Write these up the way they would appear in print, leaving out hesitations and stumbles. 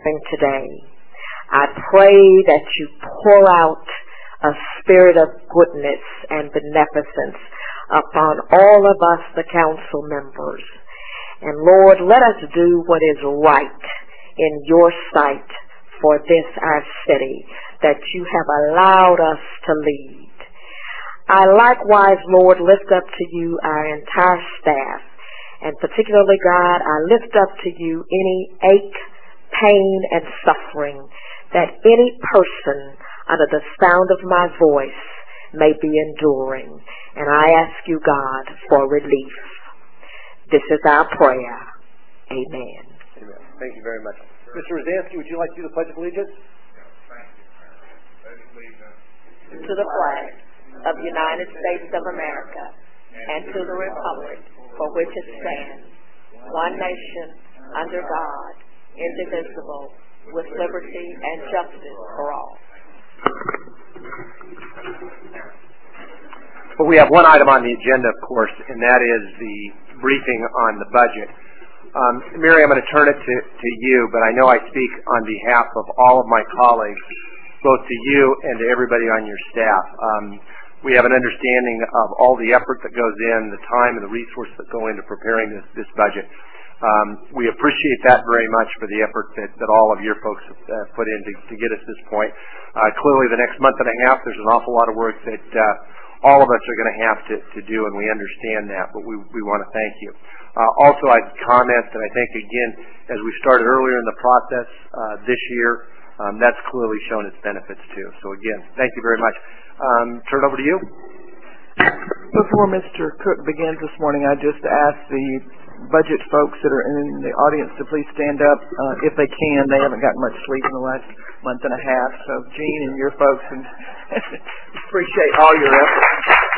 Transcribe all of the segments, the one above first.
blessing today. I pray that you pour out a spirit of goodness and beneficence upon all of us, the council members. And Lord, let us do what is right in your sight for this our city that you have allowed us to lead. I likewise, Lord, lift up to you our entire staff, and particularly, God, I lift up to you any ache, pain, and suffering that any person under the sound of my voice may be enduring. And I ask you, God, for relief. This is our prayer. Amen. Amen. Thank you very much. Mr. Rosansky, would you like to do the Pledge of Allegiance? To the flag of the United States of America and to the republic for which it stands, one nation, under God, indivisible, with liberty and justice for all. Well, we have one item on the agenda, of course, and that is the briefing on the budget. Mary, I'm going to turn it to you, but I know I speak on behalf of all of my colleagues, both to you and to everybody on your staff. We have an understanding of all the effort that goes in, the time and the resources that go into preparing this budget. We appreciate that very much for the effort that all of your folks have put in to get us this point. Clearly, the next month and a half, there's an awful lot of work that all of us are going to have to do, and we understand that, but we want to thank you. Also, I'd comment that I think, again, as we started earlier in the process this year, that's clearly shown its benefits, too. So, again, thank you very much. Turn it over to you. Before Mr. Cook begins this morning, I just ask the budget folks that are in the audience to please stand up if they can. They haven't gotten much sleep in the last month and a half. So, Gene and your folks, and appreciate all your efforts.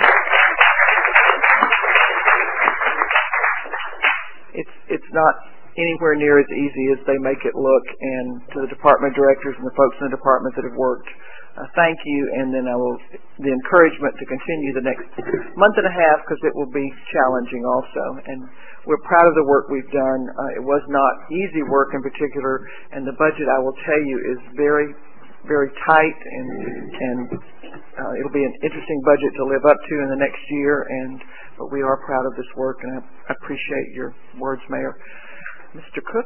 It's not anywhere near as easy as they make it look, and to the department directors and the folks in the department that have worked, thank you, and then the encouragement to continue the next month and a half, because it will be challenging also, and we're proud of the work we've done. It was not easy work in particular, and the budget, I will tell you, is very, very tight, and it'll be an interesting budget to live up to in the next year, but we are proud of this work, and I appreciate your words, Mayor. Mr. Cook.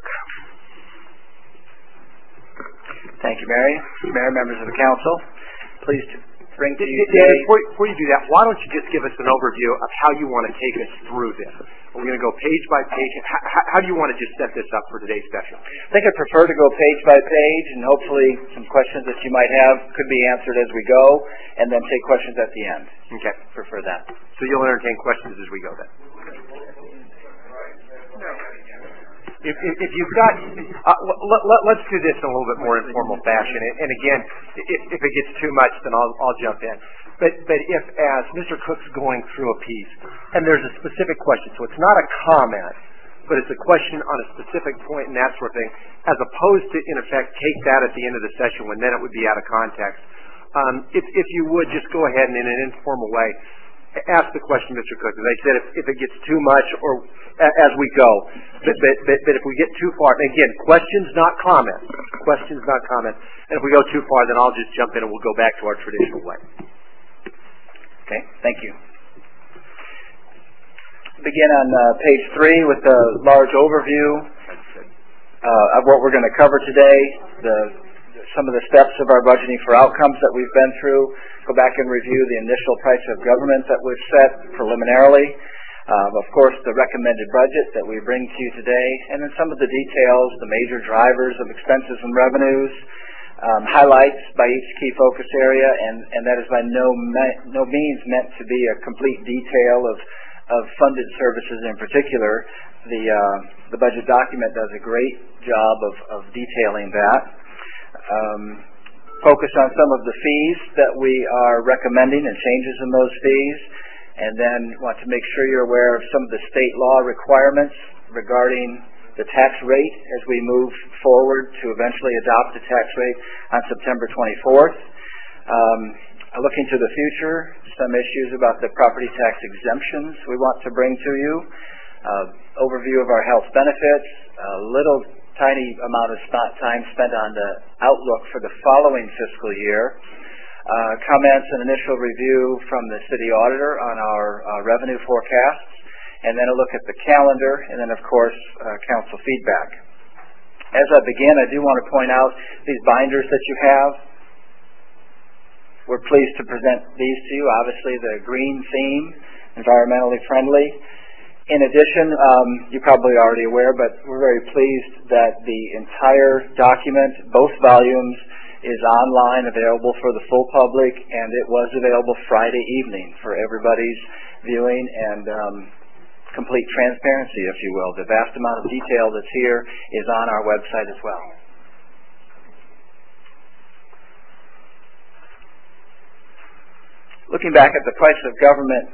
Thank you, Mary. Mayor, members of the council, pleased to bring to you today. Before you do that, why don't you just give us an overview of how you want to take us through this? We're going to go page by page. How do you want to just set this up for today's session? I think I'd prefer to go page by page, and hopefully some questions that you might have could be answered as we go, and then take questions at the end. Okay. Prefer that. So you'll entertain questions as we go then? If you've got, let's do this in a little bit more informal fashion. And again, if it gets too much, then I'll jump in. But if, as Mr. Cook's going through a piece, and there's a specific question, so it's not a comment, but it's a question on a specific point and that sort of thing, as opposed to, in effect, take that at the end of the session when then it would be out of context. If you would, just go ahead and in an informal way, ask the question, Mr. Cook. As I said, if it gets too much, or as we go, but if we get too far, and again, questions, not comments. Questions, not comments. And if we go too far, then I'll just jump in and we'll go back to our traditional way. Okay, thank you. Begin on page 3 with a large overview of what we're going to cover today, some of the steps of our budgeting for outcomes that we've been through, go back and review the initial price of government that we've set preliminarily, of course the recommended budget that we bring to you today, and then some of the details, the major drivers of expenses and revenues, highlights by each key focus area, and that is by no means meant to be a complete detail of funded services in particular. The budget document does a great job of detailing that. Focus on some of the fees that we are recommending and changes in those fees, and then want to make sure you're aware of some of the state law requirements regarding the tax rate as we move forward to eventually adopt the tax rate on September 24th. Looking to the future, some issues about the property tax exemptions we want to bring to you, overview of our health benefits, a little tiny amount of time spent on the outlook for the following fiscal year. Comments and initial review from the city auditor on our revenue forecasts, and then a look at the calendar, and then, of course, council feedback. As I begin, I do want to point out these binders that you have. We're pleased to present these to you. Obviously, the green theme, environmentally friendly. In addition, you're probably already aware, but we're very pleased that the entire document, both volumes, is online, available for the full public, and it was available Friday evening for everybody's viewing and complete transparency, if you will. The vast amount of detail that's here is on our website as well. Looking back at the price of government,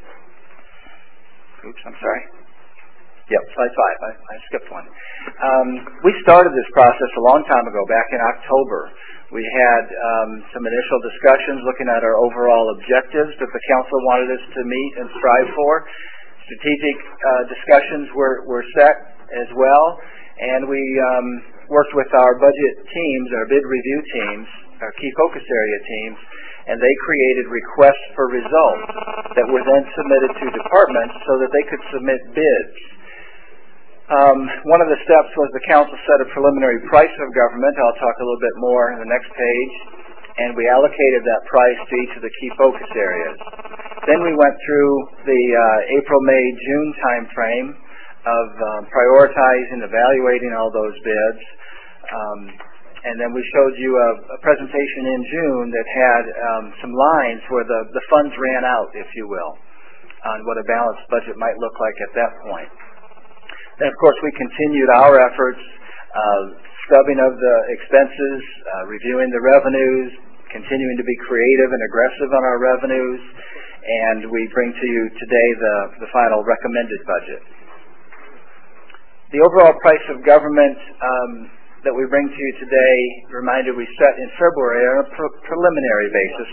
oops, I'm sorry. Yep, slide 5. I skipped one. We started this process a long time ago, back in October. We had some initial discussions looking at our overall objectives that the council wanted us to meet and strive for. Strategic discussions were set as well, and we worked with our budget teams, our bid review teams, our key focus area teams, and they created requests for results that were then submitted to departments so that they could submit bids. One of the steps was the council set a preliminary price of government. I'll talk a little bit more in the next page. And we allocated that price to each of the key focus areas. Then we went through the April, May, June time frame of prioritizing, evaluating all those bids. And then we showed you a presentation in June that had some lines where the funds ran out, if you will, on what a balanced budget might look like at that point. Then, of course, we continued our efforts, scrubbing of the expenses, reviewing the revenues, continuing to be creative and aggressive on our revenues, and we bring to you today the final recommended budget. The overall price of government that we bring to you today, reminder we set in February on a preliminary basis,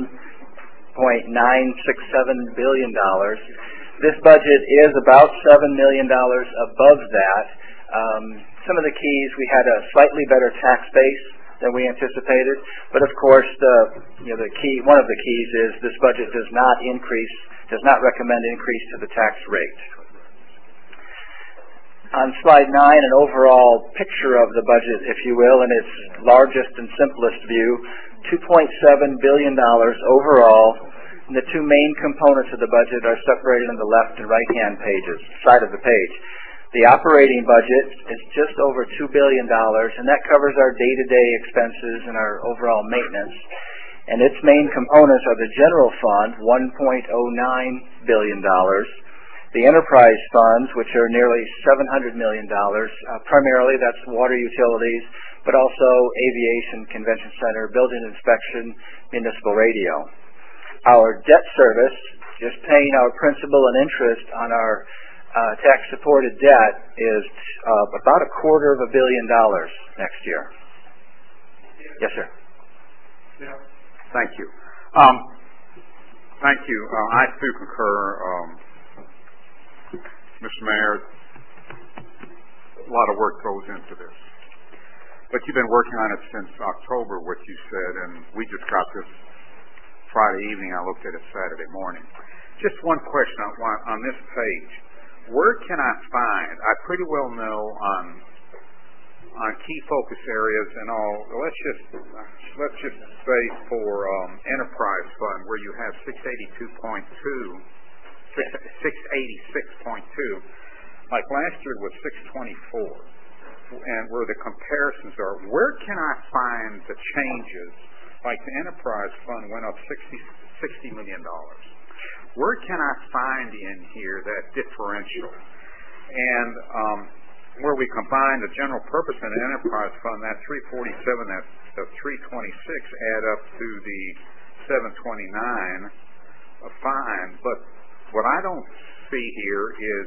$1.967 billion. This budget is about $7 million above that. Some of the keys, we had a slightly better tax base than we anticipated, but of course one of the keys is this budget does not recommend increase to the tax rate. On slide 9, an overall picture of the budget, if you will, in its largest and simplest view, $2.7 billion overall. And the two main components of the budget are separated on the left and right-hand side of the page. The operating budget is just over $2 billion, and that covers our day-to-day expenses and our overall maintenance. And its main components are the general fund, $1.09 billion, the enterprise funds, which are nearly $700 million, primarily that's water utilities, but also aviation, convention center, building inspection, municipal radio. Our debt service, just paying our principal and interest on our tax-supported debt, is about $250 million next year. Yes, sir. Yeah. Thank you. Thank you. I too concur. Mr. Mayor, a lot of work goes into this. But you've been working on it since October, what you said, and we just got this Friday evening. I looked at it Saturday morning. Just one question on this page. Where can I find, I pretty well know on key focus areas and all, let's just say for enterprise fund where you have 686.2, like last year was 624, and where the comparisons are, where can I find the changes? Like the enterprise fund went up $60 million. Where can I find in here that differential? And where we combine the general purpose and the enterprise fund, that 347, that the 326 add up to the 729, fine. But what I don't see here is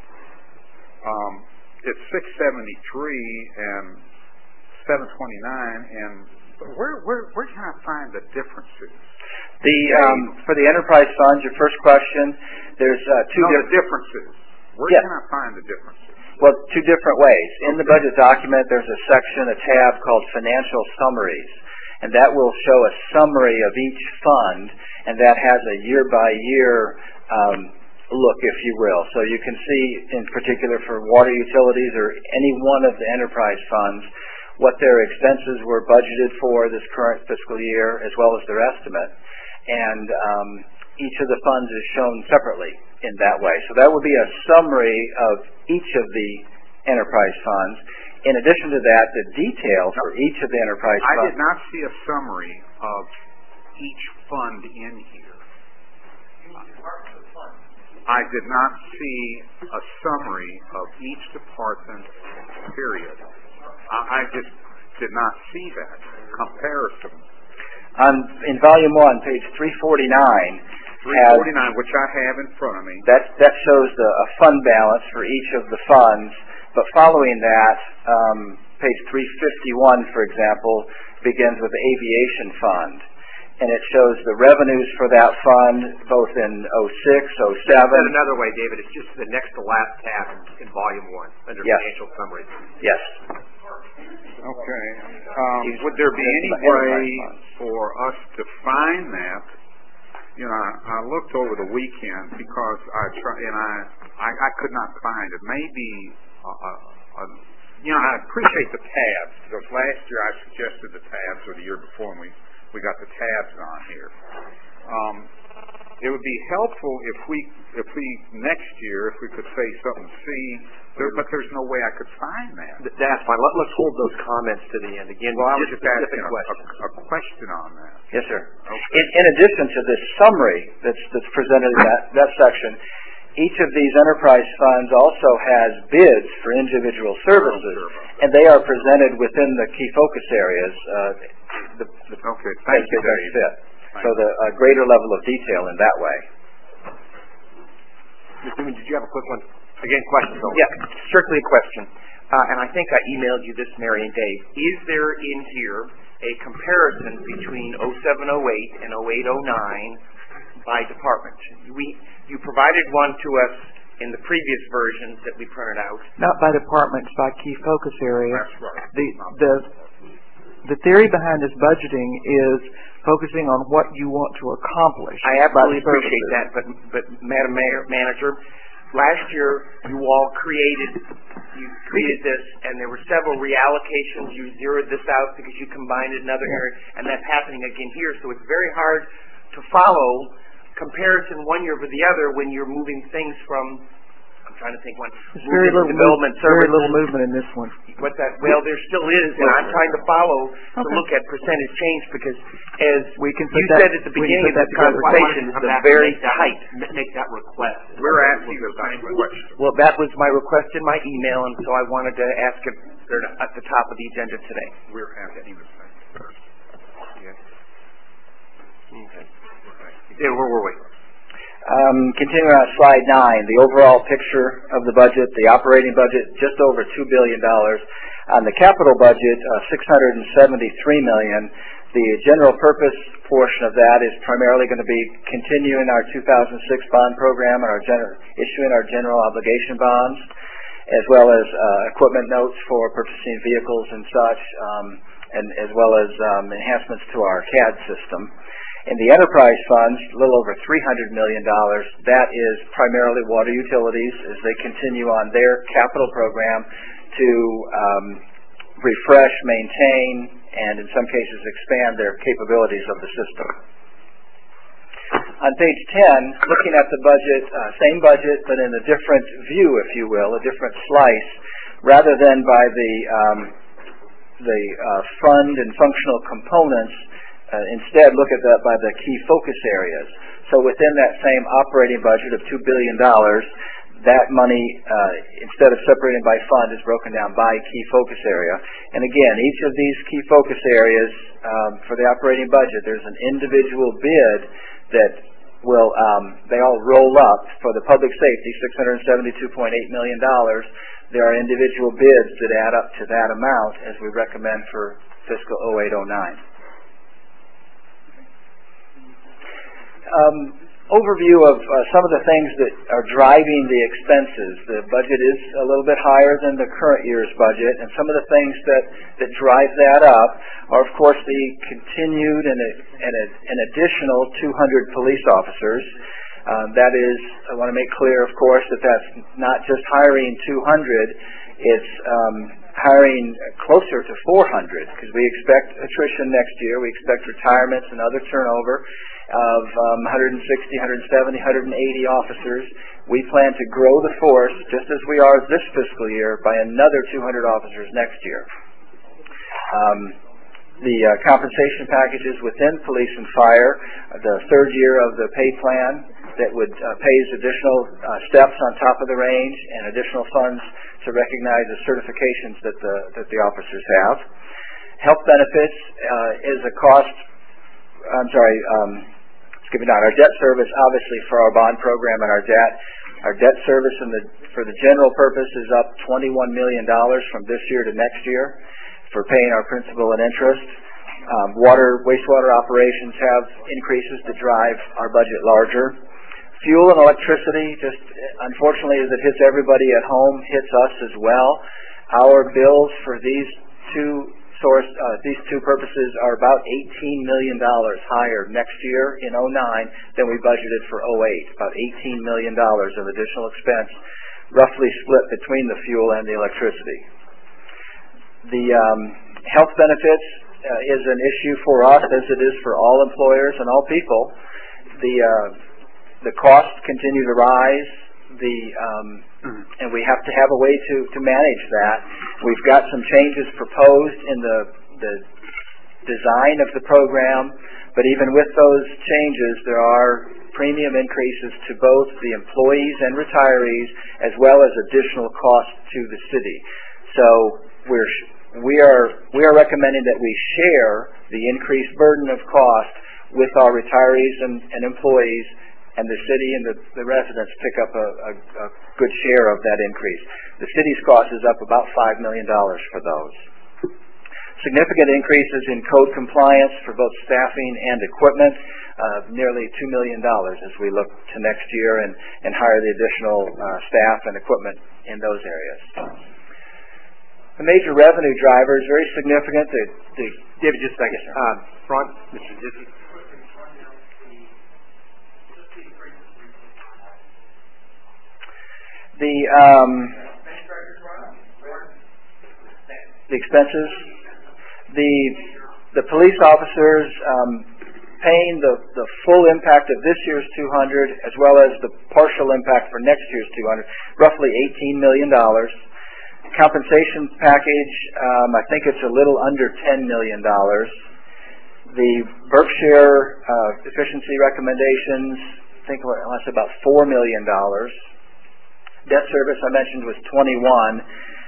it's 673 and 729, and where can I find the differences? For the enterprise funds, your first question, there's two the differences. Where can I find the differences? Well, two different ways. In the budget document, there's a section, a tab called Financial Summaries, and that will show a summary of each fund, and that has a year-by-year look, if you will. So you can see, in particular for water utilities or any one of the enterprise funds, what their expenses were budgeted for this current fiscal year, as well as their estimate. And each of the funds is shown separately in that way. So that would be a summary of each of the enterprise funds. In addition to that, the details for each of the enterprise funds. I did not see a summary of each fund in here. I did not see a summary of each department, period. I just did not see that comparison. In Volume 1, page 349, 349, which I have in front of me. That shows a fund balance for each of the funds. But following that, page 351, for example, begins with the Aviation Fund. And it shows the revenues for that fund, both in 06, 07. Said another way, David, it's just the next to last tab in Volume 1, under Financial Summaries. Yes. Okay. Would there be any way for us to find that? You know, I looked over the weekend because I could not find it. Maybe, I appreciate the tabs, because last year I suggested the tabs, or the year before, and we got the tabs on here. It would be helpful if we next year, if we could say something, but there's no way I could find that. That's fine. Let's hold those comments to the end. Again, well, I was just asking a question on that. Yes, sir. Okay. In addition to this summary that's presented in that section, each of these enterprise funds also has bids for individual services, and they are presented within the key focus areas. Okay, thank you, Dave. So a greater level of detail in that way. Mr. Newman, did you have a quick one? Again, question. Yeah, strictly a question. And I think I emailed you this, Mary and Dave. Is there in here a comparison between 07-08 and 08-09 by department? You provided one to us in the previous versions that we printed out. Not by departments, by key focus areas. That's right. The theory behind this budgeting is focusing on what you want to accomplish. I absolutely appreciate that, but Madam Manager, last year you all created this, and there were several reallocations. You zeroed this out because you combined it in another area, and that's happening again here. So it's very hard to follow comparison one year over the other when you're moving things from. I'm trying to think one. There's very little movement in this one. What's that? Well, there still is, and I'm trying to follow to look at percentage change, because as you said at the beginning of that conversation, it's very tight. Make that request. We're asking the same question. Well, that was my request in my email, and so I wanted to ask it at the top of the agenda today. We're asking the same question. Yes. Okay. Yeah, where were we? Continuing on slide 9, the overall picture of the budget, the operating budget, just over $2 billion. On the capital budget, $673 million. The general purpose portion of that is primarily going to be continuing our 2006 bond program and issuing our general obligation bonds, as well as equipment notes for purchasing vehicles and such, and as well as enhancements to our CAD system. In the enterprise funds, a little over $300 million. That is primarily water utilities as they continue on their capital program to refresh, maintain, and in some cases expand their capabilities of the system. On page 10, looking at the budget, same budget, but in a different view, if you will, a different slice, rather than by the fund and functional components. Instead, look at that by the key focus areas. So within that same operating budget of $2 billion, that money, instead of separating by fund, is broken down by key focus area. And again, each of these key focus areas for the operating budget, there's an individual bid that will, they all roll up. For the public safety, $672.8 million. There are individual bids that add up to that amount as we recommend for fiscal 08-09. overview of some of the things that are driving the expenses. The budget is a little bit higher than the current year's budget, and some of the things that drive that up are, of course, the continued and additional 200 police officers. That is, I want to make clear, of course, that that's not just hiring 200, it's hiring closer to 400, because we expect attrition next year. We expect retirements and other turnover of 160, 170, 180 officers. We plan to grow the force, just as we are this fiscal year, by another 200 officers next year. The compensation packages within police and fire, the third year of the pay plan that would pays additional steps on top of the range and additional funds to recognize the certifications that the officers have. Health benefits is a cost. Skipping down. Our debt service, obviously, for our bond program and our debt service for the general purpose is up $21 million from this year to next year for paying our principal and interest. Wastewater operations have increases to drive our budget larger. Fuel and electricity, just unfortunately as it hits everybody at home, hits us as well. Our bills for these two purposes are about $18 million higher next year in 2009 than we budgeted for 2008. About $18 million of additional expense, roughly split between the fuel and the electricity. The health benefits is an issue for us, as it is for all employers and all people. The costs continue to rise, and we have to have a way to manage that. We've got some changes proposed in the design of the program, but even with those changes, there are premium increases to both the employees and retirees, as well as additional costs to the city. So we are recommending that we share the increased burden of cost with our retirees and employees, and the city and the residents pick up a good share of that increase. The city's cost is up about $5 million for those. Significant increases in code compliance for both staffing and equipment, nearly $2 million as we look to next year and hire the additional staff and equipment in those areas. The major revenue drivers, very significant. David, just a second. Front, Mr. Zitzke. The expenses, the police officers paying the full impact of this year's 200 as well as the partial impact for next year's 200, roughly $18 million. Compensation package, I think it's a little under $10 million. The Berkshire efficiency recommendations, I think that's about $4 million. Debt service I mentioned was 21.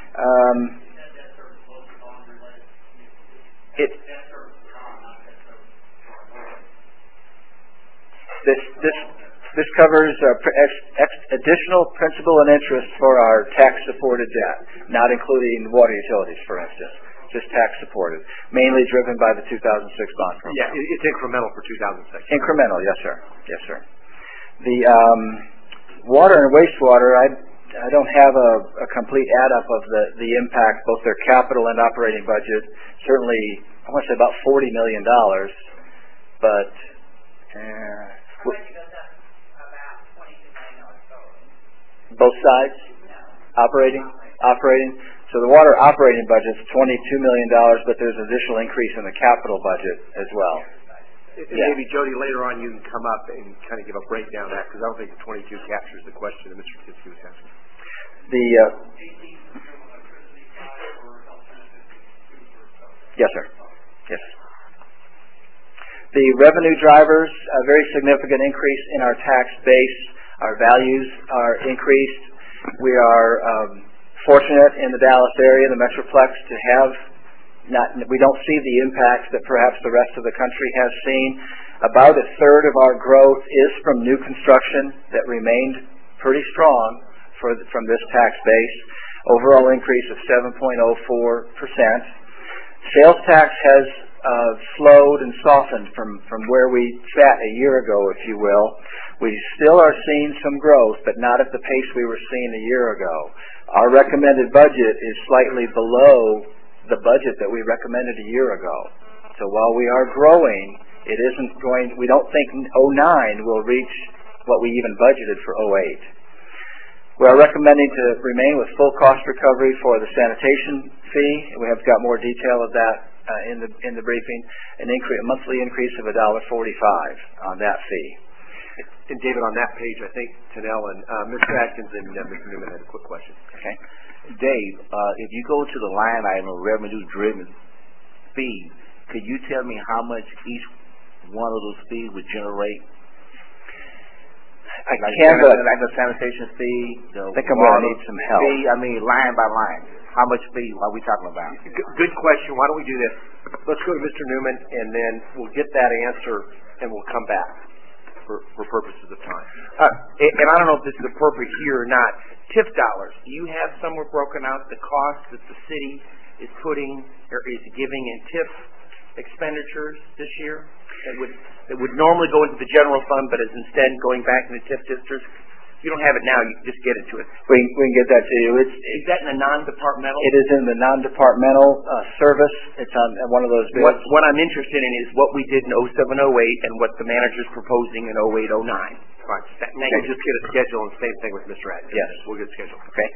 This covers additional principal and interest for our tax-supported debt, not including water utilities, for instance, just tax-supported, mainly driven by the 2006 bond program. Yeah, it's incremental for 2006. Incremental, yes, sir. Yes, sir. The water and wastewater, I don't have a complete add-up of the impact, both their capital and operating budget. Certainly, I want to say about $40 million, but both sides? Operating? So the water operating budget is $22 million, but there's an additional increase in the capital budget as well. Maybe, Jody, later on you can come up and kind of give a breakdown of that, because I don't think the 22 captures the question that Mr. Zitzke was asking. Yes, sir. Yes. The revenue drivers, a very significant increase in our tax base. Our values are increased. We are fortunate in the Dallas area, the Metroplex, to have we don't see the impacts that perhaps the rest of the country has seen. About a third of our growth is from new construction that remained pretty strong from this tax base. Overall increase of 7.04%. Sales tax has slowed and softened from where we sat a year ago, if you will. We still are seeing some growth, but not at the pace we were seeing a year ago. Our recommended budget is slightly below the budget that we recommended a year ago. So while we are growing, we don't think 09 will reach what we even budgeted for 08. We are recommending to remain with full cost recovery for the sanitation fee. We have got more detail of that in the briefing. A monthly increase of $1.45 on that fee. And David, on that page, I think Tanel and Mr. Atkins and Mr. Newman had a quick question. Okay. Dave, if you go to the line item of revenue-driven fees, could you tell me how much each one of those fees would generate? I can't. Like the sanitation fee, I think I'm going to need some help. Fee, line by line. How much fee are we talking about? Good question. Why don't we do this? Let's go to Mr. Newman, and then we'll get that answer, and we'll come back for purposes of time. And I don't know if this is appropriate here or not. TIF dollars. Do you have somewhere broken out the cost that the city is putting or is giving in TIF expenditures this year that would normally go into the general fund, but is instead going back into TIF districts? If you don't have it now, you can just get it to us. We can get that to you. Is that in the non-departmental? It is in the non-departmental service. It's on one of those bills. What I'm interested in is what we did in 07-08 and what the manager's proposing in 08-09. Right. Now you just get a schedule, and same thing with Mr. Atkins. Yes. We'll get a schedule. Okay.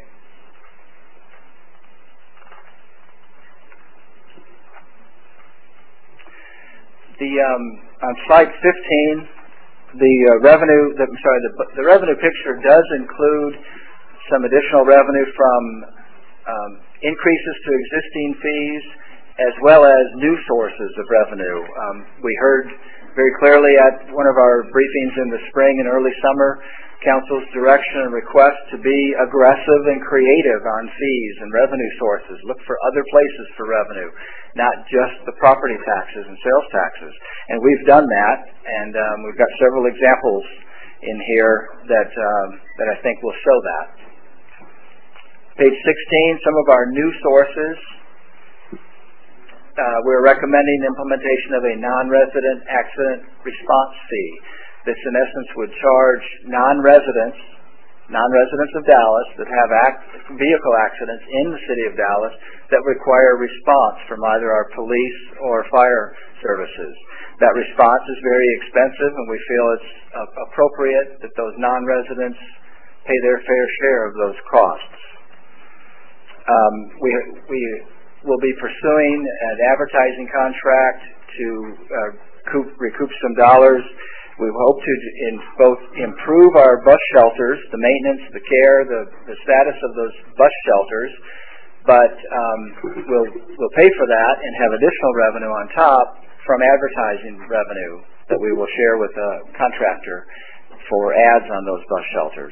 On slide 15, the revenue picture does include some additional revenue from increases to existing fees as well as new sources of revenue. We heard very clearly at one of our briefings in the spring and early summer Council's direction and request to be aggressive and creative on fees and revenue sources. Look for other places for revenue, not just the property taxes and sales taxes. And we've done that, and we've got several examples in here that I think will show that. Page 16, some of our new sources. We're recommending implementation of a non-resident accident response fee. This, in essence, would charge non-residents of Dallas that have vehicle accidents in the city of Dallas that require response from either our police or fire services. That response is very expensive, and we feel it's appropriate that those non-residents pay their fair share of those costs. We will be pursuing an advertising contract to recoup some dollars. We hope to both improve our bus shelters, the maintenance, the care, the status of those bus shelters, but we'll pay for that and have additional revenue on top from advertising revenue that we will share with a contractor for ads on those bus shelters.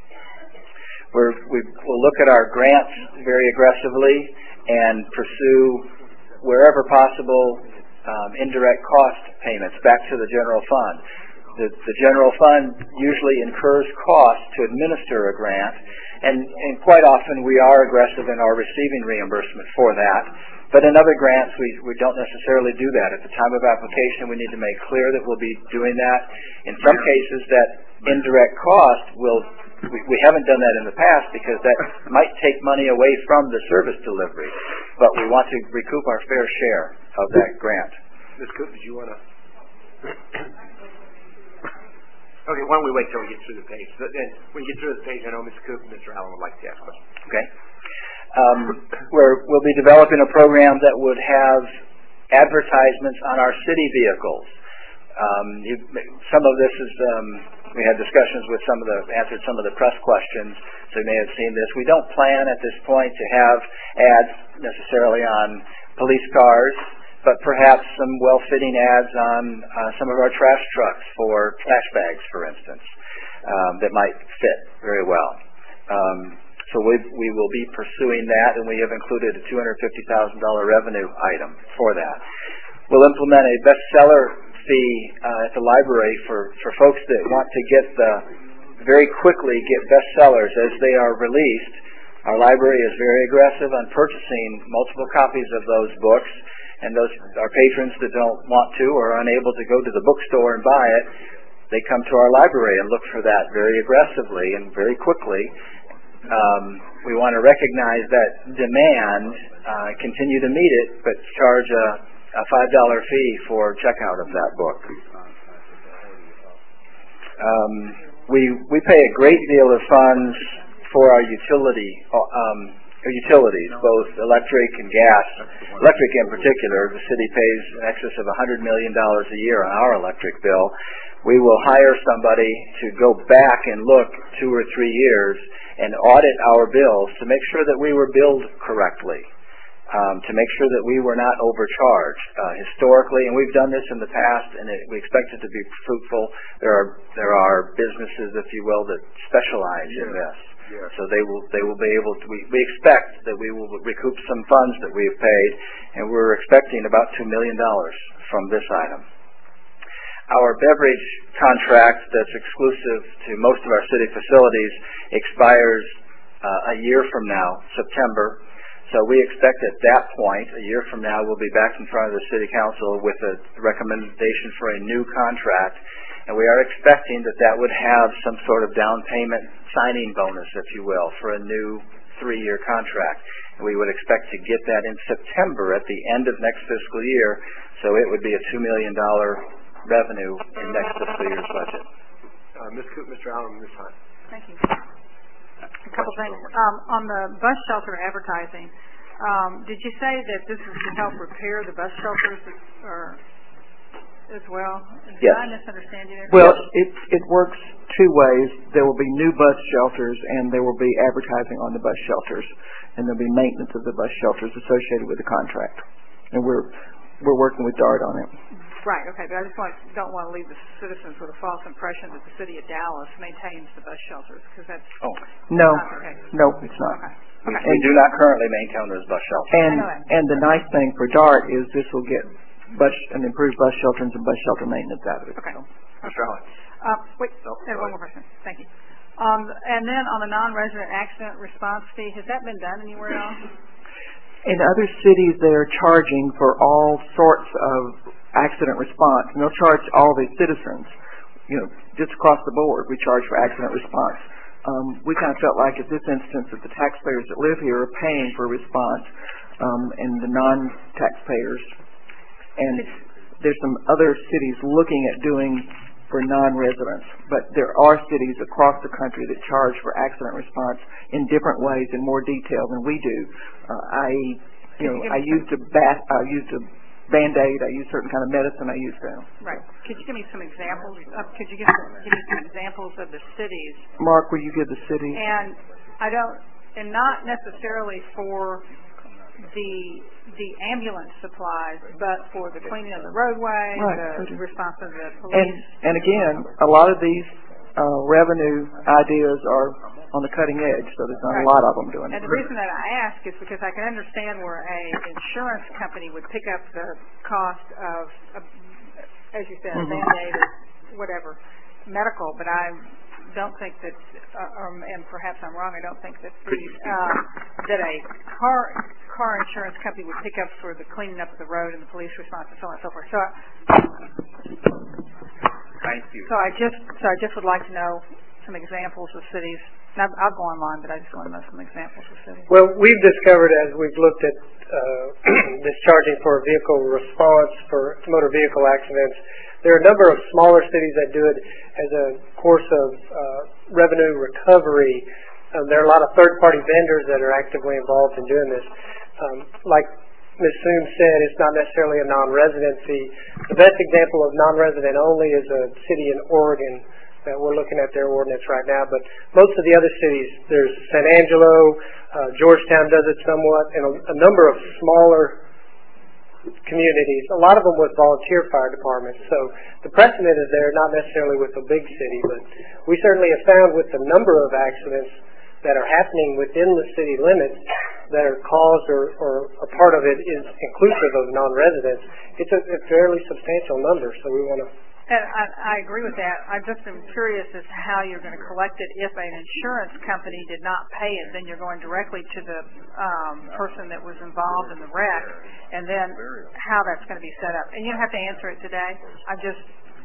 We'll look at our grants very aggressively and pursue wherever possible indirect cost payments back to the general fund. The general fund usually incurs costs to administer a grant, and quite often we are aggressive in our receiving reimbursement for that. But in other grants, we don't necessarily do that. At the time of application, we need to make clear that we'll be doing that. In some cases, that indirect cost we haven't done that in the past because that might take money away from the service delivery, but we want to recoup our fair share of that grant. Ms. Coop, did you want to? Okay, why don't we wait till we get through the page? Then when we get through the page, I know Ms. Coop and Mr. Allen would like to ask questions. Okay. We'll be developing a program that would have advertisements on our city vehicles. Some of this is, we had discussions with answered some of the press questions, so you may have seen this. We don't plan at this point to have ads necessarily on police cars, but perhaps some well-fitting ads on some of our trash trucks for trash bags, for instance, that might fit very well. So we will be pursuing that, and we have included a $250,000 revenue item for that. We'll implement a bestseller fee at the library for folks that want to very quickly get bestsellers as they are released. Our library is very aggressive on purchasing multiple copies of those books, and our patrons that don't want to or are unable to go to the bookstore and buy it they come to our library and look for that very aggressively and very quickly. We want to recognize that demand, continue to meet it, but charge a $5 fee for checkout of that book. We pay a great deal of funds for our utilities, both electric and gas. Electric in particular, the city pays in excess of $100 million a year on our electric bill. We will hire somebody to go back and look 2 or 3 years and audit our bills to make sure that we were billed correctly, to make sure that we were not overcharged. Historically, and we've done this in the past, and we expect it to be fruitful, there are businesses, if you will, that specialize in this. Yes. So they will be able to. We expect that we will recoup some funds that we have paid, and we're expecting about $2 million from this item. Our beverage contract that's exclusive to most of our city facilities expires a year from now, September. So we expect at that point, a year from now, we'll be back in front of the City Council with a recommendation for a new contract. And we are expecting that would have some sort of down payment signing bonus, if you will, for a new 3-year contract. And we would expect to get that in September at the end of next fiscal year. So it would be a $2 million revenue in next fiscal year's budget. Ms. Coop, Mr. Allen, Ms. Hunt. Thank you. A couple things. On the bus shelter advertising, did you say that this is to help repair the bus shelters as well? Did Yes. I misunderstand you there? Well, it works 2 ways. There will be new bus shelters, and there will be advertising on the bus shelters, and there'll be maintenance of the bus shelters associated with the contract. And we're working with DART on it. Right, okay, but I just don't want to leave the citizens with a false impression that the city of Dallas maintains the bus shelters, because that's No, not the case. no, it's not. Okay. We do not currently maintain those bus shelters. And the nice thing for DART is this will get an improved bus shelter and some bus shelter maintenance out of it. Okay. So. Mr. Allen. Wait, I have one more question. Thank you. And then on the non-resident accident response fee, has that been done anywhere else? In other cities, they're charging for all sorts of accident response, and they'll charge all the citizens, just across the board. We charge for accident response. We kind of felt like at this instance that the taxpayers that live here are paying for response, and the non-taxpayers. And there's some other cities looking at doing for non-residents, but there are cities across the country that charge for accident response in different ways, in more detail than we do. I used a Band-Aid, I use certain kind of medicine, I use them. Right. Could you give me some examples? Could you give me some examples of the cities? Mark, will you give the city? And not necessarily for the ambulance supplies, but for the cleaning of the roadway, the response of the police. And again, a lot of these revenue ideas are on the cutting edge, so there's not a lot of them doing it. And the reason that I ask is because I can understand where a insurance company would pick up the cost of as you said, Band-Aid or whatever, medical, but I don't think that, and perhaps I'm wrong, I don't think that that a car insurance company would pick up for the cleaning up of the road and the police response and so on and so forth. So thank you. So I just would like to know some examples of cities. And I'll go online, but I just want to know some examples of cities. Well, we've discovered as we've looked at this charging for vehicle response for motor vehicle accidents, there are a number of smaller cities that do it as a course of revenue recovery. There are a lot of third-party vendors that are actively involved in doing this. Like Ms. Soon said, it's not necessarily a non-residency. The best example of non-resident only is a city in Oregon that we're looking at their ordinance right now. But most of the other cities, there's San Angelo, Georgetown does it somewhat, and a number of smaller communities, a lot of them with volunteer fire departments. So the precedent is there, not necessarily with a big city, but we certainly have found with the number of accidents that are happening within the city limits that are caused or a part of it is inclusive of non-residents, it's a fairly substantial number. So we want to. And I agree with that. I just am curious as to how you're going to collect it. If an insurance company did not pay it, then you're going directly to the person that was involved in the wreck, and then how that's going to be set up. And you don't have to answer it today.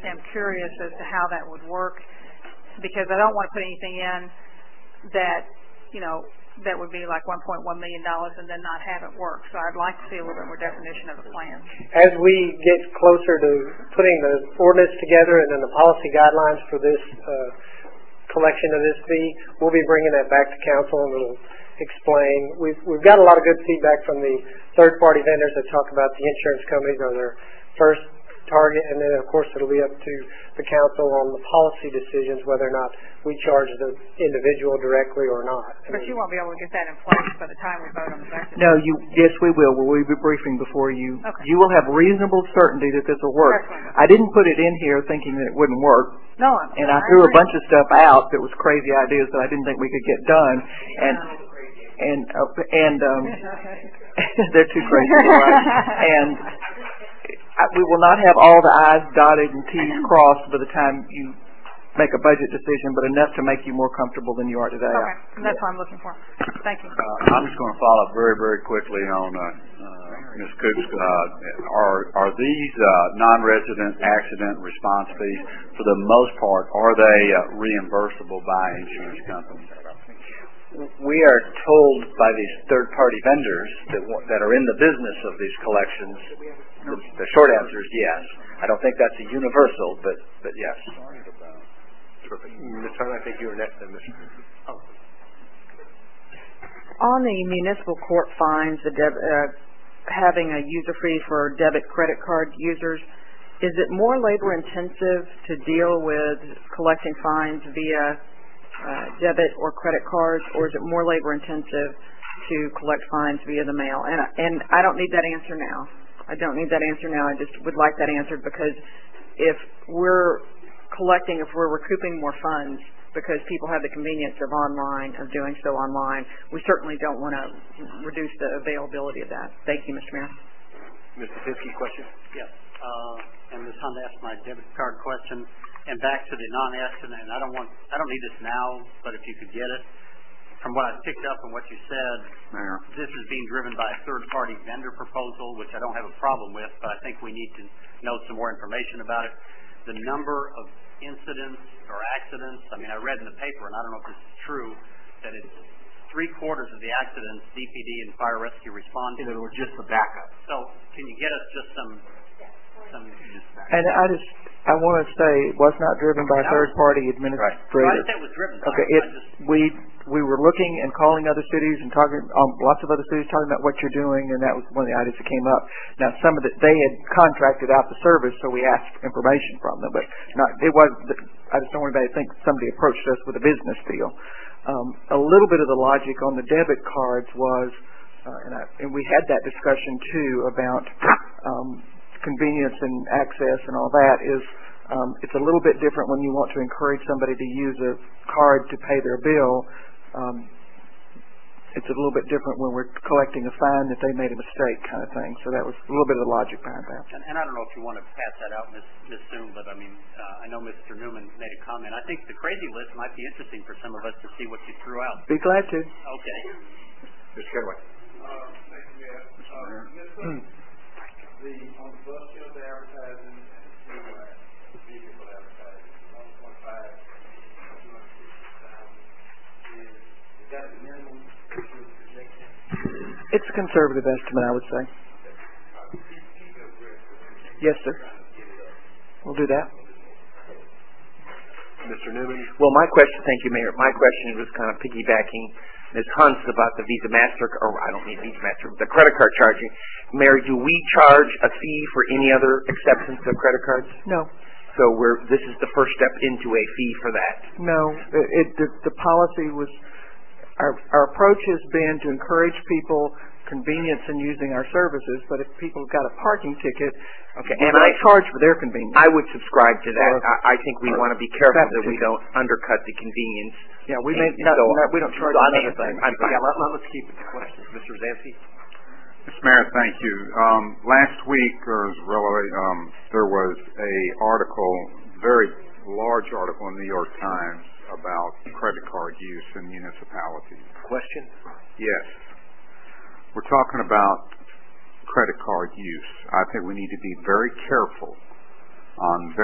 am curious as to how that would work, because I don't want to put anything in that, that would be like $1.1 million and then not have it work. So I'd like to see a little bit more definition of the plan. As we get closer to putting the ordinance together and then the policy guidelines for this collection of this fee, we'll be bringing that back to council and it'll explain. We've got a lot of good feedback from the third-party vendors that talk about the insurance companies are their first target, and then of course it'll be up to the council on the policy decisions whether or not we charge the individual directly or not. But you won't be able to get that in place by the time we vote on the budget. No, yes, we will. We'll be briefing before you. Okay. You will have reasonable certainty that this will work. Excellent. I didn't put it in here thinking that it wouldn't work. No, and I threw a bunch of stuff out that was crazy ideas that I didn't think we could get done, and they're too crazy, right? And we will not have all the I's dotted and T's crossed by the time you make a budget decision, but enough to make you more comfortable than you are today. Okay, that's what I'm looking for. Thank you. I'm just going to follow up very, very quickly on Ms. Coops. Are these non-resident accident response fees, for the most part, are they reimbursable by insurance companies? We are told by these third-party vendors that are in the business of these collections, the short answer is yes. I don't think that's a universal, but yes. Terrific. Ms. Hunt, I think you were next, Mr. On the municipal court fines, having a user fee for debit credit card users, is it more labor intensive to deal with collecting fines via debit or credit cards, or is it more labor intensive to collect fines via the mail? And I don't need that answer now. I don't need that answer now. I just would like that answered, because if we're recouping more funds because people have the convenience of doing so online, we certainly don't want to reduce the availability of that. Thank you, Mr. Mayor. Mr. Pinsky, question? Yes. And Ms. Hunt asked my debit card question. And back to the non-estimate, and I don't need this now, but if you could get it. From what I picked up and what you said, Mayor, this is being driven by a third-party vendor proposal, which I don't have a problem with, but I think we need to know some more information about it. The number of incidents or accidents, I read in the paper, and I don't know if this is true, that it's 3/4 of the accidents DPD and fire rescue respond to were just the backup. So can you get us just some And I want to say it was not driven by a third-party administrator. Right, that was driven by. Okay, we were looking and calling other cities and talking, lots of other cities talking about what you're doing, and that was one of the items that came up. Now, some of they had contracted out the service, so we asked information from them, but I just don't want anybody to think somebody approached us with a business deal. A little bit of the logic on the debit cards was, and we had that discussion too about convenience and access and all that, is it's a little bit different when you want to encourage somebody to use a card to pay their bill. It's a little bit different when we're collecting a fine that they made a mistake, kind of thing. So that was a little bit of the logic behind that. And I don't know if you want to pass that out, Ms. Soon, but I know Mr. Newman made a comment. I think the crazy list might be interesting for some of us to see what you threw out. Be glad to. Okay. Mr. Kenway. Thank you, Mayor. On the bus field advertising and vehicle advertising, 1.5 260,000. Is that the minimum projection? It's a conservative estimate, I would say. Yes, sir. We'll do that. Mr. Newman. Well, thank you, Mayor. My question was kind of piggybacking Ms. Hunt's about the Visa Master, or I don't need Visa Master, the credit card charging. Mayor, do we charge a fee for any other acceptance of credit cards? No. So this is the first step into a fee for that? No. The policy was, our approach has been to encourage people convenience in using our services, but if people have got a parking ticket, and I charge for their convenience. I would subscribe to that. I think we want to be careful that we don't undercut the convenience. Yeah, we don't charge another thing. Let's keep it to questions. Mr. Zancy. Mr. Mayor, thank you. Last week, there was a very large article in the New York Times about credit card use in municipalities. Question? Yes. We're talking about credit card use. I think we need to be very careful on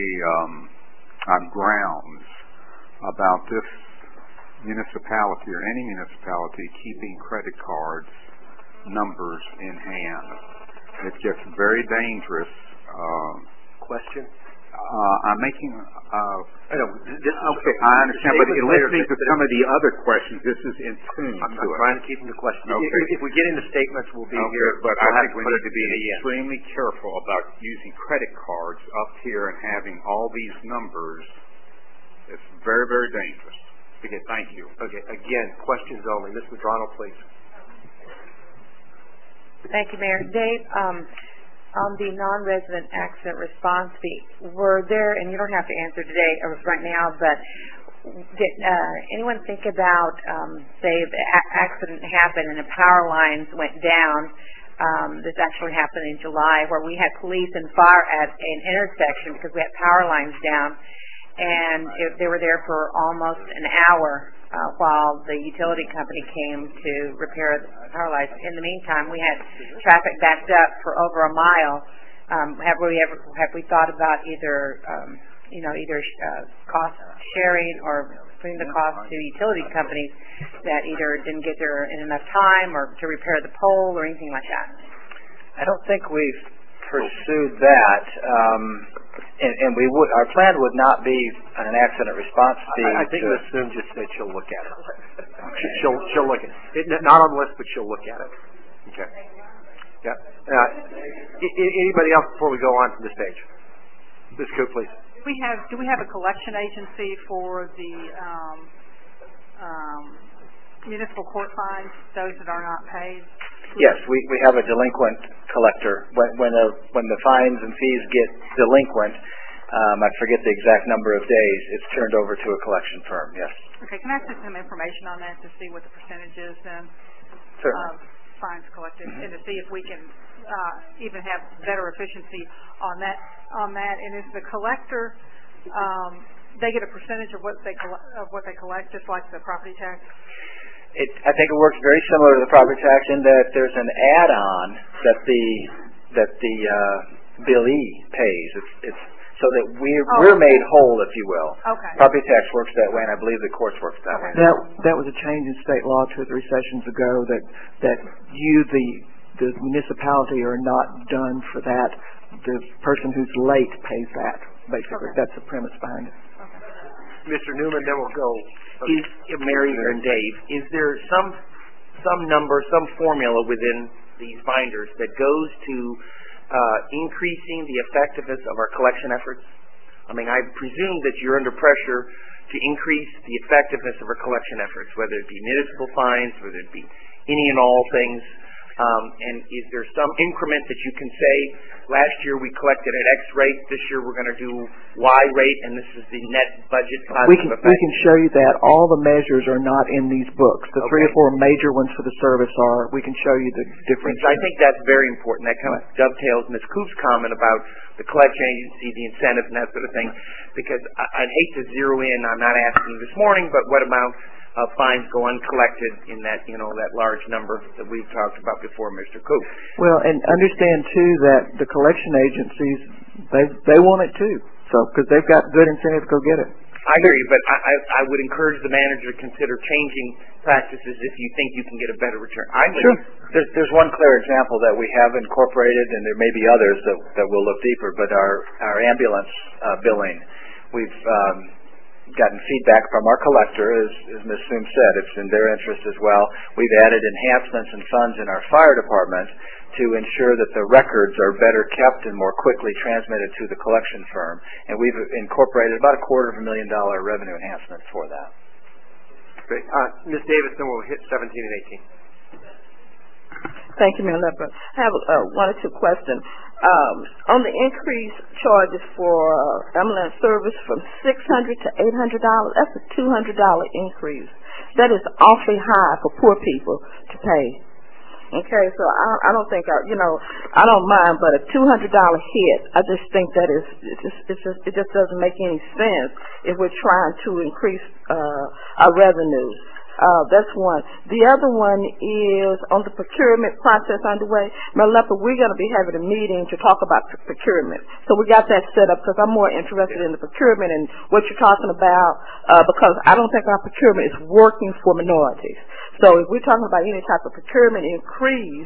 grounds about this municipality or any municipality keeping credit cards numbers in hand. It gets very dangerous. Question? I'm making. I know. Okay, I understand, but listening to some of the other questions, this is in tune. I'm trying to keep them to questions. Okay. If we get into statements, we'll be here. But I think we need to be extremely careful about using credit cards up here and having all these numbers. It's very, very dangerous. Okay, thank you. Okay, again, questions only. Ms. Madrano, please. Thank you, Mayor. Dave, on the non-resident accident response fee, were there, and you don't have to answer today or right now, but did anyone think about, say, if the accident happened and the power lines went down? This actually happened in July, where we had police and fire at an intersection because we had power lines down, and they were there for almost an hour while the utility company came to repair the power lines. In the meantime, we had traffic backed up for over a mile. Have we thought about either cost sharing or putting the cost to utility companies that either didn't get there in enough time or to repair the pole or anything like that? I don't think we've pursued that, and we would. Our plan would not be an accident response fee. I think Ms. Soon just said she'll look at it. She'll look at it. Not on the list, but she'll look at it. Okay. Yeah. Anybody else before we go on to the stage? Ms. Coop, please. Do we have a collection agency for the municipal court fines, those that are not paid? Yes, we have a delinquent collector. When the fines and fees get delinquent, I forget the exact number of days, it's turned over to a collection firm, yes. Okay, can I see some information on that to see what the percentage is then? Certainly. Of fines collected, and to see if we can even have better efficiency on that. And is the collector, they get a percentage of what they collect, just like the property tax? I think it works very similar to the property tax in that there's an add-on that the billee pays. It's so that we're made whole, if you will. Okay. Property tax works that way, and I believe the courts works that way. That was a change in state law 2 or 3 sessions ago that the municipality are not done for that. The person who's late pays that. Basically, that's the premise behind it. Okay. Mr. Newman, then we'll go. Mary and Dave, is there some number, some formula within these binders that goes to increasing the effectiveness of our collection efforts? I mean, I presume that you're under pressure to increase the effectiveness of our collection efforts, whether it be municipal fines, whether it be any and all things. And is there some increment that you can say, last year we collected at X rate, this year we're going to do Y rate, and this is the net budget positive effect? We can show you that. All the measures are not in these books. The 3 or 4 major ones for the service are. We can show you the difference. I think that's very important. That kind of dovetails Ms. Coop's comment about the collection agency, the incentive, and that sort of thing, because I'd hate to zero in. I'm not asking this morning, but what amount of fines go uncollected in that, that large number that we've talked about before, Mr. Coop? Well, and understand too that the collection agencies, they want it too. So, because they've got good incentive to go get it. I hear you, but I would encourage the manager to consider changing practices if you think you can get a better return. Sure. There's one clear example that we have incorporated, and there may be others that we'll look deeper, but our ambulance billing, we've gotten feedback from our collector, as Ms. Soom said, it's in their interest as well. We've added enhancements and funds in our fire department to ensure that the records are better kept and more quickly transmitted to the collection firm. And we've incorporated about $250,000 revenue enhancement for that. Great. Ms. Davis, then we'll hit 17 and 18. Thank you, Mayor Lepper. I have 1 or 2 questions. On the increased charges for ambulance service from $600 to $800, that's a $200 increase. That is awfully high for poor people to pay. Okay, so I don't think I don't mind, but a $200 hit, I just think that it just doesn't make any sense if we're trying to increase our revenues. That's one. The other one is on the procurement process underway. Malepa, we're going to be having a meeting to talk about procurement. So we got that set up because I'm more interested in the procurement and what you're talking about because I don't think our procurement is working for minorities. So if we're talking about any type of procurement increase,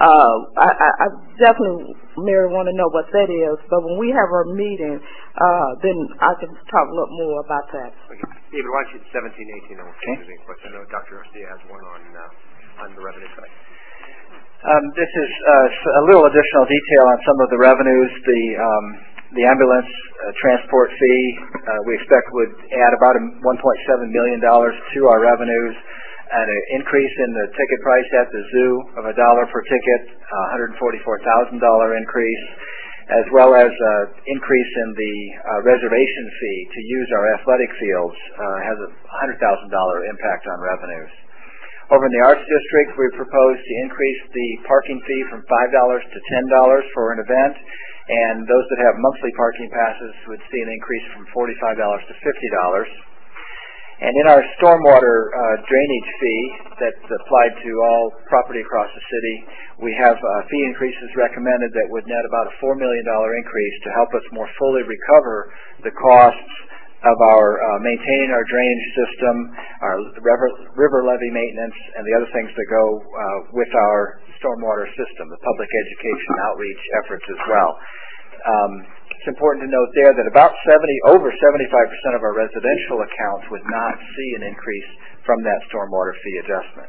I definitely, Mary, want to know what that is. But when we have our meeting, then I can talk a little more about that. Okay. David, why don't you 17, 18, and we'll see if there's any questions. I know Dr. Garcia has one on the revenue side. This is a little additional detail on some of the revenues. The ambulance transport fee we expect would add about $1.7 million to our revenues, and an increase in the ticket price at the zoo of $1 per ticket, $144,000 increase, as well as increase in the reservation fee to use our athletic fields has a $100,000 impact on revenues. Over in the Arts District, we propose to increase the parking fee from $5 to $10 for an event, and those that have monthly parking passes would see an increase from $45 to $50. And in our stormwater drainage fee that's applied to all property across the city, we have fee increases recommended that would net about a $4 million increase to help us more fully recover the costs of our maintaining our drainage system, our river levee maintenance, and the other things that go with our stormwater system, the public education outreach efforts as well. It's important to note there that over 75% of our residential accounts would not see an increase from that stormwater fee adjustment.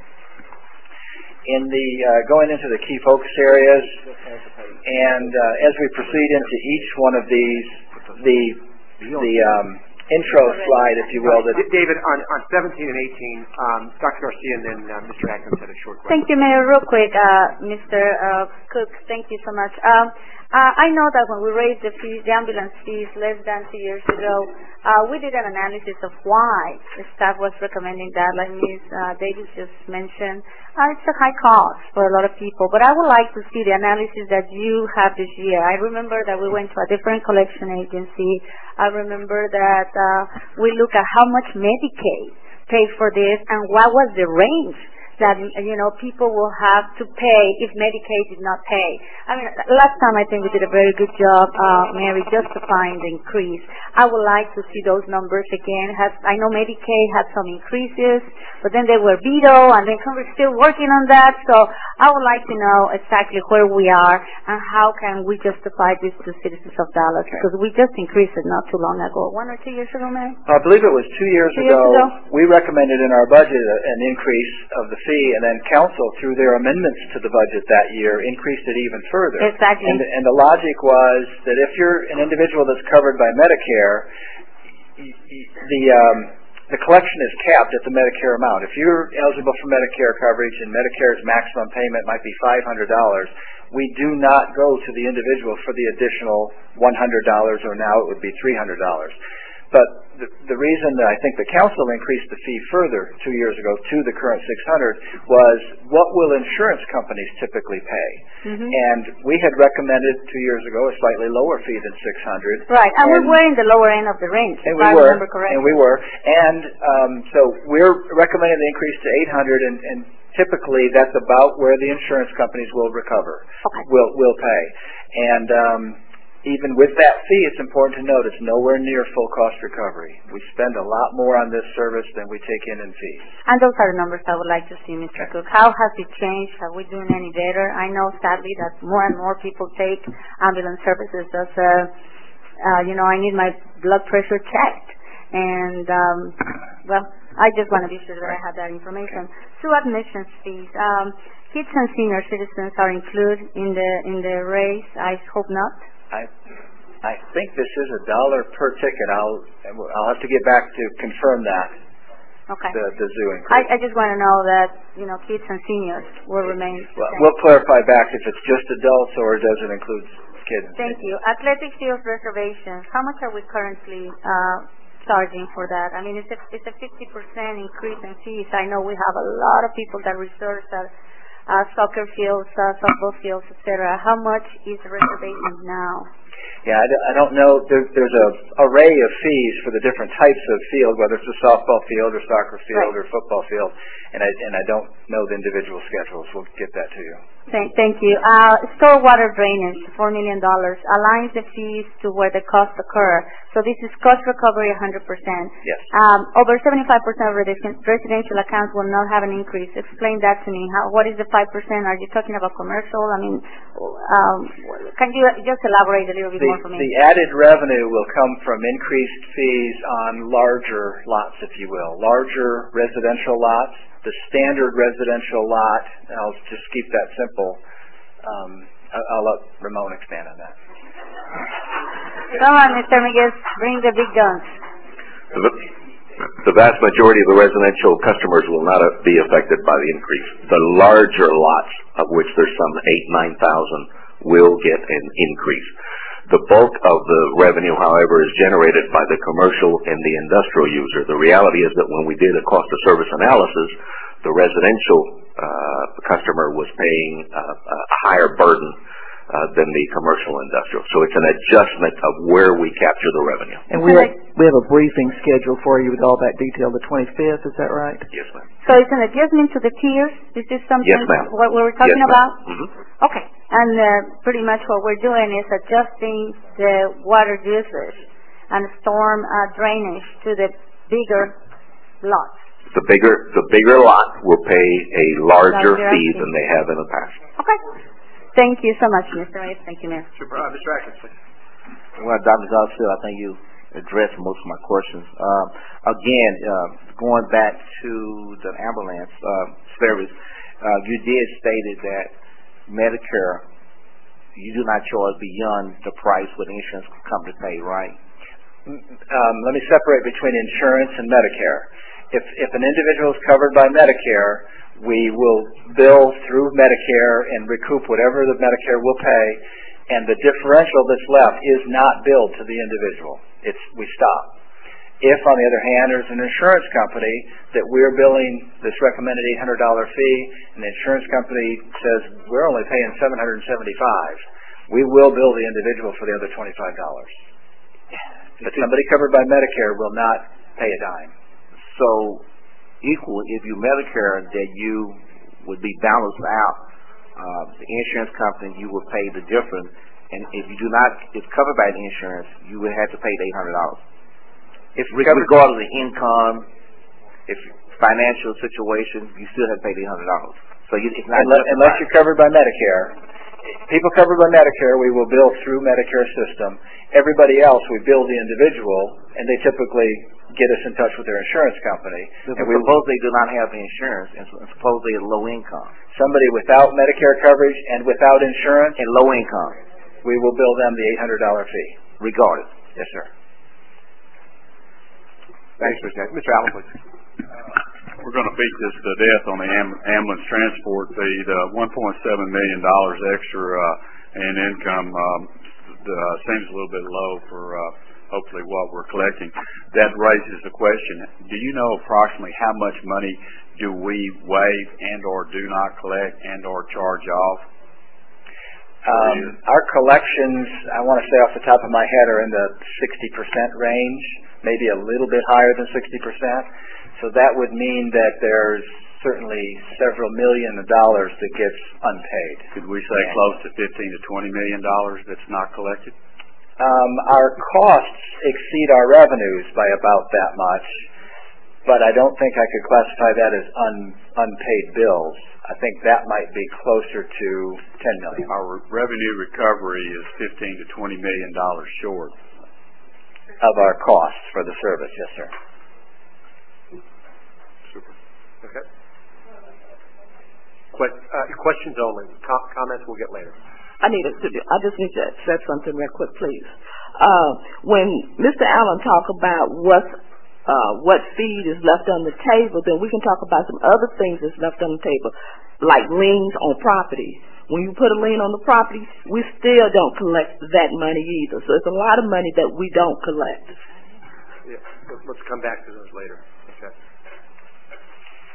In the going into the key focus areas, and as we proceed into each one of these, the intro slide, if you will. David, on 17 and 18, Dr. Garcia and then Mr. Atkins had a short question. Thank you, Mayor. Real quick, Mr. Cook, thank you so much. I know that when we raised the fees, the ambulance fees less than 2 years ago, we did an analysis of why the staff was recommending that, like Ms. Davis just mentioned. It's a high cost for a lot of people, but I would like to see the analysis that you have this year. I remember that we went to a different collection agency. I remember that we looked at how much Medicaid paid for this and what was the range that, people will have to pay if Medicaid did not pay. I mean, last time I think we did a very good job, Mary, justifying the increase. I would like to see those numbers again. I know Medicaid had some increases, but then they were vetoed, and then Congress is still working on that. So I would like to know exactly where we are and how can we justify this to citizens of Dallas, because we just increased it not too long ago. 1 or 2 years ago, Mary? I believe it was 2 years ago. We recommended in our budget an increase of the fee, and then council, through their amendments to the budget that year, increased it even further. Exactly. And the logic was that if you're an individual that's covered by Medicare, the collection is capped at the Medicare amount. If you're eligible for Medicare coverage and Medicare's maximum payment might be $500, we do not go to the individual for the additional $100, or now it would be $300. But the reason that I think the council increased the fee further 2 years ago to the current $600 was, what will insurance companies typically pay? Mm-hmm. And we had recommended 2 years ago a slightly lower fee than $600. Right, and we were in the lower end of the range, if I remember correctly. And we were. And so we're recommending the increase to $800, and typically that's about where the insurance companies will recover, will pay. And even with that fee, it's important to note it's nowhere near full cost recovery. We spend a lot more on this service than we take in fees. And those are the numbers I would like to see, Mr. Cook. How has it changed? Are we doing any better? I know, sadly, that more and more people take ambulance services as I need my blood pressure checked. And, I just want to be sure that I have that information. Two admissions fees. Kids and senior citizens are included in the raise. I hope not. I think this is $1 per ticket. I'll have to get back to confirm that. Okay. The zoo increase. I just want to know that kids and seniors will remain. We'll clarify back if it's just adults or does it include kids. Thank you. Athletic field reservations. How much are we currently charging for that? I mean, it's a 50% increase in fees. I know we have a lot of people that reserve soccer fields, softball fields, etc. How much is the reservation now? Yeah, I don't know. There's a array of fees for the different types of field, whether it's a softball field or soccer field or football field, and I don't know the individual schedules. We'll get that to you. Thank you. Stormwater drainage, $4 million, aligns the fees to where the costs occur. So this is cost recovery 100%. Yes. Over 75% of residential accounts will not have an increase. Explain that to me. What is the 5%? Are you talking about commercial? I mean, can you just elaborate a little bit more for me? The added revenue will come from increased fees on larger lots, if you will, larger residential lots. The standard residential lot, and I'll just keep that simple. I'll let Ramon expand on that. Come on, Mr. Miguel, bring the big guns. The vast majority of the residential customers will not be affected by the increase. The larger lots, of which there's some 8,000, 9,000, will get an increase. The bulk of the revenue, however, is generated by the commercial and the industrial user. The reality is that when we did a cost of service analysis, the residential customer was paying a higher burden than the commercial industrial. So it's an adjustment of where we capture the revenue. And we have a briefing scheduled for you with all that detail, the 25th, is that right? Yes, ma'am. So it's an adjustment to the tiers? Is this something what we were talking about? Mm-hmm. Okay. And pretty much what we're doing is adjusting the water usage and storm drainage to the bigger lots. The bigger lot will pay a larger fee than they have in the past. Okay. Thank you so much, Mr. Mayor. Thank you, Mayor. Mr. Atkins, please. Well, Dr. Garcia, I think you addressed most of my questions. Again, going back to the ambulance service, you did state that Medicare, you do not charge beyond the price what the insurance company pay, right? Let me separate between insurance and Medicare. If an individual is covered by Medicare, we will bill through Medicare and recoup whatever the Medicare will pay, and the differential that's left is not billed to the individual. We stop. If, on the other hand, there's an insurance company that we're billing this recommended $800 fee, and the insurance company says we're only paying $775, we will bill the individual for the other $25. But somebody covered by Medicare will not pay a dime. So, equal, if you Medicare, that you would be balanced out. The insurance company, you would pay the difference, and if you do not, if covered by the insurance, you would have to pay the $800. If regardless of the income, if financial situation, you still have to pay the $800. So it's not unless you're covered by Medicare. People covered by Medicare, we will bill through Medicare system. Everybody else, we bill the individual, and they typically get us in touch with their insurance company. And suppose they do not have the insurance, and suppose they are low income. Somebody without Medicare coverage and without insurance and low income, we will bill them the $800 fee. Regardless. Yes, sir. Thanks, Mr. Allen, please. We're going to beat this to death on the ambulance transport fee. The $1.7 million extra in income seems a little bit low for hopefully what we're collecting. That raises the question, do you know approximately how much money do we waive and or do not collect and or charge off? Our collections, I want to say off the top of my head, are in the 60% range, maybe a little bit higher than 60%. So that would mean that there's certainly several $million that gets unpaid. Could we say close to $15 to $20 million that's not collected? Our costs exceed our revenues by about that much, but I don't think I could classify that as unpaid bills. I think that might be closer to $10 million. Our revenue recovery is $15 to $20 million short of our costs for the service. Yes, sir. Super. Okay. Questions only. Comments we'll get later. I just need to say something real quick, please. When Mr. Allen talk about what feed is left on the table, then we can talk about some other things that's left on the table, like liens on property. When you put a lien on the property, we still don't collect that money either. So it's a lot of money that we don't collect. Yeah, let's come back to those later. Okay.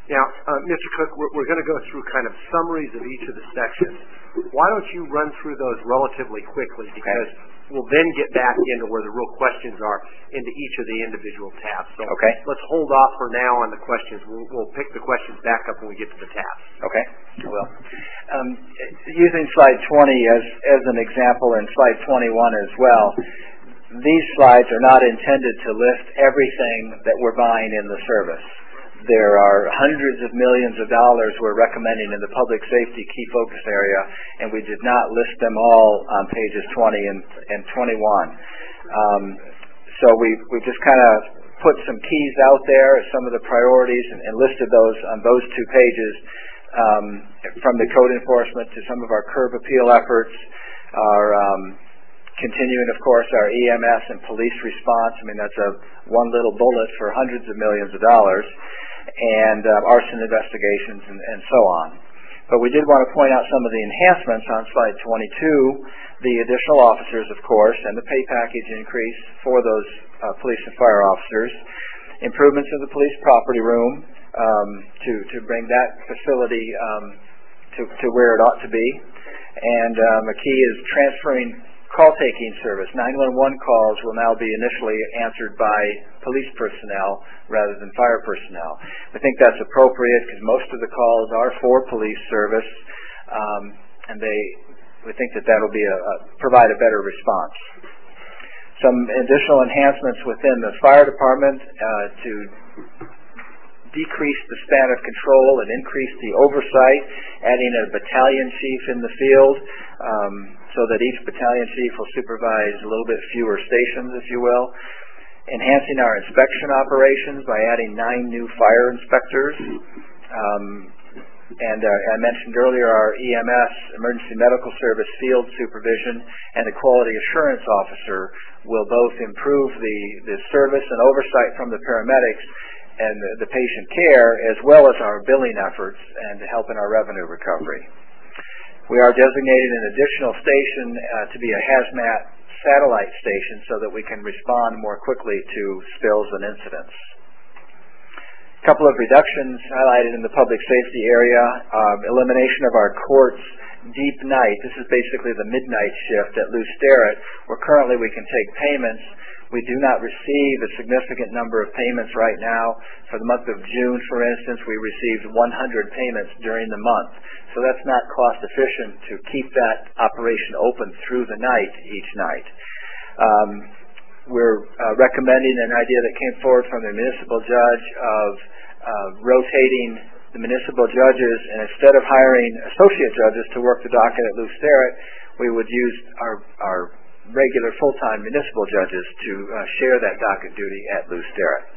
Now, Mr. Cook, we're going to go through kind of summaries of each of the sections. Why don't you run through those relatively quickly, because we'll then get back into where the real questions are into each of the individual tabs. So let's hold off for now on the questions. We'll pick the questions back up when we get to the tabs. Okay, I will. Using slide 20 as an example and slide 21 as well, these slides are not intended to list everything that we're buying in the service. There are hundreds of millions of dollars we're recommending in the public safety key focus area, and we did not list them all on pages 20 and 21. So we just kind of put some keys out there, some of the priorities, and listed those on those 2 pages, from the code enforcement to some of our curb appeal efforts, our continuing, of course, our EMS and police response. I mean, that's one little bullet for hundreds of millions of dollars, and arson investigations and so on. But we did want to point out some of the enhancements on slide 22, the additional officers, of course, and the pay package increase for those police and fire officers, improvements in the police property room to bring that facility to where it ought to be, and a key is transferring call-taking service. 911 calls will now be initially answered by police personnel rather than fire personnel. I think that's appropriate because most of the calls are for police service, and we think that will be provide a better response. Some additional enhancements within the fire department to decrease the span of control and increase the oversight, adding a battalion chief in the field, so that each battalion chief will supervise a little bit fewer stations, if you will. Enhancing our inspection operations by adding 9 new fire inspectors. And I mentioned earlier our EMS, Emergency Medical Service Field Supervision, and the Quality Assurance Officer will both improve the service and oversight from the paramedics and the patient care, as well as our billing efforts and help in our revenue recovery. We are designating an additional station to be a hazmat satellite station so that we can respond more quickly to spills and incidents. A couple of reductions highlighted in the public safety area, elimination of our courts deep night. This is basically the midnight shift at Lou Sterrett, where currently we can take payments. We do not receive a significant number of payments right now. For the month of June, for instance, we received 100 payments during the month. So that's not cost efficient to keep that operation open through the night, each night. We're recommending an idea that came forward from the municipal judge of rotating the municipal judges, and instead of hiring associate judges to work the docket at Lou Sterrett, we would use our regular full-time municipal judges to share that docket duty at Lou Sterrett.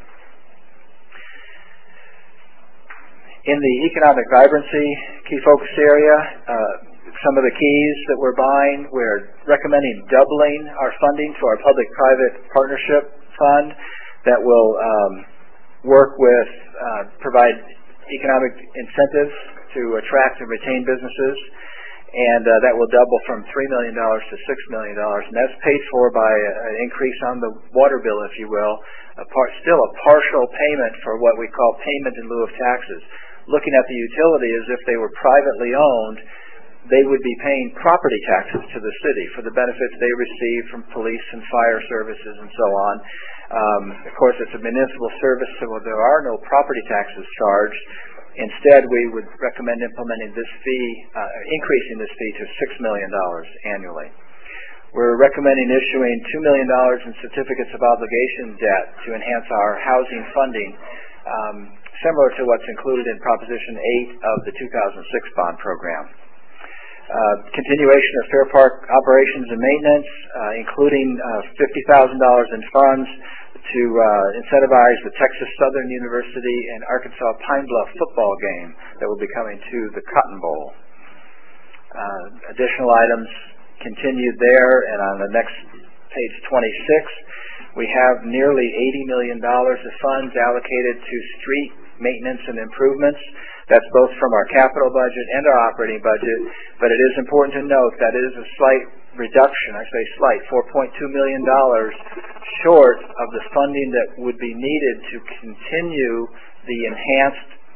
In the economic vibrancy key focus area, some of the keys that we're buying, we're recommending doubling our funding to our public-private partnership fund that will work with, provide economic incentives to attract and retain businesses, and that will double from $3 million to $6 million, and that's paid for by an increase on the water bill, if you will, still a partial payment for what we call payment in lieu of taxes. Looking at the utility as if they were privately owned, they would be paying property taxes to the city for the benefits they receive from police and fire services and so on. Of course, it's a municipal service, so there are no property taxes charged. Instead, we would recommend implementing this fee, increasing this fee to $6 million annually. We're recommending issuing $2 million in certificates of obligation debt to enhance our housing funding, similar to what's included in Proposition 8 of the 2006 bond program. Continuation of Fair Park operations and maintenance, including $50,000 in funds to incentivize the Texas Southern University and Arkansas Pine Bluff football game that will be coming to the Cotton Bowl. Additional items continued there, and on the next page 26, we have nearly $80 million of funds allocated to street maintenance and improvements. That's both from our capital budget and our operating budget, but it is important to note that it is a slight reduction, I say slight, $4.2 million short of the funding that would be needed to continue the enhanced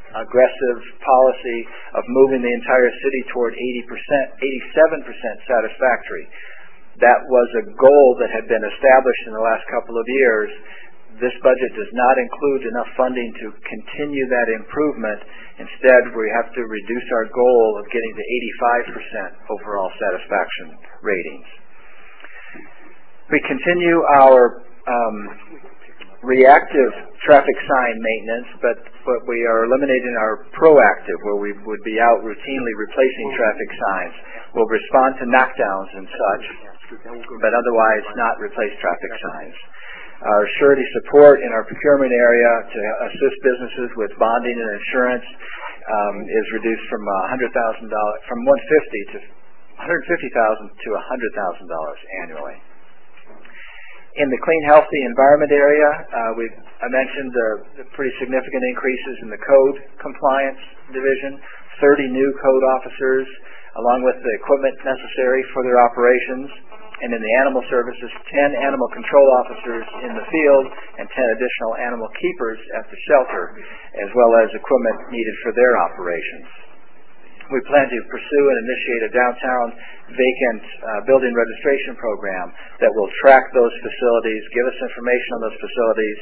aggressive policy of moving the entire city toward 87% satisfactory. That was a goal that had been established in the last couple of years. This budget does not include enough funding to continue that improvement. Instead, we have to reduce our goal of getting to 85% overall satisfaction ratings. We continue our reactive traffic sign maintenance, but we are eliminating our proactive, where we would be out routinely replacing traffic signs. We'll respond to knockdowns and such, but otherwise not replace traffic signs. Our surety support in our procurement area to assist businesses with bonding and insurance is reduced from $150,000 to $150,000 to $100,000 annually. In the Clean Healthy Environment area, I mentioned the pretty significant increases in the code compliance division, 30 new code officers, along with the equipment necessary for their operations. And in the animal services, 10 animal control officers in the field and 10 additional animal keepers at the shelter, as well as equipment needed for their operations. We plan to pursue and initiate a downtown vacant building registration program that will track those facilities, give us information on those facilities,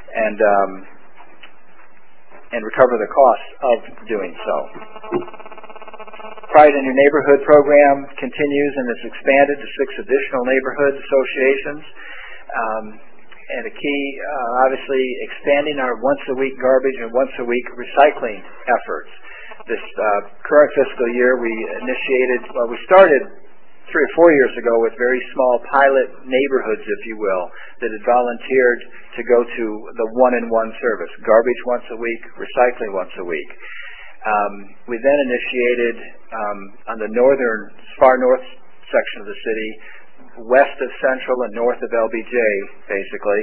and recover the costs of doing so. Pride in Your Neighborhood program continues and is expanded to 6 additional neighborhood associations. And a key, obviously, expanding our once-a-week garbage and once-a-week recycling efforts. This current fiscal year, we started 3 or 4 years ago with very small pilot neighborhoods, if you will, that had volunteered to go to the one-in-one service, garbage once a week, recycling once a week. We then initiated on the far north section of the city, west of Central and north of LBJ, basically,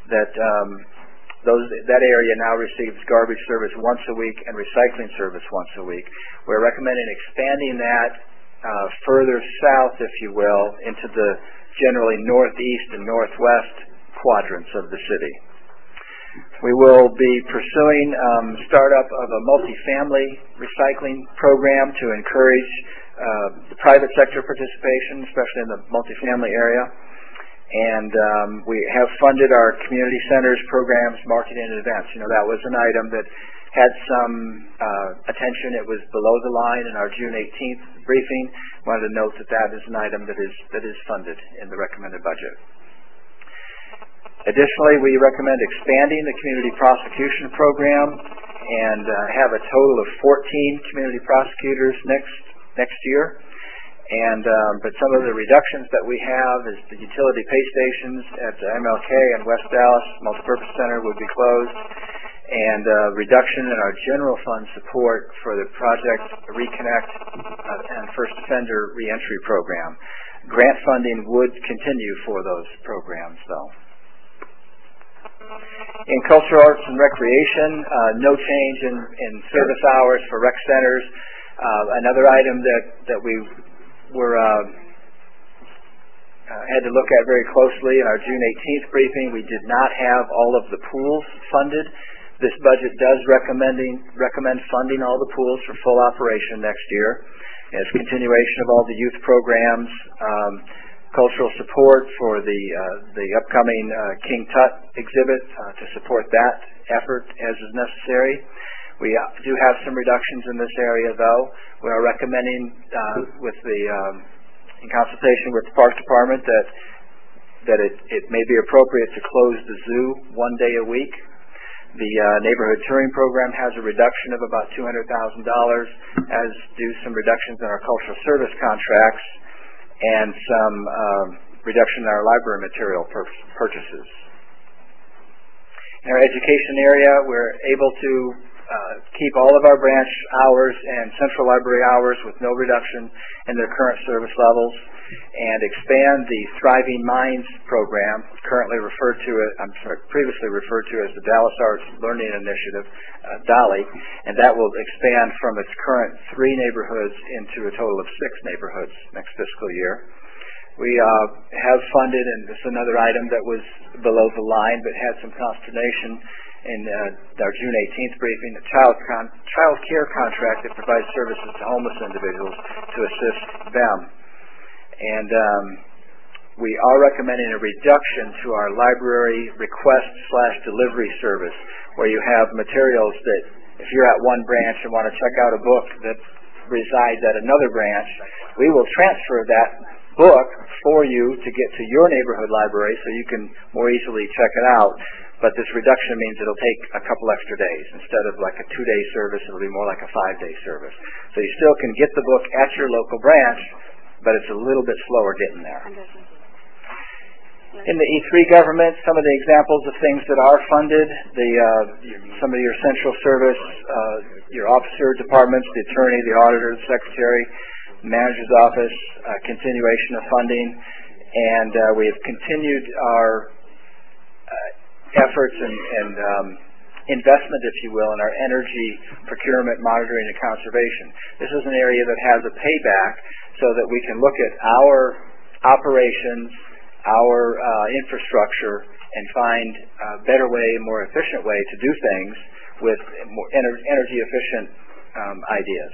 that area now receives garbage service once a week and recycling service once a week. We're recommending expanding that further south, if you will, into the generally northeast and northwest quadrants of the city. We will be pursuing startup of a multifamily recycling program to encourage the private sector participation, especially in the multifamily area. And we have funded our community centers, programs, marketing, and events. That was an item that had some attention. It was below the line in our June 18th briefing. Wanted to note that is an item that is funded in the recommended budget. Additionally, we recommend expanding the community prosecution program and have a total of 14 community prosecutors next year. But some of the reductions that we have is the utility pay stations at MLK and West Dallas Multipurpose Center would be closed, and reduction in our general fund support for the Project Reconnect and First Offender Reentry Program. Grant funding would continue for those programs, though. In cultural arts and recreation, no change in service hours for rec centers. Another item that we had to look at very closely in our June 18th briefing, we did not have all of the pools funded. This budget does recommend funding all the pools for full operation next year. As continuation of all the youth programs, cultural support for the upcoming King Tut exhibit to support that effort as is necessary. We do have some reductions in this area, though. We are recommending, in consultation with the Park Department, that it may be appropriate to close the zoo 1 day a week. The neighborhood touring program has a reduction of about $200,000, as do some reductions in our cultural service contracts and some reduction in our library material purchases. In our education area, we're able to keep all of our branch hours and central library hours with no reduction in their current service levels, and expand the Thriving Minds program, previously referred to as the Dallas Arts Learning Initiative, DALI, and that will expand from its current 3 neighborhoods into a total of 6 neighborhoods next fiscal year. We have funded, and this is another item that was below the line but had some consternation, in our June 18th briefing, a child care contract that provides services to homeless individuals to assist them. And we are recommending a reduction to our library request/delivery service, where you have materials that if you're at one branch and want to check out a book that resides at another branch, we will transfer that book for you to get to your neighborhood library so you can more easily check it out. But this reduction means it'll take a couple extra days. Instead of like a 2-day service, it'll be more like a 5-day service. So you still can get the book at your local branch, but it's a little bit slower getting there. In the E3 government, some of the examples of things that are funded, some of your central service, your officer departments, the attorney, the auditor, the secretary, manager's office, continuation of funding, and we have continued our efforts and investment, if you will, in our energy procurement, monitoring, and conservation. This is an area that has a payback so that we can look at our operations, our infrastructure, and find a better way, more efficient way to do things with more energy efficient ideas.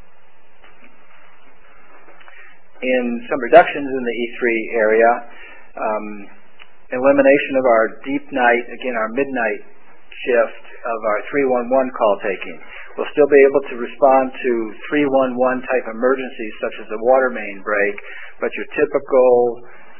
In some reductions in the E3 area, elimination of our deep night, again our midnight shift of our 311 call taking. We'll still be able to respond to 311 type emergencies such as a water main break, but your typical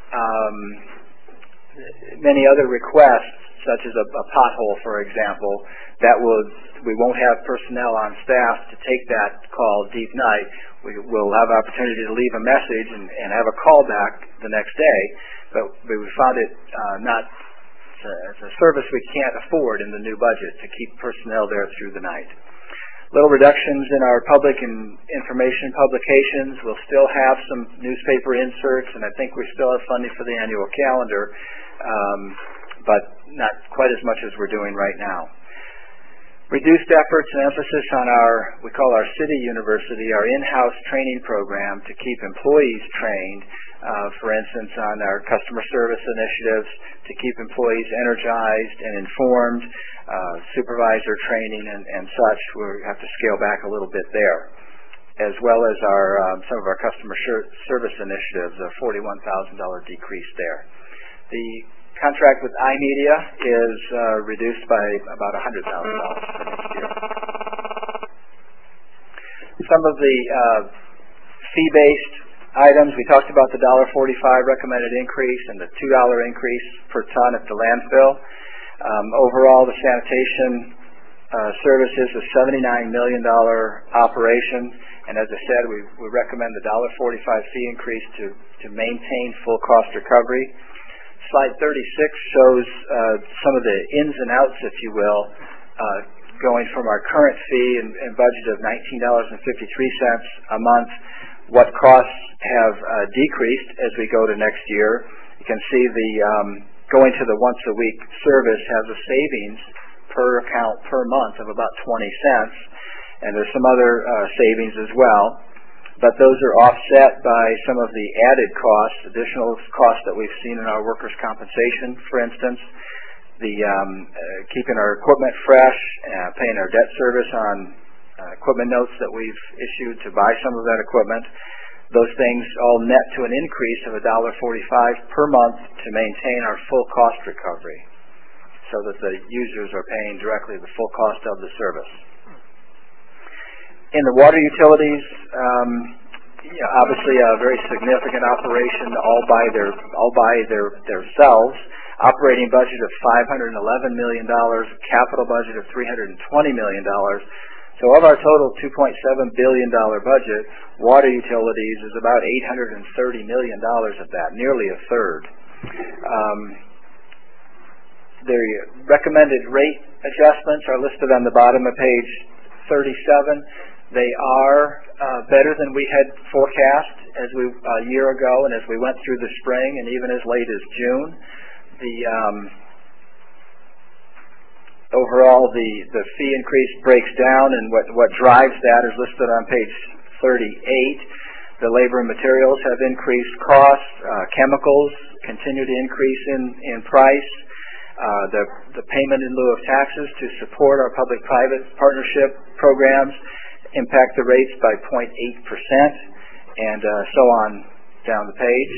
many other requests such as a pothole, for example, we won't have personnel on staff to take that call deep night. We will have opportunity to leave a message and have a call back the next day, but we found it it's a service we can't afford in the new budget to keep personnel there through the night. Little reductions in our public and information publications. We'll still have some newspaper inserts, and I think we still have funding for the annual calendar, but not quite as much as we're doing right now. Reduced efforts and emphasis on we call our city university, our in-house training program to keep employees trained, for instance, on our customer service initiatives, to keep employees energized and informed, supervisor training and such. We have to scale back a little bit there, as well as some of our customer service initiatives, a $41,000 decrease there. The contract with iMedia is reduced by about $100,000 for next year. Some of the fee-based items, we talked about the $1.45 recommended increase and the $2 increase per ton at the landfill. Overall, the sanitation services a $79 million operation, and as I said, we recommend the $1.45 fee increase to maintain full cost recovery. Slide 36 shows some of the ins and outs, if you will, going from our current fee and budget of $19.53 a month, what costs have decreased as we go to next year. You can see going to the once-a-week service has a savings per account per month of about 20 cents, and there's some other savings as well. But those are offset by some of the added costs, additional costs that we've seen in our workers' compensation, for instance, the keeping our equipment fresh, paying our debt service on equipment notes that we've issued to buy some of that equipment. Those things all net to an increase of $1.45 per month to maintain our full cost recovery, so that the users are paying directly the full cost of the service. In the water utilities, obviously a very significant operation, all by themselves. Operating budget of $511 million, capital budget of $320 million. So of our total $2.7 billion budget, water utilities is about $830 million of that, nearly a third. The recommended rate adjustments are listed on the bottom of page 37. They are better than we had forecast a year ago, and as we went through the spring, and even as late as June. Overall, the fee increase breaks down, and what drives that is listed on page 38. The labor and materials have increased costs. Chemicals continue to increase in price. The payment in lieu of taxes to support our public-private partnership programs impact the rates by 0.8%, and so on down the page.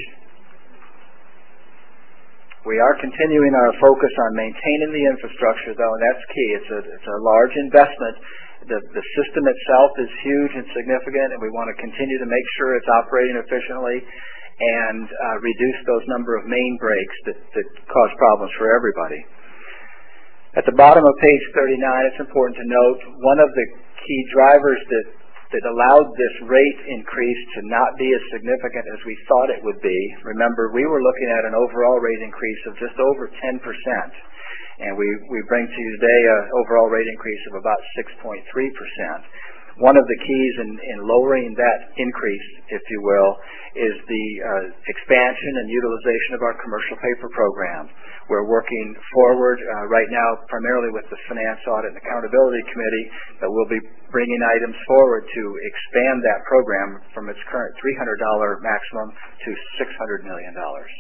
We are continuing our focus on maintaining the infrastructure, though, and that's key. It's a large investment. The system itself is huge and significant, and we want to continue to make sure it's operating efficiently and reduce those number of main breaks that cause problems for everybody. At the bottom of page 39, it's important to note one of the key drivers that allowed this rate increase to not be as significant as we thought it would be. Remember, we were looking at an overall rate increase of just over 10%, and we bring to you today an overall rate increase of about 6.3%. One of the keys in lowering that increase, if you will, is the expansion and utilization of our commercial paper program. We're working forward right now primarily with the Finance, Audit, and Accountability Committee, but we'll be bringing items forward to expand that program from its current $300 maximum to $600 million.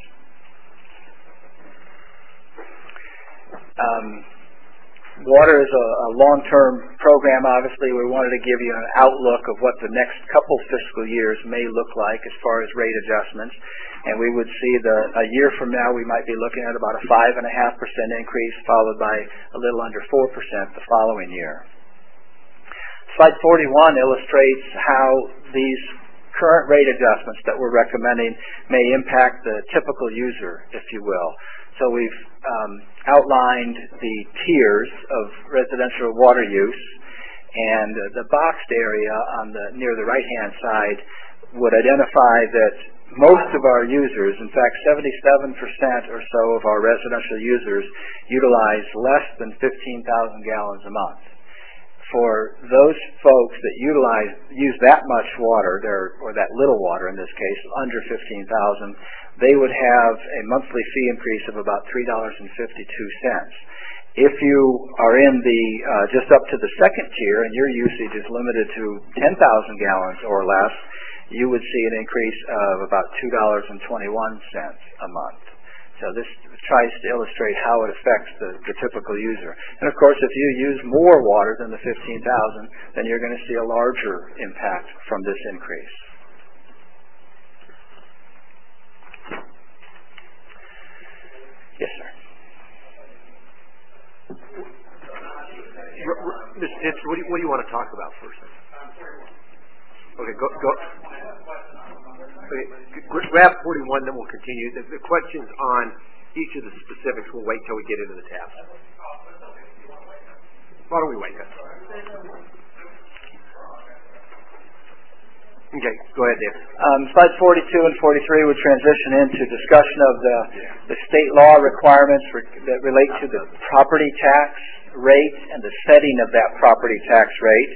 Water is a long-term program. Obviously, we wanted to give you an outlook of what the next couple fiscal years may look like as far as rate adjustments. And we would see a year from now, we might be looking at about a 5.5% increase, followed by a little under 4% the following year. Slide 41 illustrates how these current rate adjustments that we're recommending may impact the typical user, if you will. So we've outlined the tiers of residential water use, and the boxed area near the right-hand side would identify that most of our users, in fact 77% or so of our residential users, utilize less than 15,000 gallons a month. For those folks that use that much water, or that little water in this case, under 15,000, they would have a monthly fee increase of about $3.52. If you are in the just up to the second tier and your usage is limited to 10,000 gallons or less, you would see an increase of about $2.21 a month. So this tries to illustrate how it affects the typical user. And of course, if you use more water than the 15,000, then you're going to see a larger impact from this increase. Yes, sir. Ms. Pitts, what do you want to talk about first? Okay, go. Okay, grab 41, then we'll continue. The questions on each of the specifics, we'll wait till we get into the tabs. Why don't we wait then? Okay, go ahead, Dave. Slides 42 and 43 would transition into discussion of the state law requirements that relate to the property tax rate and the setting of that property tax rate.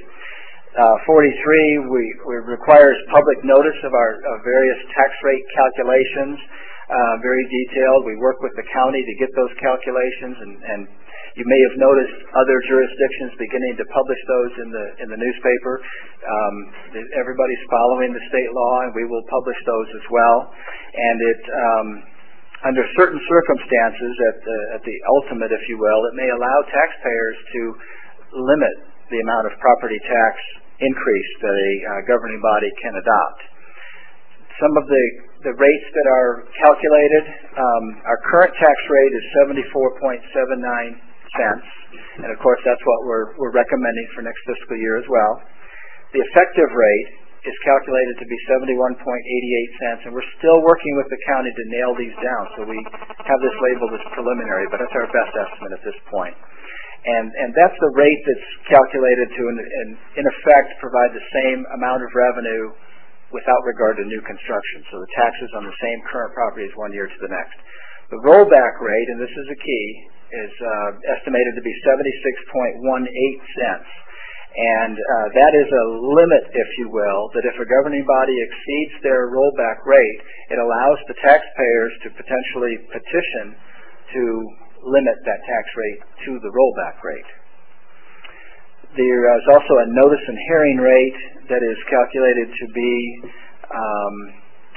43 requires public notice of our various tax rate calculations, very detailed. We work with the county to get those calculations, and you may have noticed other jurisdictions beginning to publish those in the newspaper. Everybody's following the state law, and we will publish those as well. And it, under certain circumstances, at the ultimate, if you will, it may allow taxpayers to limit the amount of property tax increase that a governing body can adopt. Some of the rates that are calculated, our current tax rate is 74.79 cents, and of course that's what we're recommending for next fiscal year as well. The effective rate is calculated to be 71.88 cents, and we're still working with the county to nail these down, so we have this labeled as preliminary, but that's our best estimate at this point. And that's the rate that's calculated to, in effect, provide the same amount of revenue without regard to new construction. So the taxes on the same current property is 1 year to the next. The rollback rate, and this is a key, is estimated to be 76.18 cents. And that is a limit, if you will, that if a governing body exceeds their rollback rate, it allows the taxpayers to potentially petition to limit that tax rate to the rollback rate. There is also a notice and hearing rate that is calculated to be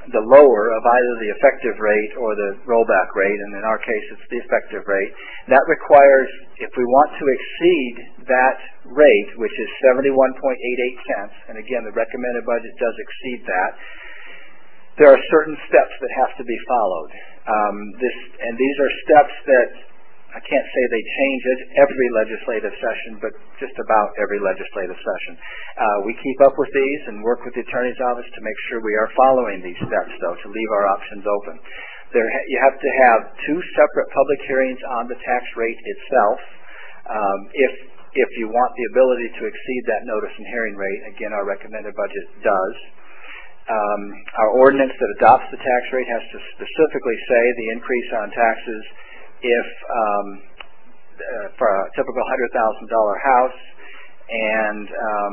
the lower of either the effective rate or the rollback rate, and in our case it's the effective rate. That requires, if we want to exceed that rate, which is 71.88 cents, and again the recommended budget does exceed that, there are certain steps that have to be followed. These are steps that I can't say they change at every legislative session, but just about every legislative session. We keep up with these and work with the Attorney's Office to make sure we are following these steps, though, to leave our options open. You have to have two separate public hearings on the tax rate itself. If you want the ability to exceed that notice and hearing rate, again, our recommended budget does. Our ordinance that adopts the tax rate has to specifically say the increase on taxes if for a typical $100,000 house, and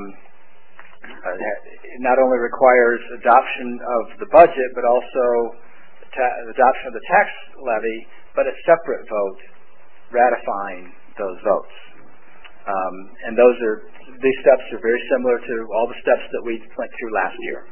it not only requires adoption of the budget, but also adoption of the tax levy, but a separate vote ratifying those votes. And these steps are very similar to all the steps that we went through last year.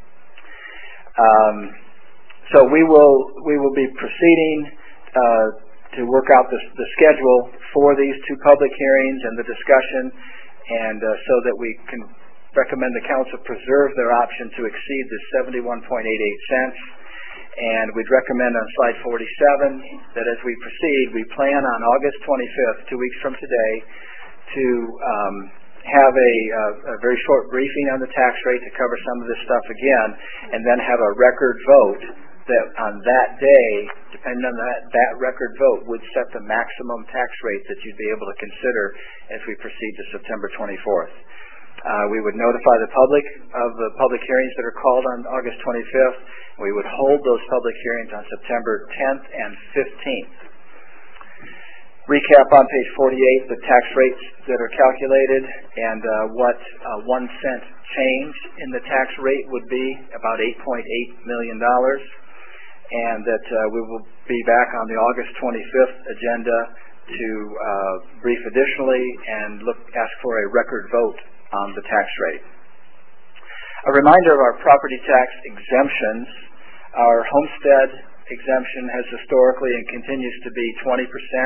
So we will be proceeding to work out the schedule for these two public hearings and the discussion, and so that we can recommend the council preserve their option to exceed the 71.88 cents. And we'd recommend on slide 47 that as we proceed, we plan on August 25th, 2 weeks from today, to have a very short briefing on the tax rate to cover some of this stuff again, and then have a record vote that on that day, depending on that record vote, would set the maximum tax rate that you'd be able to consider as we proceed to September 24th. We would notify the public of the public hearings that are called on August 25th. We would hold those public hearings on September 10th and 15th. Recap on page 48, the tax rates that are calculated and what a 1 cent change in the tax rate would be, about $8.8 million. And that we will be back on the August 25th agenda to brief additionally and ask for a record vote on the tax rate. A reminder of our property tax exemptions. Our homestead exemption has historically and continues to be 20%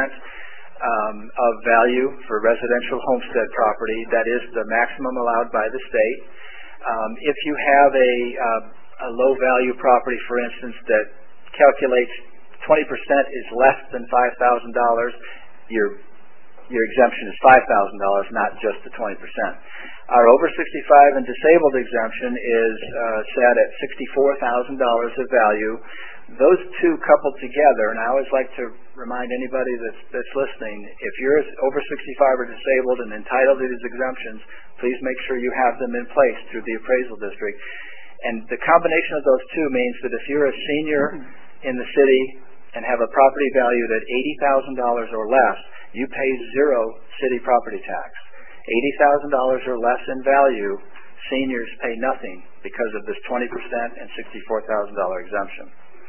of value for residential homestead property. That is the maximum allowed by the state. If you have a low value property, for instance, that calculates 20% is less than $5,000, your exemption is $5,000, not just the 20%. Our over 65 and disabled exemption is set at $64,000 of value. Those two coupled together, and I always like to remind anybody that's listening, if you're over 65 or disabled and entitled to these exemptions, please make sure you have them in place through the appraisal district. And the combination of those two means that if you're a senior in the city and have a property valued at $80,000 or less, you pay zero city property tax. $80,000 or less in value, seniors pay nothing because of this 20% and $64,000 exemption.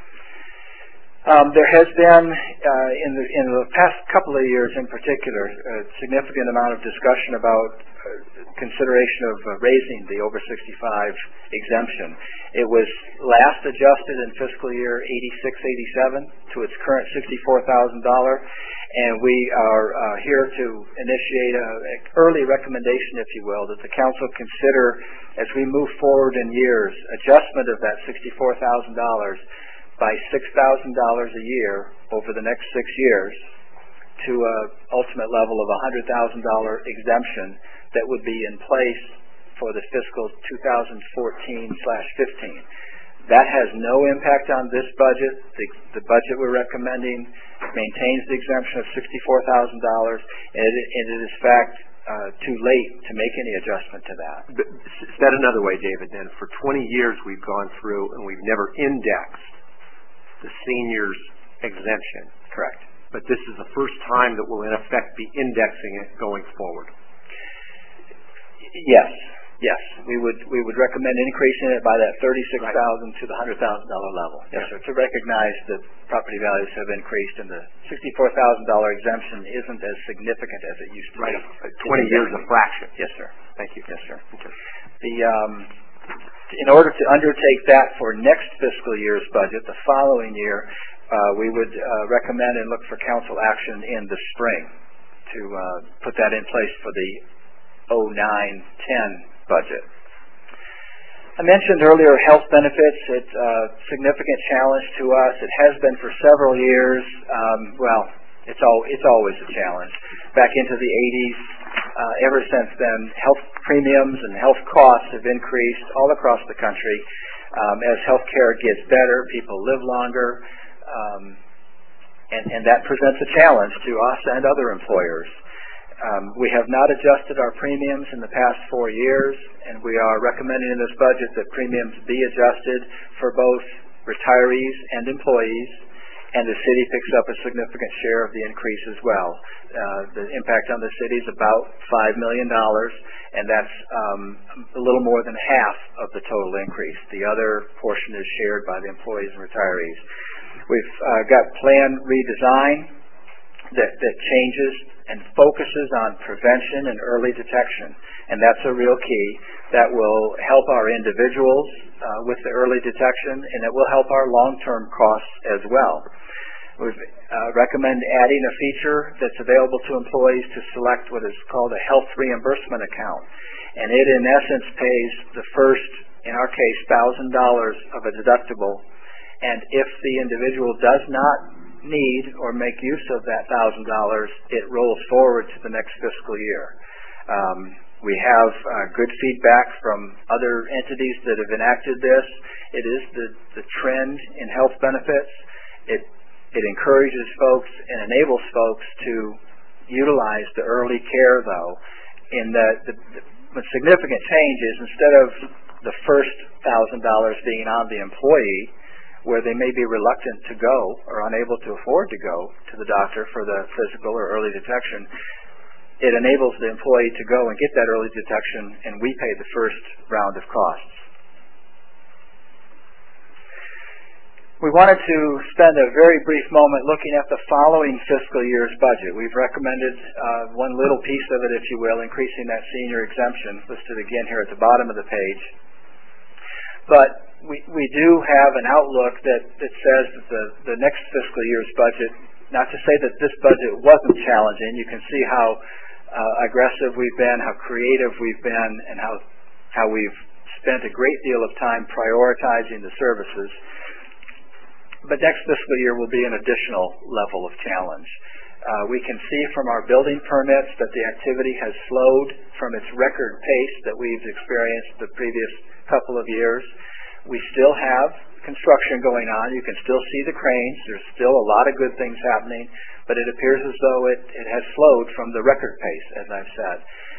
There has been, in the past couple of years in particular, a significant amount of discussion about consideration of raising the over 65 exemption. It was last adjusted in fiscal year 86-87 to its current $64,000, and we are here to initiate an early recommendation, if you will, that the council consider, as we move forward in years, adjustment of that $64,000 by $6,000 a year over the next 6 years to an ultimate level of $100,000 exemption that would be in place for the fiscal 2014/15. That has no impact on this budget. The budget we're recommending maintains the exemption of $64,000, and it is in fact too late to make any adjustment to that. But said another way, David, then, for 20 years we've gone through and we've never indexed the seniors exemption. Correct. But this is the first time that we'll in effect be indexing it going forward. Yes. We would recommend increasing it by that $36,000 to the $100,000 level. Yes, sir. To recognize that property values have increased and the $64,000 exemption isn't as significant as it used to be. 20 years a fraction. Yes, sir. Thank you. Yes, sir. Okay. The in order to undertake that for next fiscal year's budget, the following year, we would recommend and look for council action in the spring to put that in place for the 09-10 budget. I mentioned earlier health benefits. It's a significant challenge to us. It has been for several years. It's always a challenge. Back into the 80s, ever since then, health premiums and health costs have increased all across the country. As health care gets better, people live longer, and that presents a challenge to us and other employers. We have not adjusted our premiums in the past 4 years, and we are recommending in this budget that premiums be adjusted for both retirees and employees, and the city picks up a significant share of the increase as well. The impact on the city is about $5 million, and that's a little more than half of the total increase. The other portion is shared by the employees and retirees. We've got plan redesign that changes and focuses on prevention and early detection, and that's a real key. That will help our individuals with the early detection, and it will help our long-term costs as well. We recommend adding a feature that's available to employees to select what is called a health reimbursement account, and it in essence pays the first, in our case, $1,000 of a deductible, and if the individual does not need or make use of that $1,000, it rolls forward to the next fiscal year. We have good feedback from other entities that have enacted this. It is the trend in health benefits. It encourages folks and enables folks to utilize the early care, though, in that the significant change is instead of the first $1,000 being on the employee, where they may be reluctant to go or unable to afford to go to the doctor for the physical or early detection, it enables the employee to go and get that early detection, and we pay the first round of costs. We wanted to spend a very brief moment looking at the following fiscal year's budget. We've recommended one little piece of it, if you will, increasing that senior exemption, listed again here at the bottom of the page. But we do have an outlook that says that the next fiscal year's budget, not to say that this budget wasn't challenging, you can see how aggressive we've been, how creative we've been, and how we've spent a great deal of time prioritizing the services. But next fiscal year will be an additional level of challenge. We can see from our building permits that the activity has slowed from its record pace that we've experienced the previous couple of years. We still have construction going on. You can still see the cranes. There's still a lot of good things happening, but it appears as though it has slowed from the record pace, as I've said.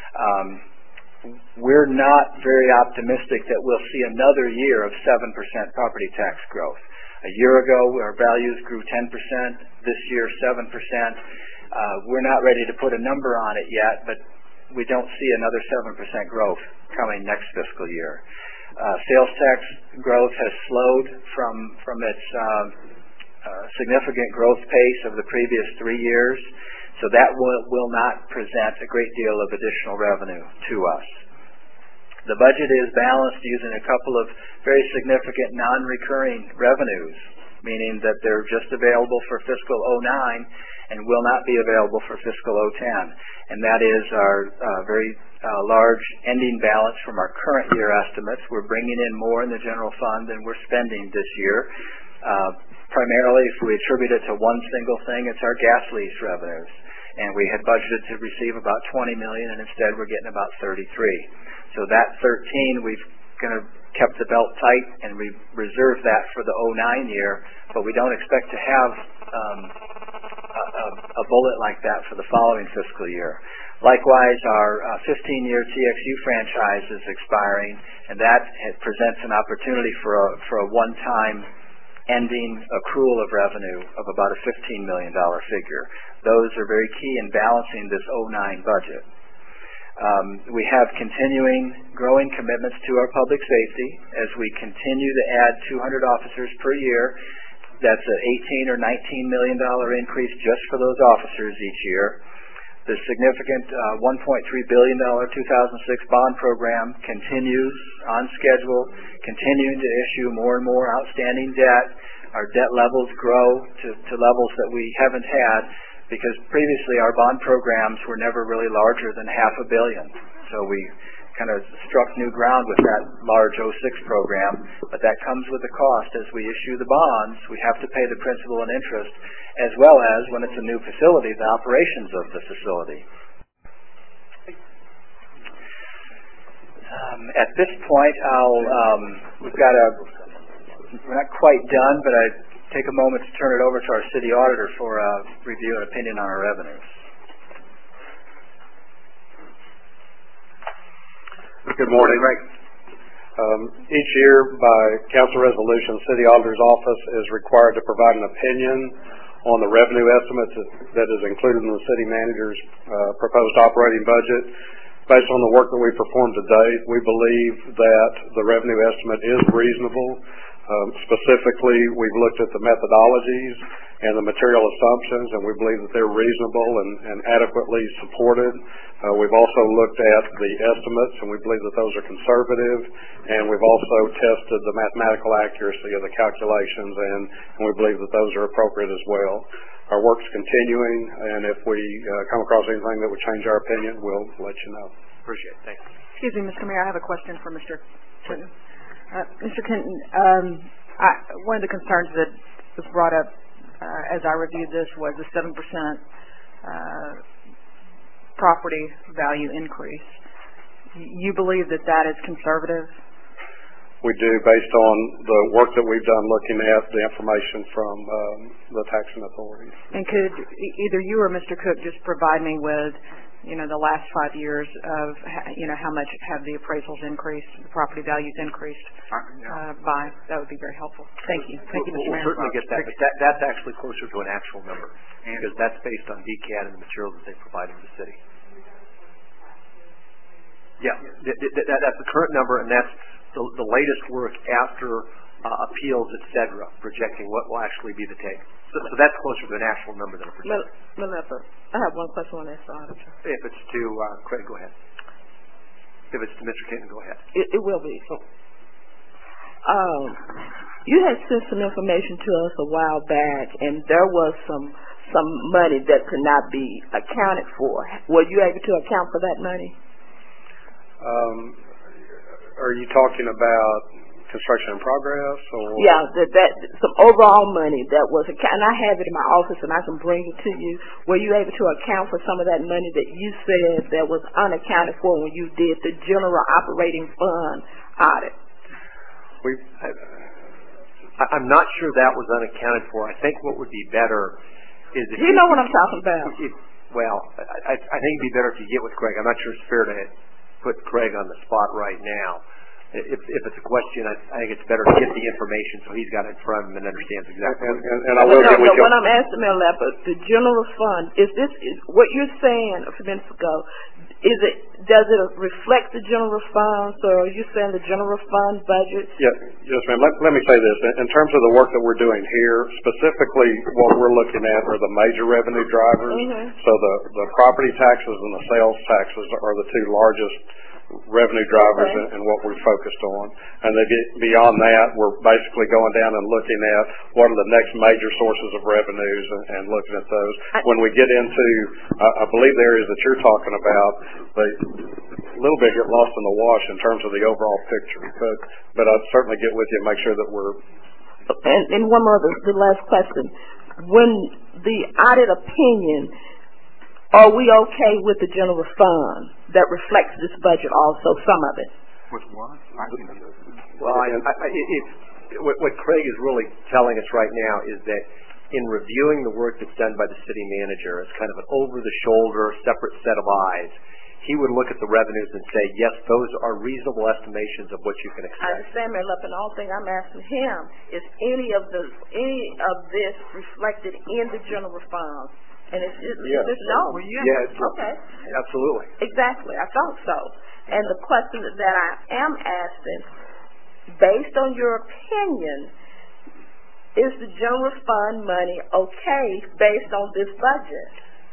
We're not very optimistic that we'll see another year of 7% property tax growth. A year ago, our values grew 10%. This year, 7%. We're not ready to put a number on it yet, but we don't see another 7% growth coming next fiscal year. Sales tax growth has slowed from its significant growth pace of the previous 3 years, so that will not present a great deal of additional revenue to us. The budget is balanced using a couple of very significant non-recurring revenues, meaning that they're just available for fiscal 09 and will not be available for fiscal 010. And that is our very large ending balance from our current year estimates. We're bringing in more in the general fund than we're spending this year. Primarily, if we attribute it to one single thing, it's our gas lease revenues. And we had budgeted to receive about $20 million, and instead we're getting about $33 million. So that 13, we've kind of kept the belt tight, and we reserved that for the 09 year, but we don't expect to have a bullet like that for the following fiscal year. Likewise, our 15-year TXU franchise is expiring, and that presents an opportunity for a one-time ending accrual of revenue of about a $15 million figure. Those are very key in balancing this 09 budget. We have continuing growing commitments to our public safety as we continue to add 200 officers per year. That's an $18 or $19 million increase just for those officers each year. The significant $1.3 billion 2006 bond program continues on schedule, continuing to issue more and more outstanding debt. Our debt levels grow to levels that we haven't had because previously our bond programs were never really larger than $500 million. So we kind of struck new ground with that large 06 program, but that comes with a cost. As we issue the bonds, we have to pay the principal and interest, as well as, when it's a new facility, the operations of the facility. At this point, we're not quite done, but I take a moment to turn it over to our city auditor for a review and opinion on our revenues. Good morning. Each year, by council resolution, City Auditor's Office is required to provide an opinion on the revenue estimates that is included in the City Manager's proposed operating budget. Based on the work that we performed to date, we believe that the revenue estimate is reasonable. Specifically, we've looked at the methodologies and the material assumptions, and we believe that they're reasonable and adequately supported. We've also looked at the estimates, and we believe that those are conservative, and we've also tested the mathematical accuracy of the calculations, and we believe that those are appropriate as well. Our work's continuing, and if we come across anything that would change our opinion, we'll let you know. Appreciate it. Thanks. Excuse me, Mr. Mayor, I have a question for Mr. Clinton. Mr. Clinton, one of the concerns that was brought up as I reviewed this was the 7% property value increase. You believe that that is conservative? We do, based on the work that we've done looking at the information from the taxing authorities. And could either you or Mr. Cook just provide me with, the last 5 years of, how much have the appraisals increased, the property values increased by? That would be very helpful. Thank you. Thank you, Mr. Mayor. We'll certainly get that, but that's actually closer to an actual number because that's based on DCAT and the materials that they provided to the city. Yeah, that's the current number, and that's the latest work after appeals, et cetera, projecting what will actually be the take. So that's closer to an actual number than a projection. Melissa, I have one question on that side. If it's to Craig, go ahead. If it's to Mr. Clinton, go ahead. It will be. You had sent some information to us a while back, and there was some money that could not be accounted for. Were you able to account for that money? Are you talking about construction in progress? Or? Yeah, that some overall money that was, and I have it in my office and I can bring it to you. Were you able to account for some of that money that you said that was unaccounted for when you did the general operating fund audit? I'm not sure that was unaccounted for. I think what would be better is if you know what I'm talking about. I think it'd be better if you get with Craig. I'm not sure it's fair to put Craig on the spot right now. If it's a question, I think it's better to get the information so he's got it in front of him and understands exactly. And I will get with you. What I'm asking, Mayor Leppert, the general fund, is what you're saying a few minutes ago? Does it reflect the general fund? So are you saying the general fund budget? Yes, ma'am. Let me say this. In terms of the work that we're doing here, specifically what we're looking at are the major revenue drivers. Mm-hmm. So the property taxes and the sales taxes are the two largest revenue drivers and what we're focused on. And beyond that, we're basically going down and looking at what are the next major sources of revenues and looking at those. When we get into, I believe the areas that you're talking about, they a little bit get lost in the wash in terms of the overall picture. But I'd certainly get with you and make sure that we're... And one more, the last question. When the audit opinion, are we okay with the general fund that reflects this budget also, some of it? With what? Well, what Craig is really telling us right now is that in reviewing the work that's done by the city manager as kind of an over-the-shoulder, separate set of eyes, he would look at the revenues and say, yes, those are reasonable estimations of what you can expect. I understand, Mayor Leppert, and the only thing I'm asking him is any of this reflected in the general fund? And it's no. Yes. Okay. Absolutely. Exactly. I thought so. And the question that I am asking, based on your opinion, is the general fund money okay based on this budget?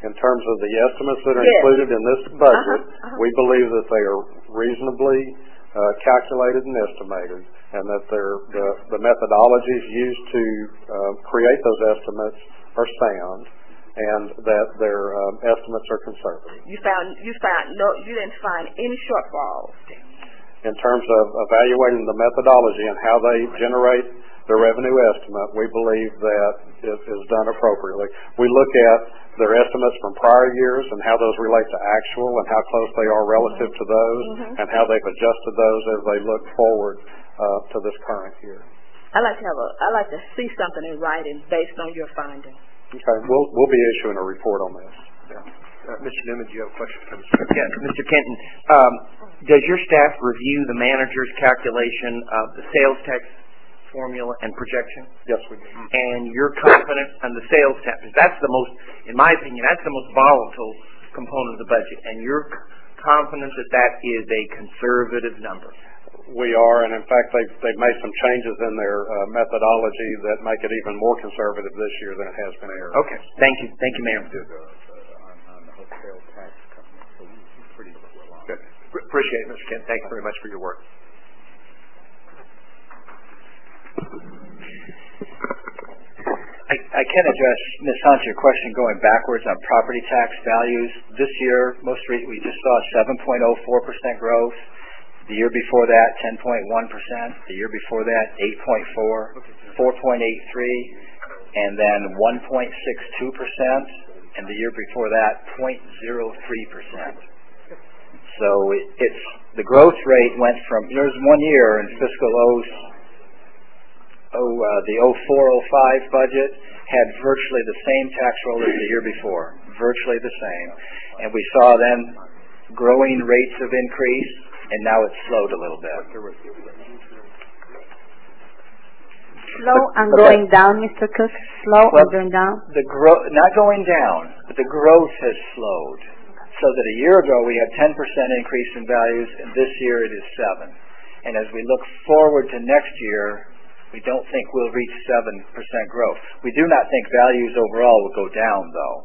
In terms of the estimates that are Yes. included in this budget, Uh-huh. we believe that they are reasonably calculated and estimated, and that the methodologies used to create those estimates are sound, and that their estimates are conservative. You didn't find any shortfalls. In terms of evaluating the methodology and how they generate the revenue estimate, we believe that it is done appropriately. We look at their estimates from prior years and how those relate to actual and how close they are relative to those, and how they've adjusted those as they look forward to this current year. I like to see something in writing based on your findings. Okay, we'll be issuing a report on this. Mr. Newman, do you have a question for Mr. Kenton? Yes, Mr. Kenton. Does your staff review the manager's calculation of the sales tax formula and projection? Yes, we do. And you're confident on the sales tax? That's the most, in my opinion, that's the most volatile component of the budget. And you're confident that that is a conservative number? We are, and in fact, they've made some changes in their methodology that make it even more conservative this year than it has been ever. Okay. Thank you. Thank you, ma'am. On the hotel tax company, so you're pretty well on. Good. Appreciate it, Mr. Kent. Thanks very much for your work. I can address, Ms. Hunt, your question going backwards on property tax values. This year, we just saw 7.04% growth. The year before that, 10.1%. The year before that, 8.4%, 4.83%, and then 1.62%. And the year before that, 0.03%. So the growth rate went from, there's 1 year in fiscal the 04-05 budget had virtually the same tax roll as the year before, virtually the same. And we saw then growing rates of increase, and now it's slowed a little bit. Slow and going down, Mr. Cook? Slow and going down? Not going down, but the growth has slowed. So that a year ago we had 10% increase in values, and this year it is 7%. And as we look forward to next year, we don't think we'll reach 7% growth. We do not think values overall will go down, though.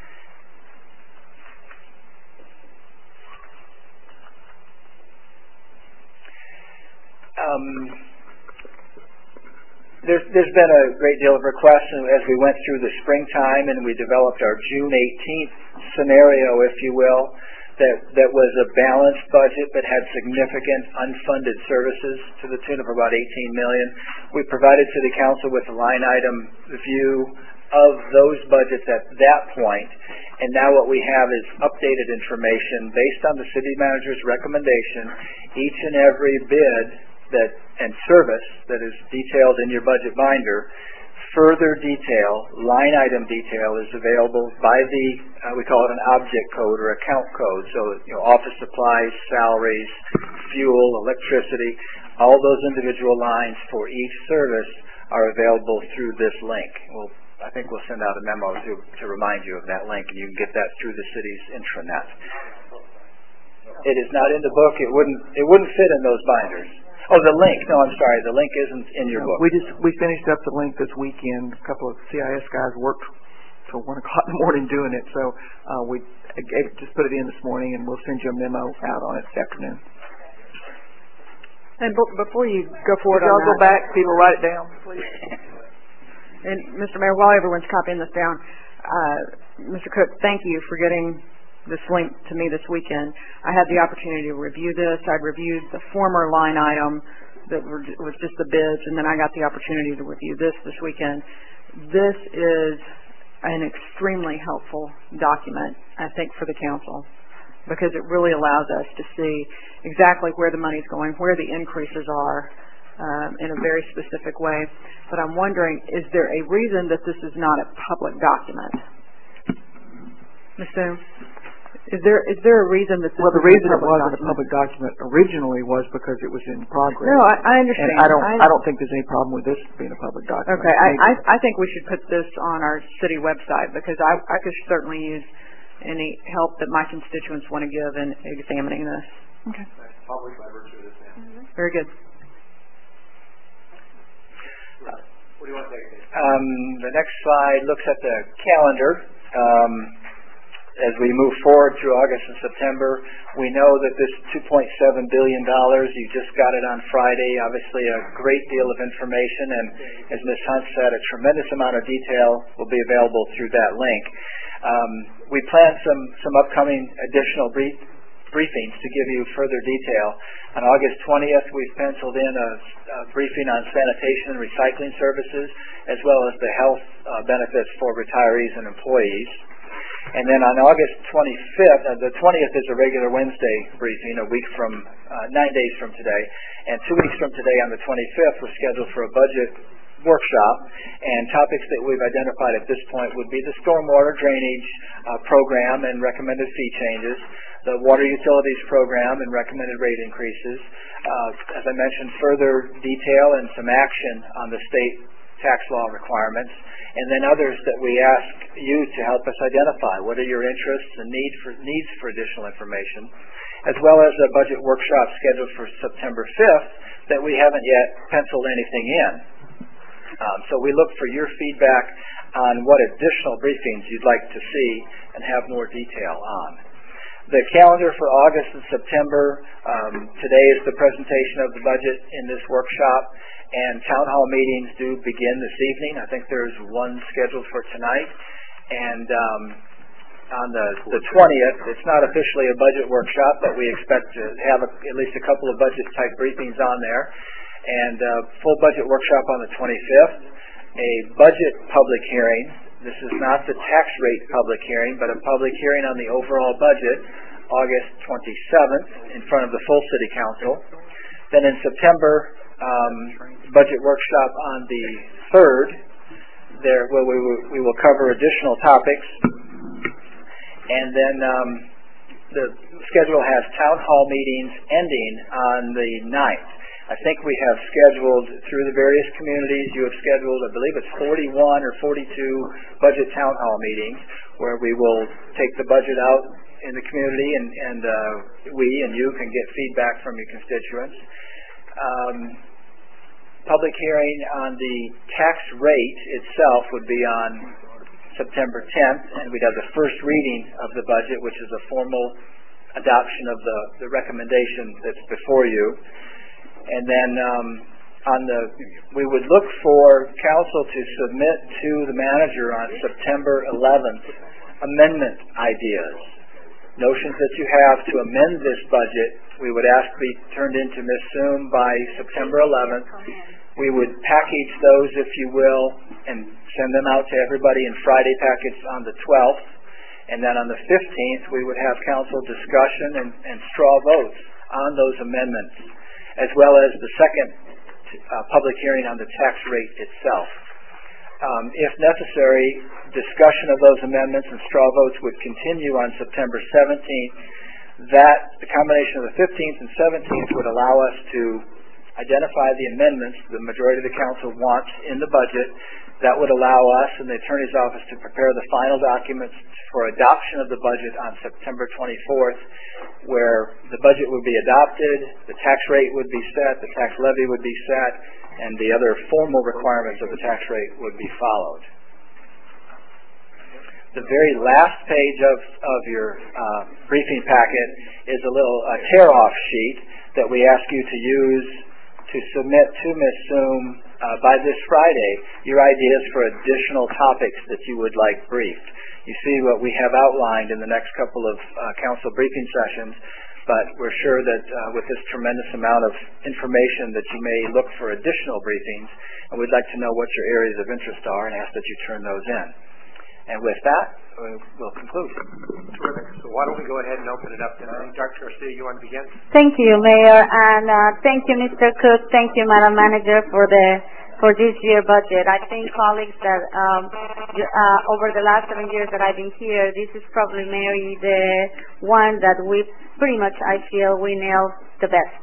There's been a great deal of requests as we went through the springtime, and we developed our June 18th scenario, if you will, that was a balanced budget but had significant unfunded services to the tune of about $18 million. We provided to the council with a line item view of those budgets at that point, and now what we have is updated information based on the city manager's recommendation. Each and every bid and service that is detailed in your budget binder, further detail, line item detail, is available by we call it an object code or account code. So, office supplies, salaries, fuel, electricity, all those individual lines for each service are available through this link. I think we'll send out a memo to remind you of that link, and you can get that through the city's intranet. It is not in the book. It wouldn't fit in those binders. Oh, the link. No, I'm sorry. The link isn't in your book. We finished up the link this weekend. A couple of CIS guys worked till 1 o'clock in the morning doing it. So we just put it in this morning, and we'll send you a memo out on it this afternoon. And before you go forward on that, go back, people write it down, please. And Mr. Mayor, while everyone's copying this down, Mr. Cook, thank you for getting this link to me this weekend. I had the opportunity to review this. I'd reviewed the former line item that was just the bids, and then I got the opportunity to review this weekend. This is an extremely helpful document, I think, for the council, because it really allows us to see exactly where the money's going, where the increases are, in a very specific way. But I'm wondering, is there a reason that this is not a public document? Ms. Boone? Is there a reason that this the reason it wasn't a public document originally was because it was in progress. No, I understand. And I don't think there's any problem with this being a public document. Okay, I think we should put this on our city website, because I could certainly use any help that my constituents want to give in examining this. Okay. Public by virtue of this now. Very good. What do you want to say? The next slide looks at the calendar. as we move forward through August and September. We know that this $2.7 billion, you just got it on Friday, obviously a great deal of information, and as Ms. Hunt said, a tremendous amount of detail will be available through that link. We plan some upcoming additional briefings to give you further detail. On August 20th, we've penciled in a briefing on sanitation and recycling services, as well as the health benefits for retirees and employees. And then on August 25th, the 20th is a regular Wednesday briefing, a week from 9 days from today. And 2 weeks from today, on the 25th, we're scheduled for a budget workshop, and topics that we've identified at this point would be the stormwater drainage program and recommended fee changes, the water utilities program and recommended rate increases, as I mentioned, further detail and some action on the state tax law requirements, and then others that we ask you to help us identify. What are your interests and needs for additional information, as well as a budget workshop scheduled for September 5th that we haven't yet penciled anything in. So we look for your feedback on what additional briefings you'd like to see and have more detail on. The calendar for August and September, today is the presentation of the budget in this workshop, and town hall meetings do begin this evening. I think there's one scheduled for tonight. And on the 20th, it's not officially a budget workshop, but we expect to have at least a couple of budget-type briefings on there. And a full budget workshop on the 25th, a budget public hearing. This is not the tax rate public hearing, but a public hearing on the overall budget, August 27th, in front of the full City Council. Then in September, budget workshop on the 3rd, where we will cover additional topics. And then the schedule has town hall meetings ending on the 9th. I think we have scheduled through the various communities, you have scheduled, I believe it's 41 or 42 budget town hall meetings where we will take the budget out in the community and we and you can get feedback from your constituents. Public hearing on the tax rate itself would be on September 10th, and we'd have the first reading of the budget, which is a formal adoption of the recommendation that's before you. And then we would look for council to submit to the manager on September 11th amendment ideas. Notions that you have to amend this budget, we would ask be turned into Ms. Soom by September 11th. We would package those, if you will, and send them out to everybody in Friday packets on the 12th. And then on the 15th, we would have council discussion and straw votes on those amendments, as well as the second public hearing on the tax rate itself. If necessary, discussion of those amendments and straw votes would continue on September 17th. The combination of the 15th and 17th would allow us to identify the amendments the majority of the council wants in the budget. That would allow us and the Attorney's Office to prepare the final documents for adoption of the budget on September 24th, where the budget would be adopted, the tax rate would be set, the tax levy would be set, and the other formal requirements of the tax rate would be followed. The very last page of your briefing packet is a little tear-off sheet that we ask you to use to submit to Ms. Soom by this Friday your ideas for additional topics that you would like briefed. You see what we have outlined in the next couple of council briefing sessions, but we're sure that with this tremendous amount of information that you may look for additional briefings, and we'd like to know what your areas of interest are and ask that you turn those in. And with that, we'll conclude. Terrific. So why don't we go ahead and open it up to Dr. Garcia, you want to begin? Thank you, Mayor, and thank you, Mr. Cook. Thank you, Madam Manager, for this year budget. I think colleagues that over the last 7 years that I've been here, this is probably, Mary, the one that we pretty much, I feel, we nailed the best.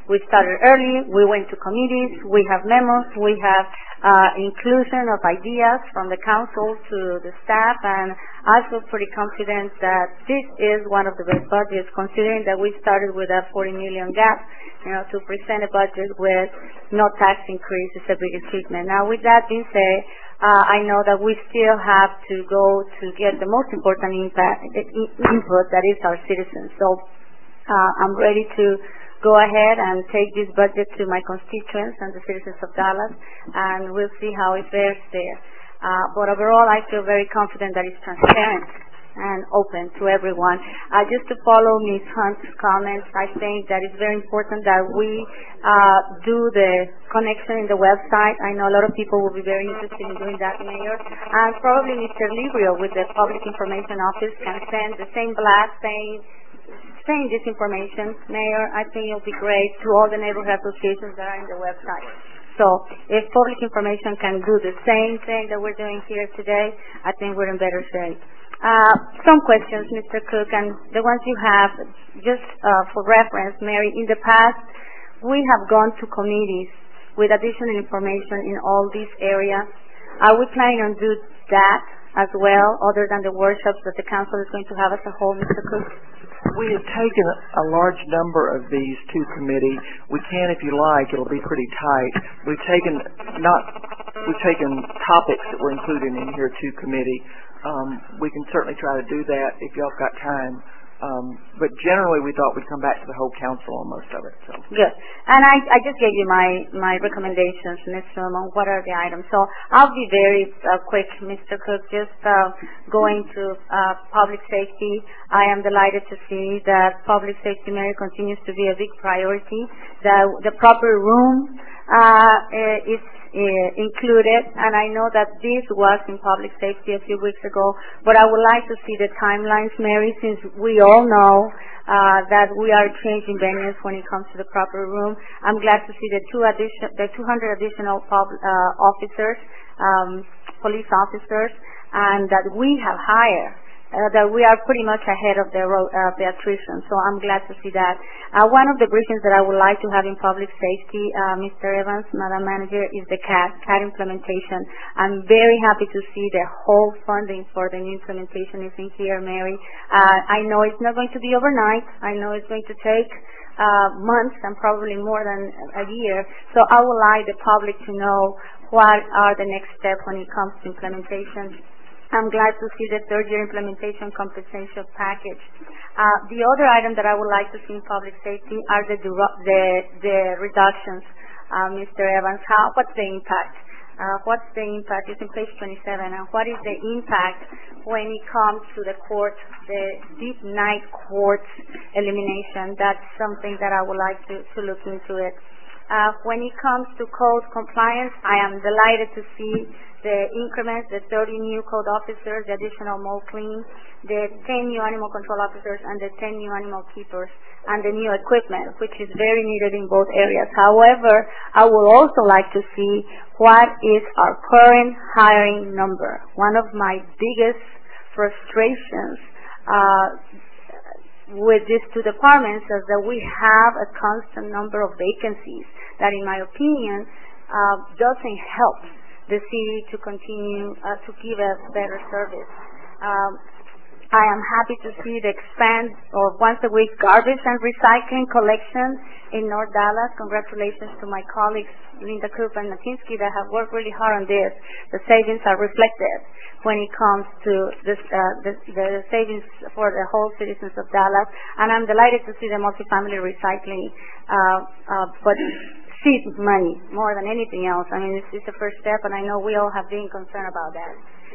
We started early. We went to committees. We have memos. We have inclusion of ideas from the council to the staff, and I feel pretty confident that this is one of the best budgets, considering that we started with a $40 million gap. To present a budget with no tax increase is a big achievement. Now, with that being said, I know that we still have to go to get the most important input, that is our citizens. So I'm ready to go ahead and take this budget to my constituents and the citizens of Dallas, and we'll see how it fares there. But overall, I feel very confident that it's transparent and open to everyone. Just to follow Ms. Hunt's comments, I think that it's very important that we do the connection in the website. I know a lot of people will be very interested in doing that, Mayor. And probably Mr. Librio with the Public Information Office can send the same blast saying this information. Mayor, I think it'll be great to all the neighborhood associations that are in the website. So if Public Information can do the same thing that we're doing here today, I think we're in better shape. Some questions, Mr. Cook, and the ones you have, just for reference, Mary, in the past, we have gone to committees with additional information in all these areas. Are we planning on doing that as well, other than the workshops that the council is going to have as a whole, Mr. Cook? We have taken a large number of these to committee. We can, if you like. It'll be pretty tight. We've taken topics that were included in here to committee. We can certainly try to do that if y'all have got time. But generally, we thought we'd come back to the whole council on most of it. So. Good. And I just gave you my recommendations, Mr. on what are the items. So I'll be very quick, Mr. Cook. Just going to public safety. I am delighted to see that public safety, Mary, continues to be a big priority. The proper room is included, and I know that this was in public safety a few weeks ago, but I would like to see the timelines, Mary, since we all know that we are changing venues when it comes to the proper room. I'm glad to see the 200 additional officers, police officers, and that we have hired. That we are pretty much ahead of the attrition, so I'm glad to see that. One of the briefings that I would like to have in public safety, Mr. Evans, Madam Manager, is the CAT implementation. I'm very happy to see the whole funding for the new implementation is in here, Mary. I know it's not going to be overnight. I know it's going to take months and probably more than a year, so I would like the public to know what are the next steps when it comes to implementation. I'm glad to see the third-year implementation compensation package. The other item that I would like to see in public safety are the reductions. Mr. Evans, what's the impact? What's the impact? It's in page 27. And what is the impact when it comes to the court, the deep night courts elimination? That's something that I would like to look into it. When it comes to code compliance, I am delighted to see the increments, the 30 new code officers, the additional mole clean, the 10 new animal control officers, and the 10 new animal keepers, and the new equipment, which is very needed in both areas. However, I would also like to see what is our current hiring number. One of my biggest frustrations with these two departments is that we have a constant number of vacancies that, in my opinion, doesn't help the city to continue to give us better service. I am happy to see the expand of once a week garbage and recycling collection in North Dallas. Congratulations to my colleagues Linda Coop and Natinsky that have worked really hard on this. The savings are reflected when it comes to this, the savings for the whole citizens of Dallas. And I'm delighted to see the multifamily recycling, but seed money more than anything else. I mean, it's the first step, and I know we all have been concerned about that.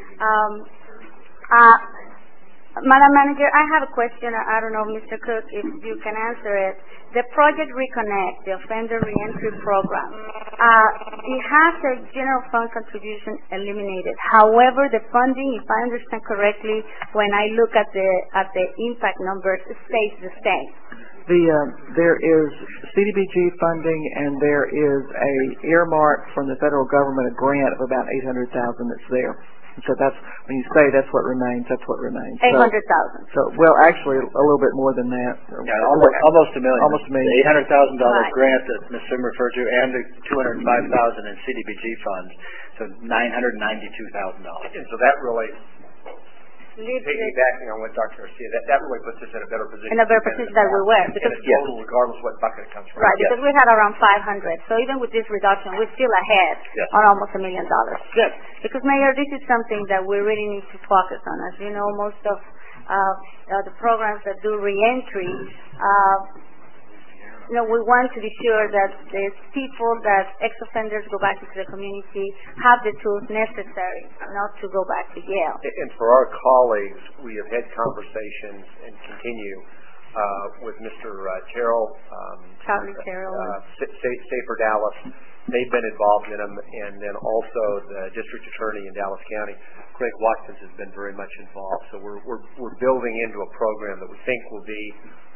Madam Manager, I have a question. I don't know, Mr. Cook, if you can answer it. The Project Reconnect, the offender reentry program, it has a general fund contribution eliminated. However, the funding, if I understand correctly, when I look at the impact numbers, it stays the same. There is CDBG funding, and there is a earmark from the federal government, a grant of about $800,000 that's there. And so that's, when you say that's what remains, that's what remains. 800,000. So, well, actually, a little bit more than that. Yeah, almost $1 million. Almost $1 million. The $800,000 Right. grant that Ms. Sim referred to, and the $205,000 in CDBG funds, so $992,000. And so that really, Leaves it piggybacking on what Dr. Garcia, that really puts us in a better position. in a better position that we were. In Because, a total, regardless of what bucket it comes from. right, because we had around 500. So even with this reduction, we're still ahead Yes. on almost $1 million. Good. Because, Mayor, this is something that we really need to focus on. As you know, most of the programs that do reentry, we want to be sure that the people, that ex-offenders go back into the community, have the tools necessary not to go back to jail. And for our colleagues, we have had conversations and continue with Mr. Terrell, Charlie Terrell. Safer Dallas. They've been involved in them, and then also the district attorney in Dallas County, Craig Watkins, has been very much involved. So we're building into a program that we think will be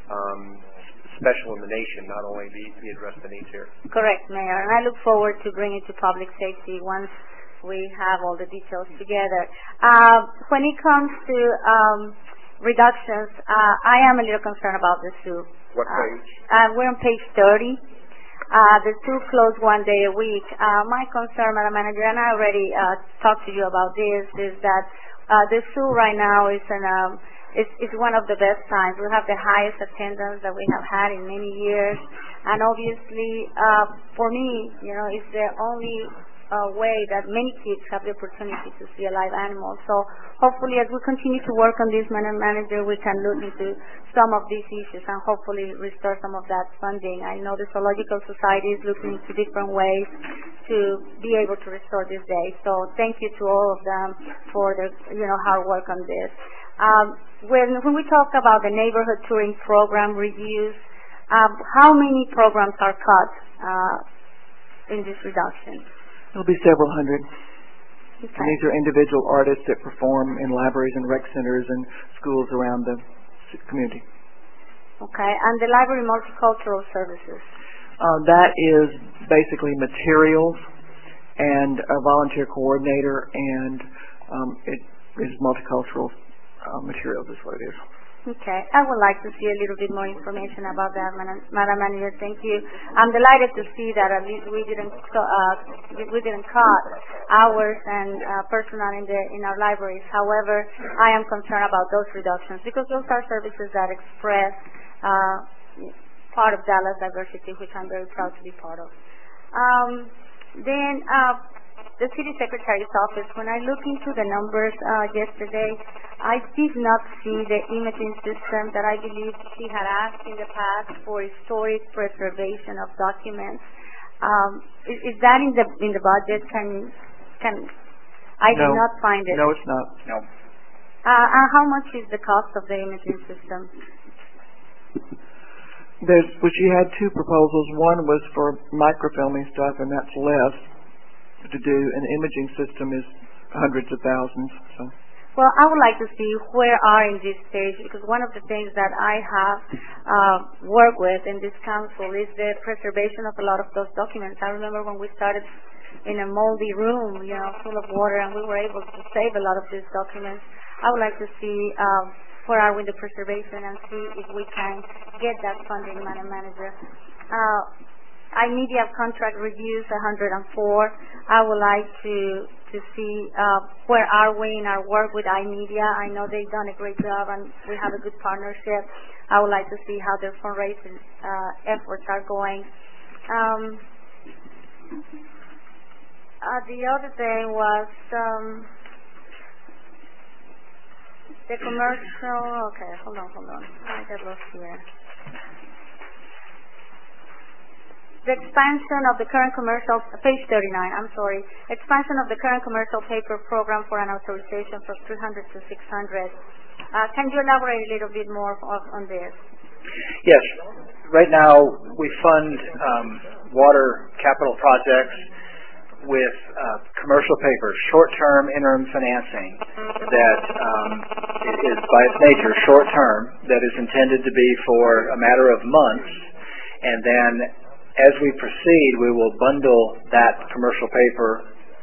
special in the nation, not only be address the needs here. Correct, Mayor. And I look forward to bringing it to public safety once we have all the details together. When it comes to reductions, I am a little concerned about the zoo. What page? We're on page 30. The zoo closed one day a week. My concern, Madam Manager, and I already talked to you about this, is that the zoo right now is it's one of the best times. We have the highest attendance that we have had in many years, and obviously, for me, it's the only way that many kids have the opportunity to see a live animal. So hopefully, as we continue to work on this, Madam Manager, we can look into some of these issues and hopefully restore some of that funding. I know the Zoological Society is looking into different ways to be able to restore this day. So thank you to all of them for their hard work on this. When we talk about the neighborhood touring program reviews, how many programs are cut in this reduction? It'll be several hundred. Okay. And these are individual artists that perform in libraries and rec centers and schools around the community. Okay, and the library multicultural services? That is basically materials and a volunteer coordinator, and it is multicultural materials is what it is. Okay, I would like to see a little bit more information about that, Madam Manager. Thank you. I'm delighted to see that at least we didn't cut hours and personnel in our libraries. However, I am concerned about those reductions because those are services that express part of Dallas diversity, which I'm very proud to be part of. Then the City Secretary's office, when I looked into the numbers yesterday, I did not see the imaging system that I believe she had asked in the past for historic preservation of documents. Is that in the budget? I did not find it. No, it's not. No. How much is the cost of the imaging system? She had two proposals. One was for microfilming stuff, and that's less to do. An imaging system is hundreds of thousands. So. Well, I would like to see where are in this stage, because one of the things that I have worked with in this council is the preservation of a lot of those documents. I remember when we started in a moldy room, full of water, and we were able to save a lot of these documents. I would like to see where are we in the preservation and see if we can get that funding, Madam Manager. iMedia contract reviews 104. I would like to see where are we in our work with iMedia. I know they've done a great job and we have a good partnership. I would like to see how their fundraising efforts are going. The other thing was the commercial. Okay, hold on. I got lost here. The expansion of the current commercial, page 39, I'm sorry. Expansion of the current commercial paper program for an authorization from 300 to 600. Can you elaborate a little bit more on this? Yes. Right now, we fund water capital projects with commercial paper, short-term interim financing that is by its nature short-term, that is intended to be for a matter of months, and then as we proceed, we will bundle that commercial paper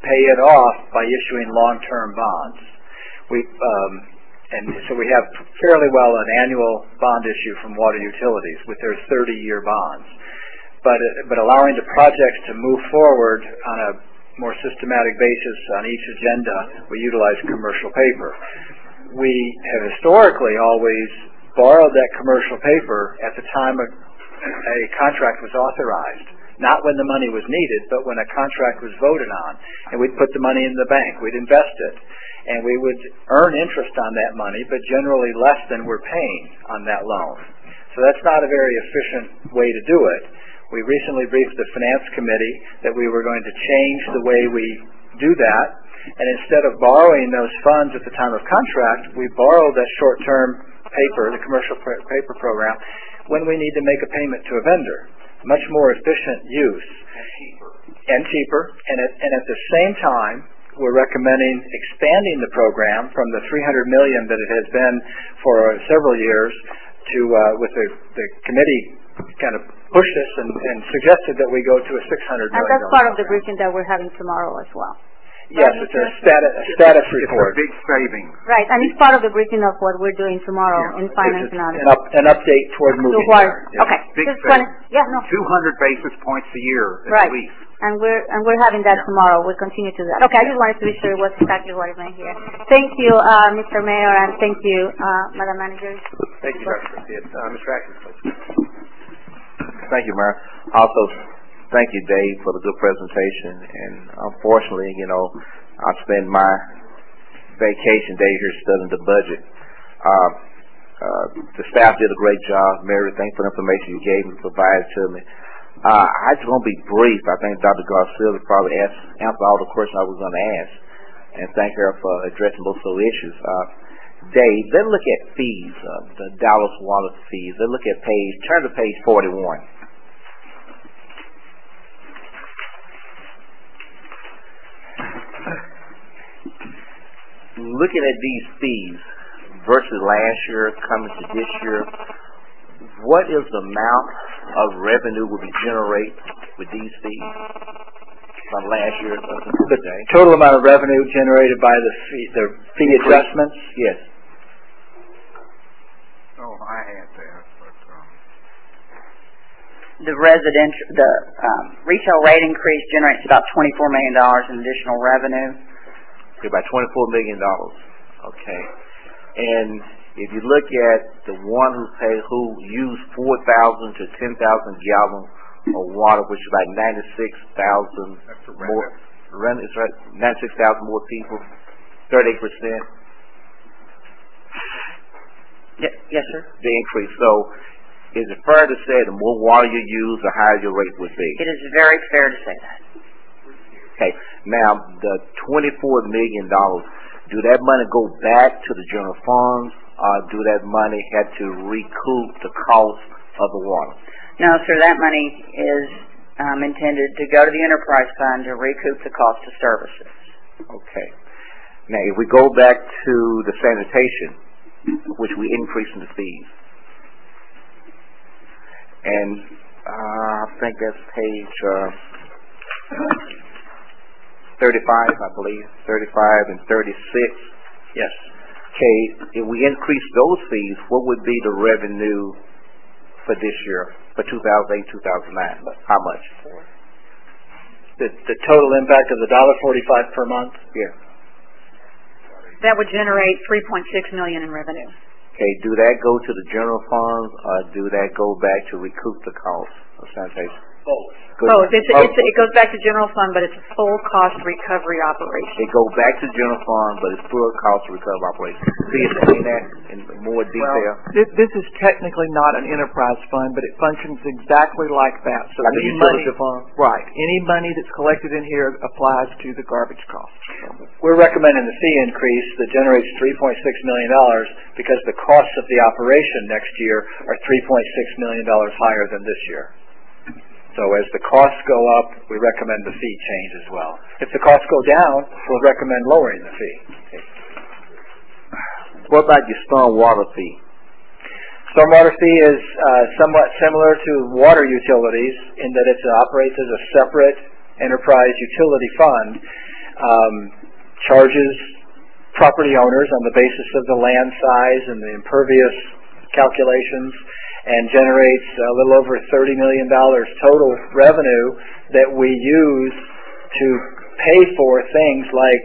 pay it off by issuing long-term bonds. And so we have fairly well an annual bond issue from water utilities with their 30-year bonds. But allowing the projects to move forward on a more systematic basis on each agenda, we utilize commercial paper. We have historically always borrowed that commercial paper at the time a contract was authorized, not when the money was needed, but when a contract was voted on. And we'd put the money in the bank, we'd invest it, and we would earn interest on that money, but generally less than we're paying on that loan. So that's not a very efficient way to do it. We recently briefed the Finance Committee that we were going to change the way we do that, and instead of borrowing those funds at the time of contract, we borrow that short-term paper, the commercial paper program, when we need to make a payment to a vendor. Much more efficient use. And cheaper. And at the same time, we're recommending expanding the program from the $300 million that it has been for several years to, with the committee kind of pushed us and suggested that we go to a $600 million. And that's part of the briefing that we're having tomorrow as well. Yes, it's a status report. It's a big saving. Right, and it's part of the briefing of what we're doing tomorrow in Finance and Audit. An update toward moving there. Okay. Big Just saving. 200 basis points a year right. at least. And we're having that tomorrow. We'll continue to do that. Okay, I just wanted to be sure it was exactly what I meant here. Thank you, Mr. Mayor, and thank you, Madam Manager. Thank you, Dr. Garcia. Mr. Atkins, please. Thank you, Mayor. Also, thank you, Dave, for the good presentation. And unfortunately, I spend my vacation day here studying the budget. The staff did a great job. Mary, thanks for the information you gave me, provided to me. I just want to be brief. I think Dr. Garcia will probably answer all the questions I was going to ask. And thank her for addressing both those issues. Dave, let's look at fees, the Dallas Water fees. Let's look at turn to page 41. Looking at these fees versus last year coming to this year, what is the amount of revenue will be generated with these fees from last year to today? Total amount of revenue generated by the fee adjustments? Yes. Oh, I had that, but the retail rate increase generates about $24 million in additional revenue. Okay, about $24 million. Okay. And if you look at the one who used 4,000 to 10,000 gallons of water, which is like 96,000 more. Is right? 96,000 more people, 38%. Yes, sir. The increase. So, is it fair to say the more water you use, the higher your rate would be? It is very fair to say that. Okay. Now, the $24 million, do that money go back to the general funds, or do that money have to recoup the cost of the water? No, sir. That money is intended to go to the enterprise fund to recoup the cost of services. Okay. Now, if we go back to the sanitation, which we increase in the fees, and I think that's page 35, I believe, 35 and 36. Yes. Okay, if we increase those fees, what would be the revenue for this year, for 2008, 2009? How much? The total impact of the $1.45 per month? Yeah. That would generate $3.6 million in revenue. Okay, do that go to the general funds, or do that go back to recoup the cost of sanitation? Both. Both. It goes back to general fund, but it's a full cost recovery operation. It goes back to general fund, but it's full cost recovery operation. See, explain that in more detail. Well, this is technically not an enterprise fund, but it functions exactly like that. So like any utility money, fund? right? Any money that's collected in here applies to the garbage cost. We're recommending the fee increase that generates $3.6 million because the costs of the operation next year are $3.6 million higher than this year. So as the costs go up, we recommend the fee change as well. If the costs go down, we'll recommend lowering the fee. Okay. What about your stormwater fee? Stormwater fee is somewhat similar to water utilities in that it operates as a separate enterprise utility fund. charges property owners on the basis of the land size and the impervious calculations, and generates a little over $30 million total revenue that we use to pay for things like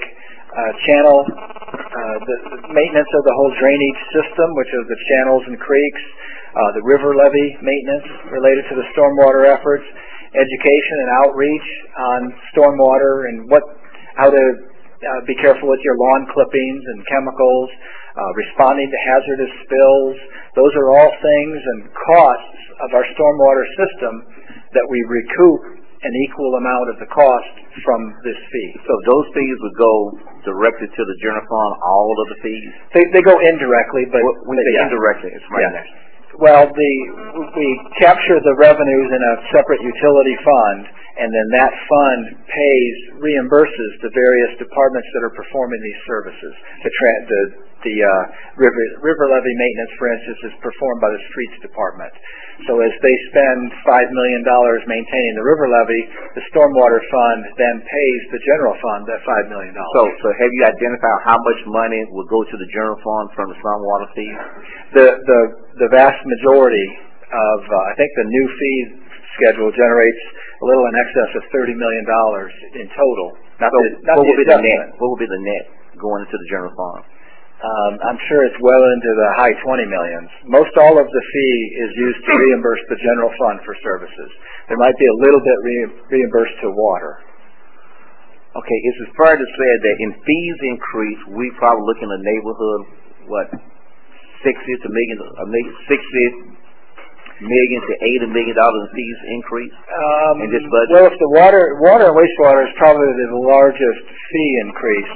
the maintenance of the whole drainage system, which is the channels and creeks, the river levee maintenance related to the stormwater efforts, education and outreach on stormwater and how to be careful with your lawn clippings and chemicals, responding to hazardous spills. Those are all things and costs of our stormwater system that we recoup an equal amount of the cost from this fee. So those fees would go directly to the general fund, all of the fees? They go indirectly, but... When you say indirectly, it's right there. Well, we capture the revenues in a separate utility fund, and then that fund reimburses the various departments that are performing these services. The river levee maintenance, for instance, is performed by the streets department. So as they spend $5 million maintaining the river levee, the stormwater fund then pays the general fund that $5 million. So have you identified how much money will go to the general fund from the stormwater fee? The vast majority of, I think the new fee schedule generates a little in excess of $30 million in total. What will be the net? What will be the net going into the general fund? I'm sure it's well into the high 20 millions. Most all of the fee is used to reimburse the general fund for services. There might be a little bit reimbursed to water. Okay, is it fair to say that in fees increase, we probably look in the neighborhood, $60 million to $80 million in fees increase in this budget? Well, if the water and wastewater is probably the largest fee increase,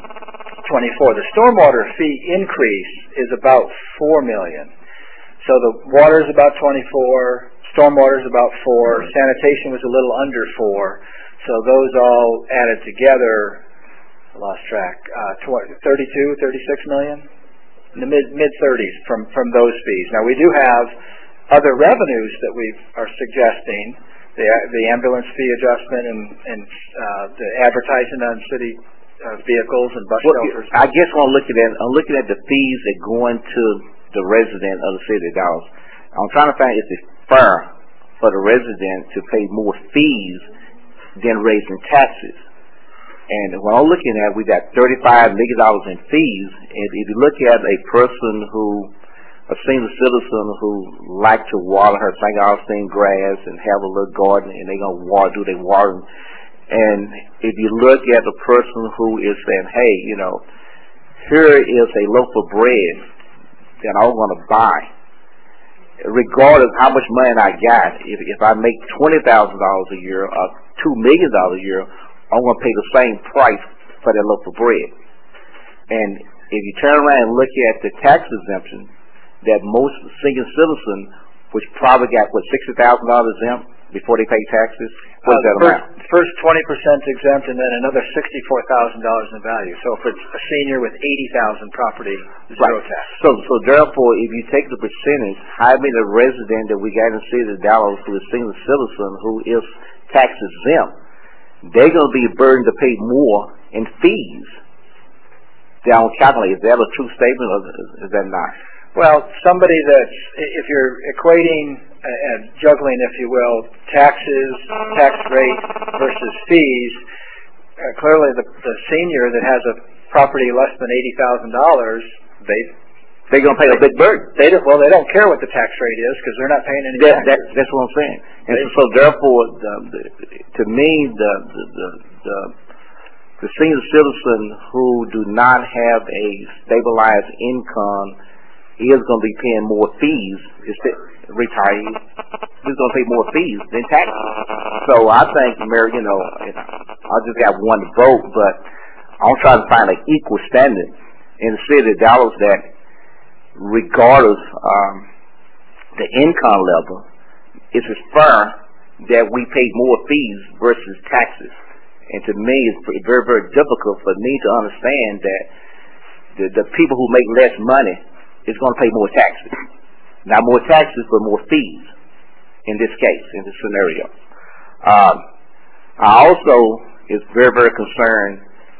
24. The stormwater fee increase is about $4 million. So the water is about 24, stormwater is about 4, sanitation was a little under 4. So those all added together, I lost track, 36 million? In the mid-30s from those fees. Now we do have other revenues that we are suggesting, the ambulance fee adjustment and the advertising on city vehicles and bus shelters. I guess when I'm looking at the fees that go into the resident of the city of Dallas. I'm trying to find if it's fair for the resident to pay more fees than raising taxes. And when I'm looking at, we got $35 million in fees. And if you look at a person a senior citizen who like to water her St. Augustine grass and have a little garden, and they're going to do their watering. And if you look at the person who is saying, hey, here is a loaf of bread that I'm going to buy, regardless how much money I got, if I make $20,000 a year or $2 million a year, I'm going to pay the same price for that loaf of bread. And if you turn around and look at the tax exemption that most senior citizens, which probably got, $60,000 exempt before they pay taxes, what's that amount? First 20% exempt and then another $64,000 in value. So if it's a senior with 80,000 property, zero tax. So therefore, if you take the percentage, how many resident that we got in the city of Dallas who is senior citizen who is tax exempt, they're going to be burdened to pay more in fees. They don't calculate. Is that a true statement or is that not? Well, somebody if you're equating and juggling, if you will, taxes, tax rate versus fees, clearly the senior that has a property less than $80,000, they're going to pay a big burden. They don't care what the tax rate is because they're not paying any taxes. That's what I'm saying. And so therefore, to me, the senior citizen who do not have a stabilized income is going to be paying more fees. Retirees, he's going to pay more fees than taxes. So I think, Mary, I just got one vote, but I'm trying to find an equal standard in the city of Dallas that, regardless the income level, it's fair that we pay more fees versus taxes. And to me, it's very, very difficult for me to understand that the people who make less money is going to pay more taxes. Not more taxes, but more fees in this case, in this scenario. I also is very, very concerned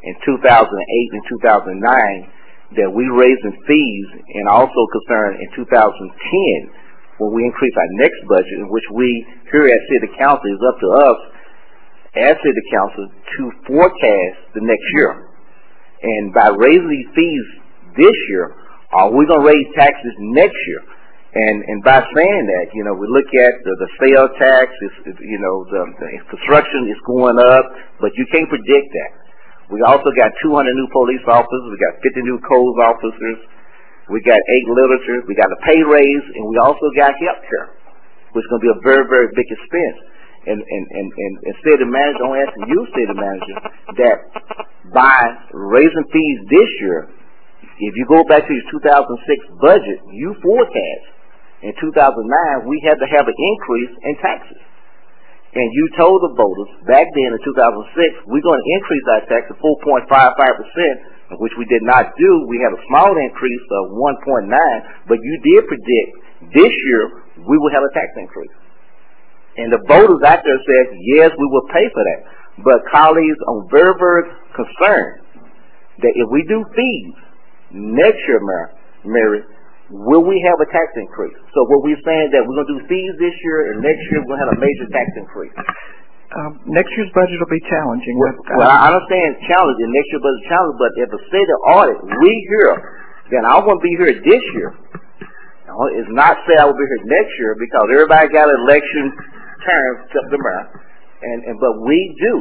in 2008 and 2009 that we raised in fees, and also concerned in 2010 when we increase our next budget, in which we here at City Council, is up to us as City Council to forecast the next year. And by raising these fees this year, are we going to raise taxes next year? And by saying that, we look at the sales tax, the construction is going up, but you can't predict that. We also got 200 new police officers, we got 50 new codes officers, we got 8 literatures, we got a pay raise, and we also got health care, which is going to be a very, very big expense. And city manager, I'm asking you, city manager, that by raising fees this year, if you go back to your 2006 budget, you forecast in 2009 we had to have an increase in taxes. And you told the voters back then in 2006, we're going to increase our tax to 4.55%, which we did not do. We had a small increase of 1.9, but you did predict this year we will have a tax increase. And the voters out there said, yes, we will pay for that. But colleagues are very, very concerned that if we do fees next year, Mary, will we have a tax increase? So what we're saying that we're going to do fees this year, and next year we're going to have a major tax increase. Next year's budget will be challenging. Well, I understand challenging. Next year's budget is challenging, but if the city audit, we here, then I won't be here this year. It's not say I will be here next year because everybody got an election term except the mayor. But we do,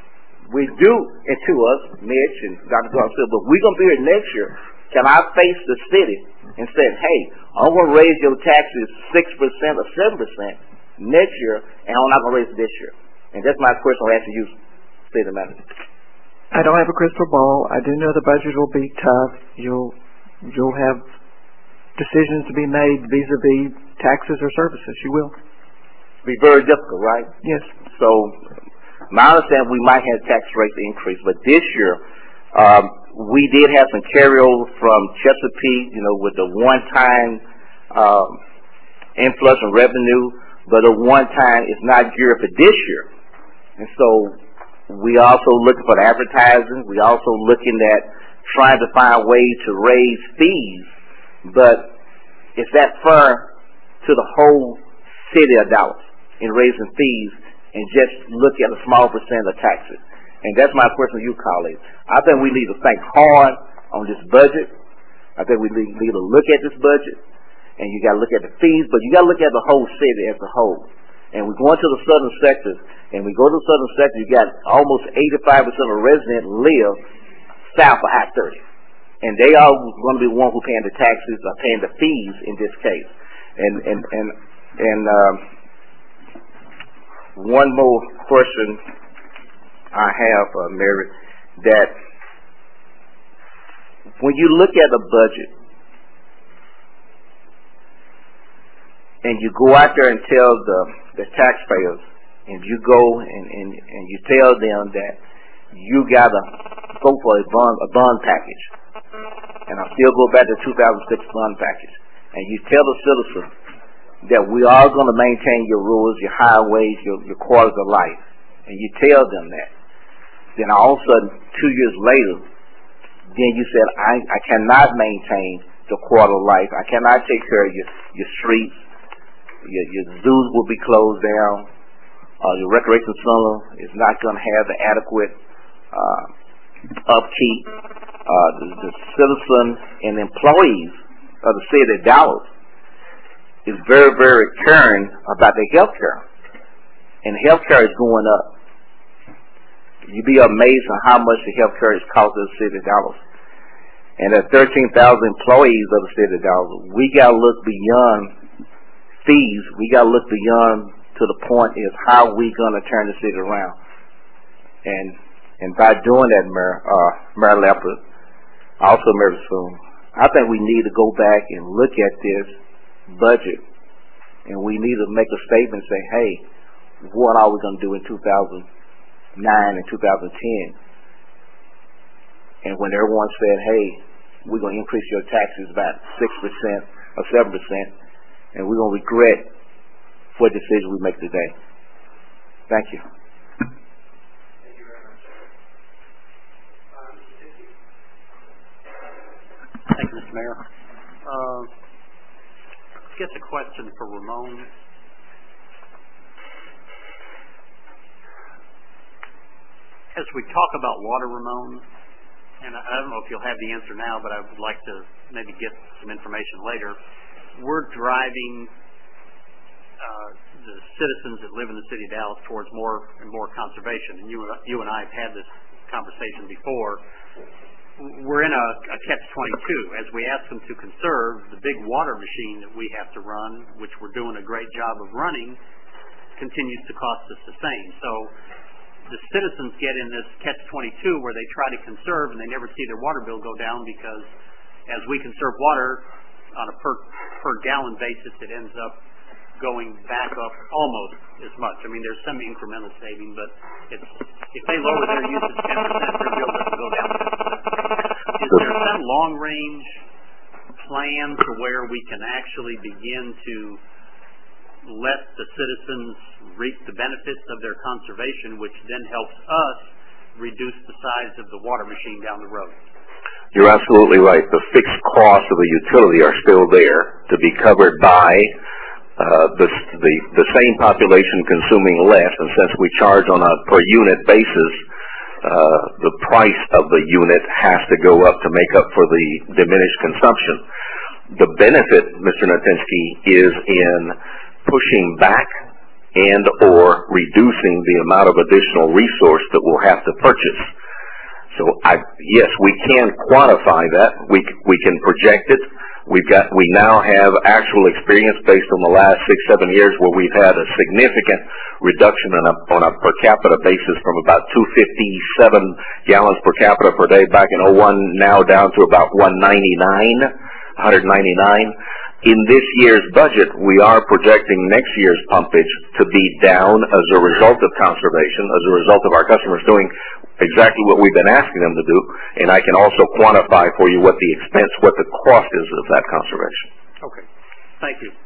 and to us, Mitch and Dr. Garfield, but we're going to be here next year. Can I face the city and say, hey, I'm going to raise your taxes 6% or 7% next year, and I'm not going to raise it this year? And that's my question I'm asking you, city manager. I don't have a crystal ball. I do know the budget will be tough. You'll have decisions to be made vis-a-vis taxes or services. You will. Be very difficult, right? Yes. So my understanding, we might have tax rates increase, but this year we did have some carryover from Chesapeake, with the one-time influx in revenue, but the one-time is not geared for this year. And so we also looking for the advertising. We also looking at trying to find ways to raise fees, but is that fair to the whole city of Dallas in raising fees and just look at a small percent of taxes? And that's my question to you, colleagues. I think we need to think hard on this budget. I think we need to look at this budget, and you got to look at the fees, but you got to look at the whole city as a whole. And we go into the southern sectors, and we go to the southern sector, you got almost 85% of residents live south of I-30. And they are going to be the ones who are paying the taxes or paying the fees in this case. And one more question I have, Mary, that when you look at the budget and you go out there and tell the taxpayers, and you go and you tell them that you got to go for a bond package, and I still go back to the 2006 bond package, and you tell the citizens that we are going to maintain your roads, your highways, your quality of life, and you tell them that, then all of a sudden, 2 years later, then you said, I cannot maintain the quality of life. I cannot take care of your streets. Your zoos will be closed down. Your recreation center is not going to have the adequate upkeep. The citizens and employees of the city of Dallas is very, very caring about their health care. And health care is going up. You'd be amazed at how much the health care is costing the city of Dallas. And the 13,000 employees of the city of Dallas, we got to look beyond fees. We got to look beyond to the point is how we going to turn the city around. And by doing that, Mayor Leopard, also Mayor Soon, I think we need to go back and look at this budget, and we need to make a statement and say, hey, what are we going to do in 2009 and 2010? And when everyone said, hey, we're going to increase your taxes by 6% or 7%, and we're going to regret what decision we make today. Thank you. Thank you very much. Mayor. I guess a question for Ramon. As we talk about water, Ramon, and I don't know if you'll have the answer now, but I would like to maybe get some information later. We're driving the citizens that live in the city of Dallas towards more and more conservation. And you and I have had this conversation before. We're in a catch-22. As we ask them to conserve, the big water machine that we have to run, which we're doing a great job of running, continues to cost us the same. So the citizens get in this catch-22 where they try to conserve and they never see their water bill go down, because as we conserve water on a per gallon basis, it ends up going back up almost as much. I mean, there's some incremental saving, but if they lower their usage 10%, their bill doesn't go down 10%. Is there some long-range plan to where we can actually begin to let the citizens reap the benefits of their conservation, which then helps us reduce the size of the water machine down the road? You're absolutely right. The fixed costs of the utility are still there to be covered by the same population consuming less, and since we charge on a per unit basis, the price of the unit has to go up to make up for the diminished consumption. The benefit, Mr. Natinsky, is in pushing back and or reducing the amount of additional resource that we'll have to purchase. So yes, we can quantify that. We can project it. We now have actual experience based on the last 6-7 years where we've had a significant reduction on a per capita basis from about 257 gallons per capita per day back in 01, now down to about 199. In this year's budget, we are projecting next year's pumpage to be down as a result of conservation, as a result of our customers doing exactly what we've been asking them to do, and I can also quantify for you what the expense, what the cost is of that conservation. Okay, thank you.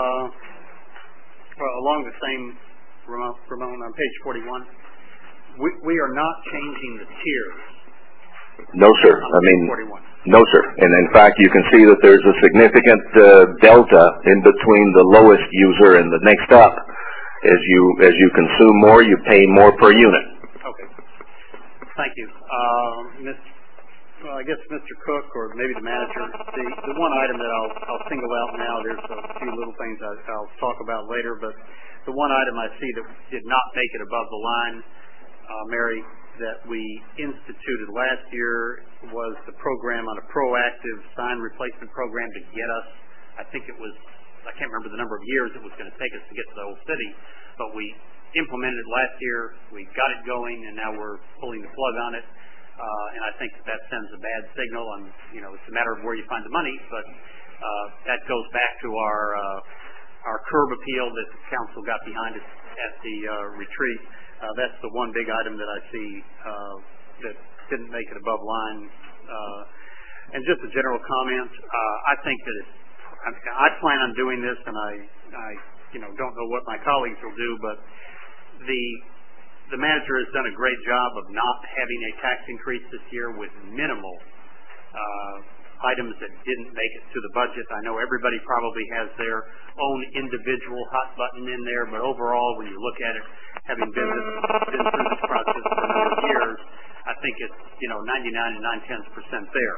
Along the same, Ramon, on page 41, we are not changing the tiers. No, sir. No, sir. And in fact, you can see that there's a significant delta in between the lowest user and the next up. As you consume more, you pay more per unit. Okay. Thank you. I guess Mr. Cook or maybe the manager, the one item that I'll single out now, there's a few little things I'll talk about later, but the one item I see that did not make it above the line, Mary, that we instituted last year was the program on a proactive sign replacement program to get us, I can't remember the number of years it was going to take us to get to the whole city, but we implemented it last year, we got it going, and now we're pulling the plug on it, and I think that sends a bad signal on, it's a matter of where you find the money, but that goes back to our curb appeal that the council got behind us at the retreat. That's the one big item that I see that didn't make it above line. And just a general comment, I think that I plan on doing this, and I don't know what my colleagues will do, but the manager has done a great job of not having a tax increase this year with minimal items that didn't make it to the budget. I know everybody probably has their own individual hot button in there, but overall, when you look at it, having been through this process for a number of years, I think it's 99 and 9/10% there.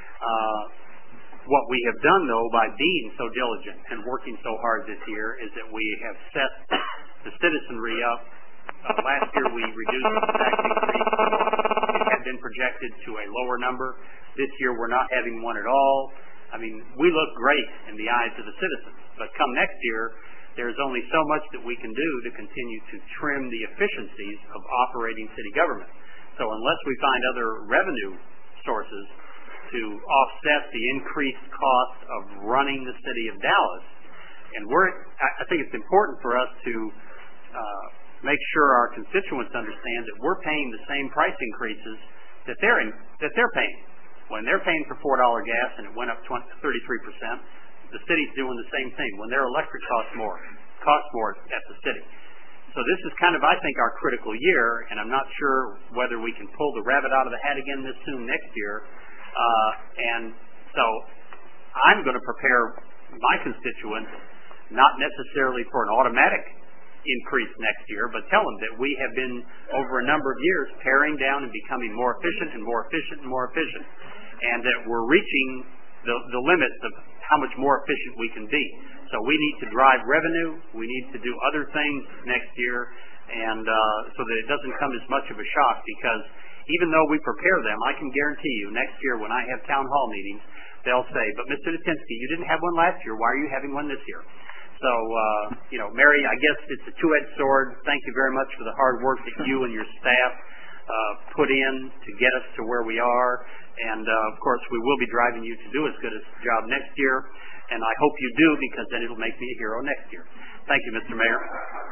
What we have done, though, by being so diligent and working so hard this year, is that we have set the citizenry up. Last year we reduced the tax increase. It had been projected to a lower number. This year we're not having one at all. I mean, we look great in the eyes of the citizens, but come next year, there's only so much that we can do to continue to trim the efficiencies of operating city government. So unless we find other revenue sources to offset the increased cost of running the city of Dallas, and I think it's important for us to make sure our constituents understand that we're paying the same price increases that they're paying. When they're paying for $4 gas and it went up 33%, the city's doing the same thing. When their electric costs more at the city. So this is kind of, I think, our critical year, and I'm not sure whether we can pull the rabbit out of the hat again this soon next year. And so I'm going to prepare my constituents not necessarily for an automatic increase next year, but tell them that we have been, over a number of years, paring down and becoming more efficient and more efficient and more efficient, and that we're reaching the limits of how much more efficient we can be. So we need to drive revenue, we need to do other things next year, and so that it doesn't come as much of a shock, because even though we prepare them, I can guarantee you next year when I have town hall meetings, they'll say, but Mr. Litinsky, you didn't have one last year, why are you having one this year? So, Mary, I guess it's a two-edged sword. Thank you very much for the hard work that you and your staff put in to get us to where we are. And, of course, we will be driving you to do as good a job next year. And I hope you do, because then it'll make me a hero next year. Thank you, Mr. Mayor.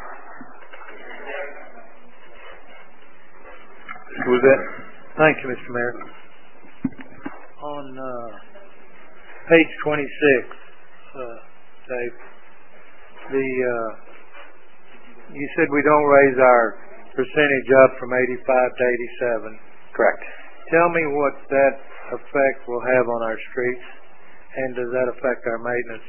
With that, thank you, Mr. Mayor. On page 26, Dave, you said we don't raise our percentage up from 85 to 87. Correct. Tell me what that effect will have on our streets, and does that affect our maintenance?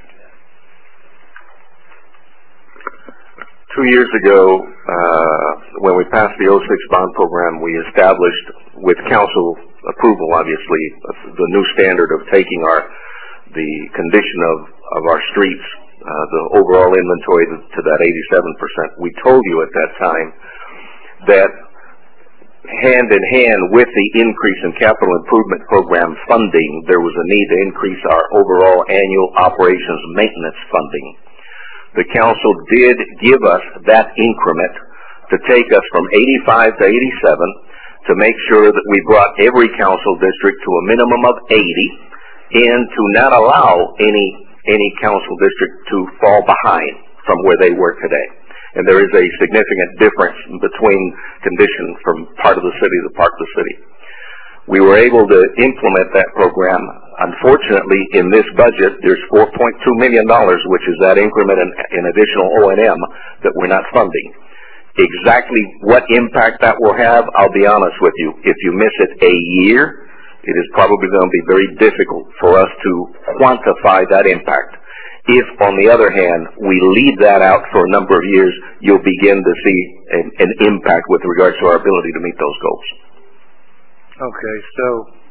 2 years ago, when we passed the 06 bond program, we established, with council approval, obviously, the new standard of taking the condition of our streets, the overall inventory to that 87%. We told you at that time that hand in hand with the increase in capital improvement program funding, there was a need to increase our overall annual operations maintenance funding. The council did give us that increment to take us from 85 to 87 to make sure that we brought every council district to a minimum of 80 and to not allow any council district to fall behind from where they were today. And there is a significant difference between condition from part of the city to part of the city. We were able to implement that program. Unfortunately, in this budget, there's $4.2 million, which is that increment in additional O&M that we're not funding. Exactly what impact that will have, I'll be honest with you. If you miss it a year, it is probably going to be very difficult for us to quantify that impact. If, on the other hand, we leave that out for a number of years, you'll begin to see an impact with regards to our ability to meet those goals. Okay, so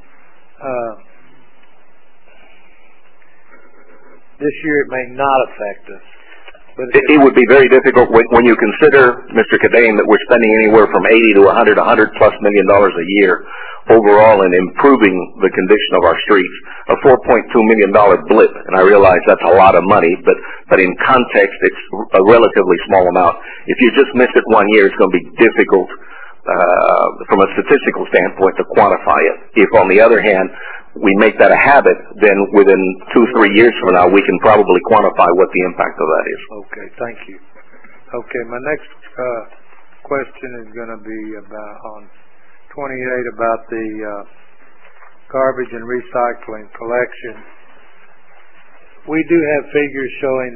this year it may not affect us. But it would be very difficult when you consider, Mr. Cadane, that we're spending anywhere from $80 to $100+ million a year overall in improving the condition of our streets. A $4.2 million blip, and I realize that's a lot of money, but in context, it's a relatively small amount. If you just miss it 1 year, it's going to be difficult from a statistical standpoint to quantify it. If, on the other hand, we make that a habit, then within 2-3 years from now, we can probably quantify what the impact of that is. Okay, thank you. Okay, my next question is going to be on 28 about the garbage and recycling collection. We do have figures showing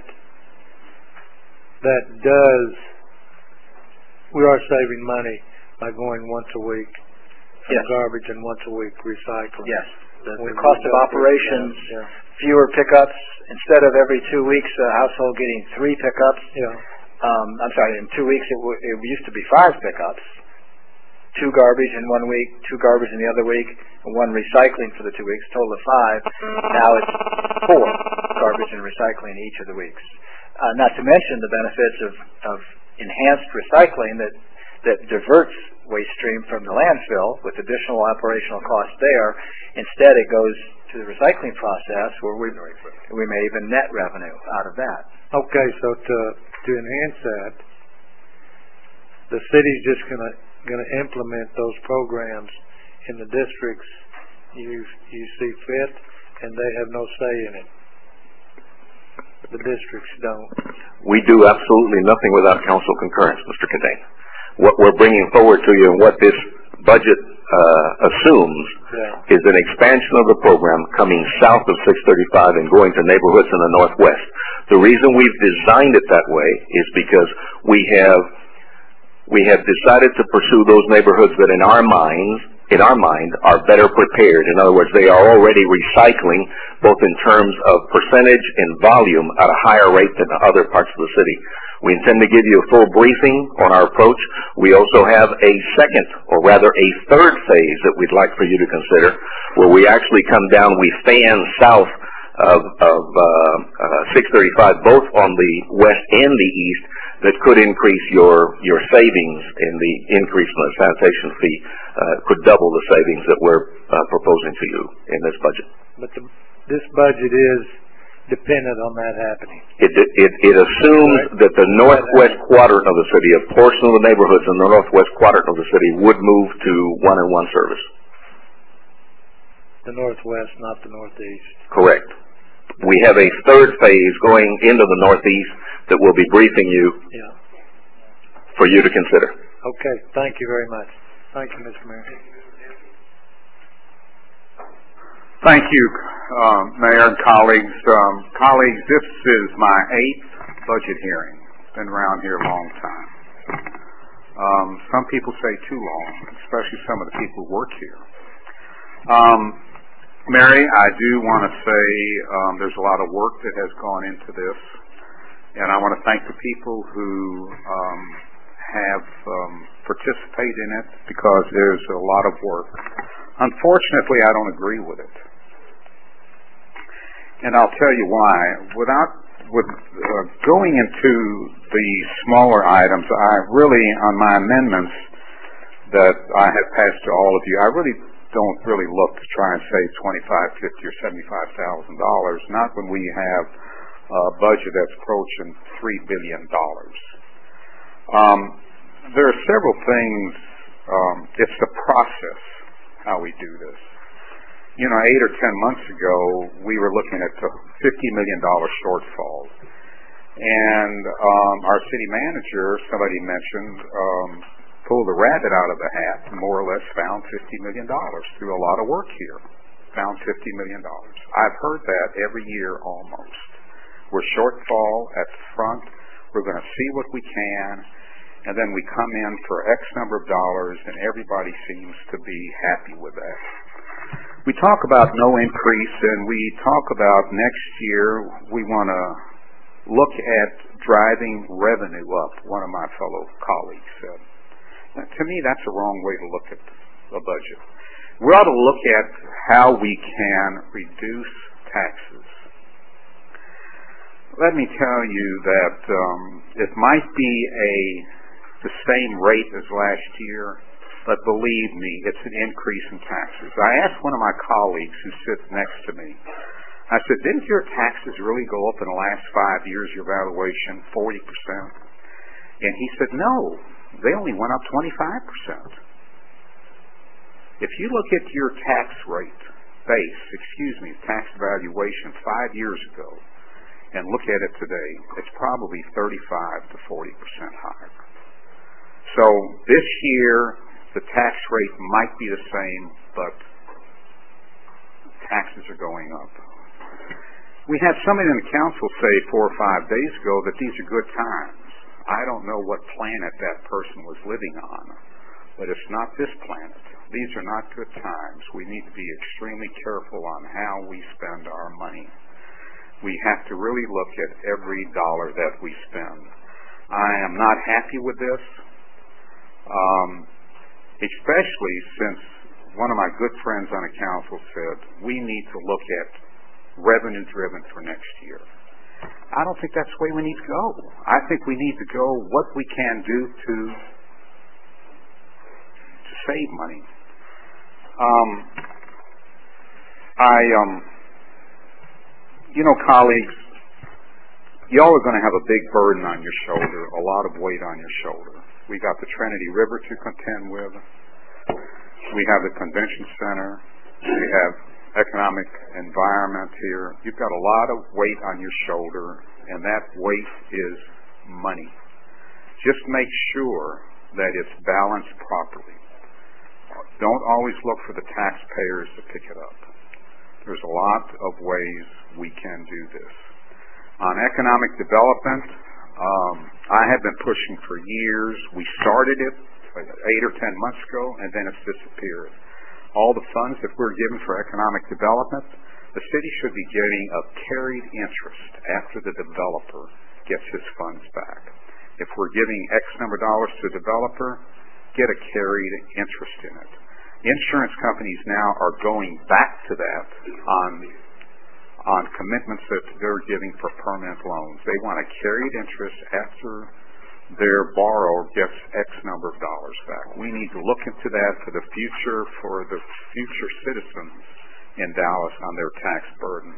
that we are saving money by going once a week. Yes. Garbage and once a week recycling. Yes. The cost of operations, fewer pickups. Instead of every 2 weeks a household getting 3 pickups. I'm sorry, in 2 weeks it used to be 5 pickups. 2 garbage in 1 week, 2 garbage in the other week, and 1 recycling for the 2 weeks, total of 5. Now it's 4 garbage and recycling each of the weeks. Not to mention the benefits of enhanced recycling that diverts waste stream from the landfill with additional operational costs there. Instead, it goes to the recycling process where we may even net revenue out of that. Okay, so to enhance that, the city's just going to implement those programs in the districts you see fit, and they have no say in it. The districts don't. We do absolutely nothing without council concurrence, Mr. Cadane. What we're bringing forward to you and what this budget assumes is an expansion of the program coming south of 635 and going to neighborhoods in the northwest. The reason we've designed it that way is because we have decided to pursue those neighborhoods that in our minds in our mind, are better prepared. In other words, they are already recycling, both in terms of percentage and volume, at a higher rate than other parts of the city. We intend to give you a full briefing on our approach. We also have a second, or rather a third phase that we'd like for you to consider, where we actually come down, we fan south of 635, both on the west and the east, that could increase your savings in the increase in the sanitation fee, could double the savings that we're proposing to you in this budget. But this budget is dependent on that happening. It assumes that the northwest quadrant of the city, a portion of the neighborhoods in the northwest quadrant of the city, would move to 1-in-1 service. The northwest, not the northeast. Correct. We have a third phase going into the northeast that we'll be briefing you for you to consider. Okay. Thank you very much. Thank you, Mr. Mayor. Thank you, Mayor and colleagues. Colleagues, this is my 8th budget hearing. Been around here a long time. Some people say too long, especially some of the people who work here. Mary, I do want to say there's a lot of work that has gone into this, and I want to thank the people who have participated in it, because there's a lot of work. Unfortunately, I don't agree with it, and I'll tell you why. Going into the smaller items, I really, on my amendments that I have passed to all of you, I really don't look to try and save $25,000, $50,000, or $75,000. Not when we have a budget that's approaching $3 billion. There are several things. It's the process how we do this. 8 or 10 months ago, we were looking at the $50 million shortfall, and our city manager, somebody mentioned, pulled the rabbit out of the hat and more or less found $50 million through a lot of work here. Found $50 million. I've heard that every year almost. We're shortfall at the front. We're going to see what we can, and then we come in for X number of dollars, and everybody seems to be happy with that. We talk about no increase, and we talk about next year we want to look at driving revenue up, one of my fellow colleagues said. To me, that's a wrong way to look at a budget. We ought to look at how we can reduce taxes. Let me tell you that it might be the same rate as last year, but believe me, it's an increase in taxes. I asked one of my colleagues who sits next to me, I said, didn't your taxes really go up in the last 5 years, your valuation, 40%? And he said, no. They only went up 25%. If you look at your tax tax valuation 5 years ago, and look at it today, it's probably 35 to 40% higher. So this year, the tax rate might be the same, but taxes are going up. We had somebody in the council say 4 or 5 days ago that these are good times. I don't know what planet that person was living on, but it's not this planet. These are not good times. We need to be extremely careful on how we spend our money. We have to really look at every dollar that we spend. I am not happy with this, especially since one of my good friends on the council said we need to look at revenue driven for next year. I don't think that's the way we need to go. I think we need to go what we can do to save money. Colleagues, y'all are going to have a big burden on your shoulder, a lot of weight on your shoulder. We got the Trinity River to contend with. We have the convention center. We have economic environment here. You've got a lot of weight on your shoulder, and that weight is money. Just make sure that it's balanced properly. Don't always look for the taxpayers to pick it up. There's a lot of ways we can do this. On economic development, I have been pushing for years. We started it 8 or 10 months ago, and then it's disappeared. all the funds that we're given for economic development, the city should be getting a carried interest after the developer gets his funds back. If we're giving X number of dollars to a developer, get a carried interest in it. Insurance companies now are going back to that on commitments that they're giving for permanent loans. They want a carried interest after their borrower gets X number of dollars back. We need to look into that for the future citizens in Dallas on their tax burden.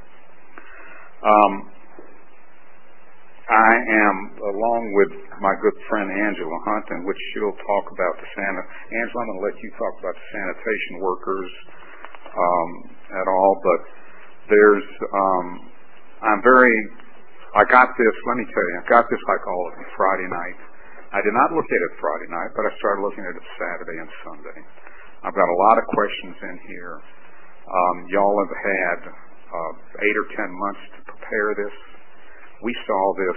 I am, along with my good friend Angela Hunt, in which she'll talk about Angela, I'm going to let you talk about the sanitation workers at all, but there's, I got this, let me tell you, I got this like all of you Friday night. I did not look at it Friday night, but I started looking at it Saturday and Sunday. I've got a lot of questions in here. Y'all have had 8 or 10 months to prepare this. We saw this,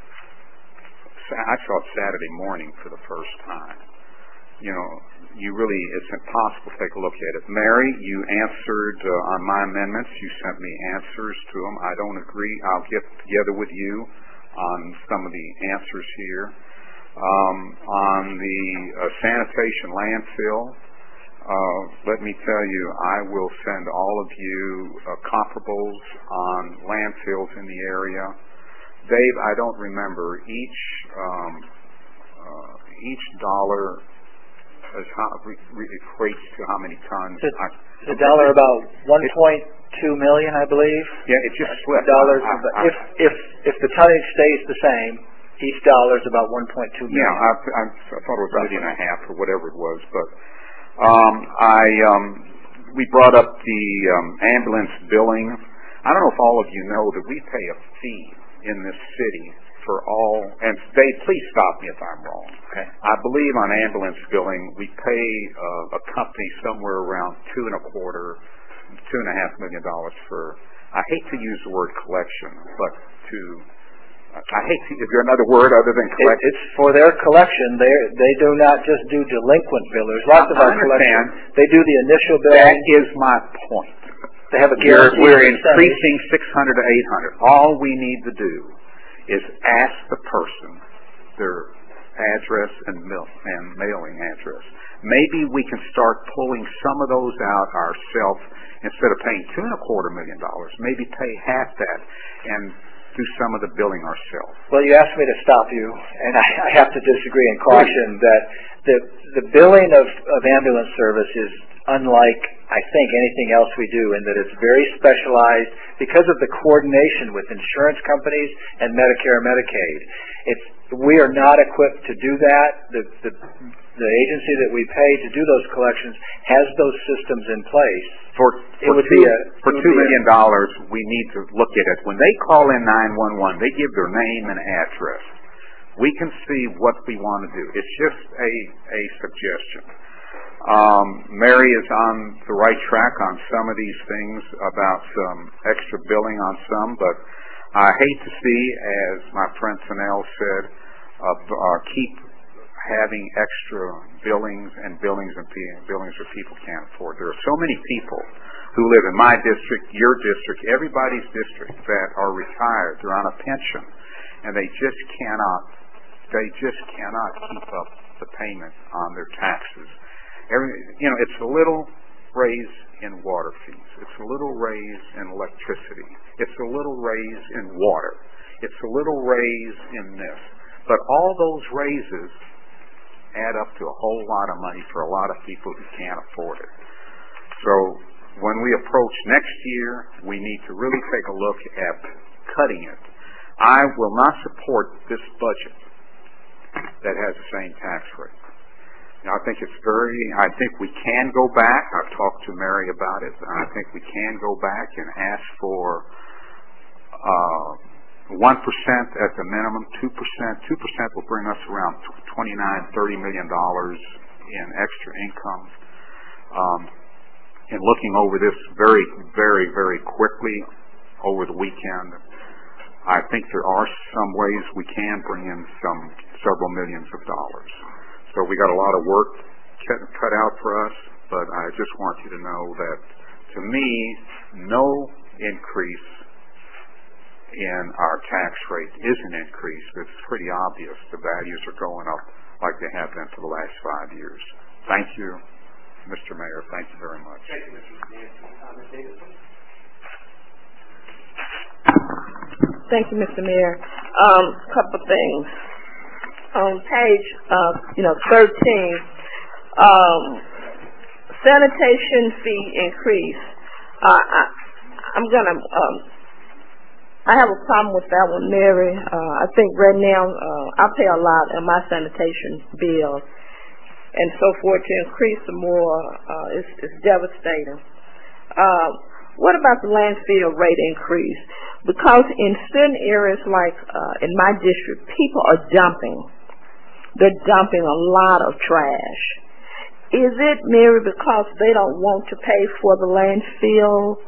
I saw it Saturday morning for the first time. You know, it's impossible to take a look at it. Mary, you answered on my amendments. You sent me answers to them. I don't agree. I'll get together with you on some of the answers here. On the sanitation landfill, let me tell you, I will send all of you comparables on landfills in the area. Dave, I don't remember each dollar equates to how many tons. The dollar about 1.2 million, I believe. Yeah, it just slipped. If the tonnage stays the same, each dollar is about 1.2 million. Yeah, I thought it was $1.5 million or whatever it was, but we brought up the ambulance billing. I don't know if all of you know that we pay a fee in this city for all, and Dave, please stop me if I'm wrong. Okay. I believe on ambulance billing, we pay a company somewhere around $2.25 million for, I hate to use the word collection, but is there another word other than collection? It's for their collection. They do not just do delinquent billers. Lots of our collection, they do the initial billing. That is my point. They have a guarantee. We're increasing 600 to 800. All we need to do is ask the person their address and mailing address. Maybe we can start pulling some of those out ourselves instead of paying $2.25 million. Maybe pay half that and do some of the billing ourselves. Well, you asked me to stop you, and I have to disagree and caution that the billing of ambulance service is unlike, I think, anything else we do in that it's very specialized because of the coordination with insurance companies and Medicare and Medicaid. We are not equipped to do that. The agency that we pay to do those collections has those systems in place. For $2 million, we need to look at it. When they call in 911, they give their name and address. We can see what we want to do. It's just a suggestion. Mary is on the right track on some of these things about some extra billing on some, but I hate to see, as my friend Fennell said, keep having extra billings that people can't afford. There are so many people who live in my district, your district, everybody's district that are retired. They're on a pension, and they just cannot keep up the payment on their taxes. It's a little raise in water fees. It's a little raise in electricity. It's a little raise in water. It's a little raise in this. But all those raises add up to a whole lot of money for a lot of people who can't afford it. So when we approach next year, we need to really take a look at cutting it. I will not support this budget that has the same tax rate. I think we can go back. I've talked to Mary about it. I think we can go back and ask for 1% at the minimum, 2%. 2% will bring us around $29-30 million in extra income. In looking over this very, very, very quickly over the weekend, I think there are some ways we can bring in several millions of dollars. So we got a lot of work cut out for us. but I just want you to know that, to me, no increase in our tax rate is an increase. It's pretty obvious. The values are going up like they have been for the last 5 years. Thank you, Mr. Mayor. Thank you very much. Thank you, Mr. Ms. Davidson. Thank you, Mr. Mayor. Couple of things. On page, 13, sanitation fee increase. I have a problem with that one, Mary. I think right now I pay a lot on my sanitation bill, and so forth. To increase some more is devastating. What about the landfill rate increase? Because in certain areas, like in my district, people are dumping. They're dumping a lot of trash. Is it, Mary, because they don't want to pay for the landfill?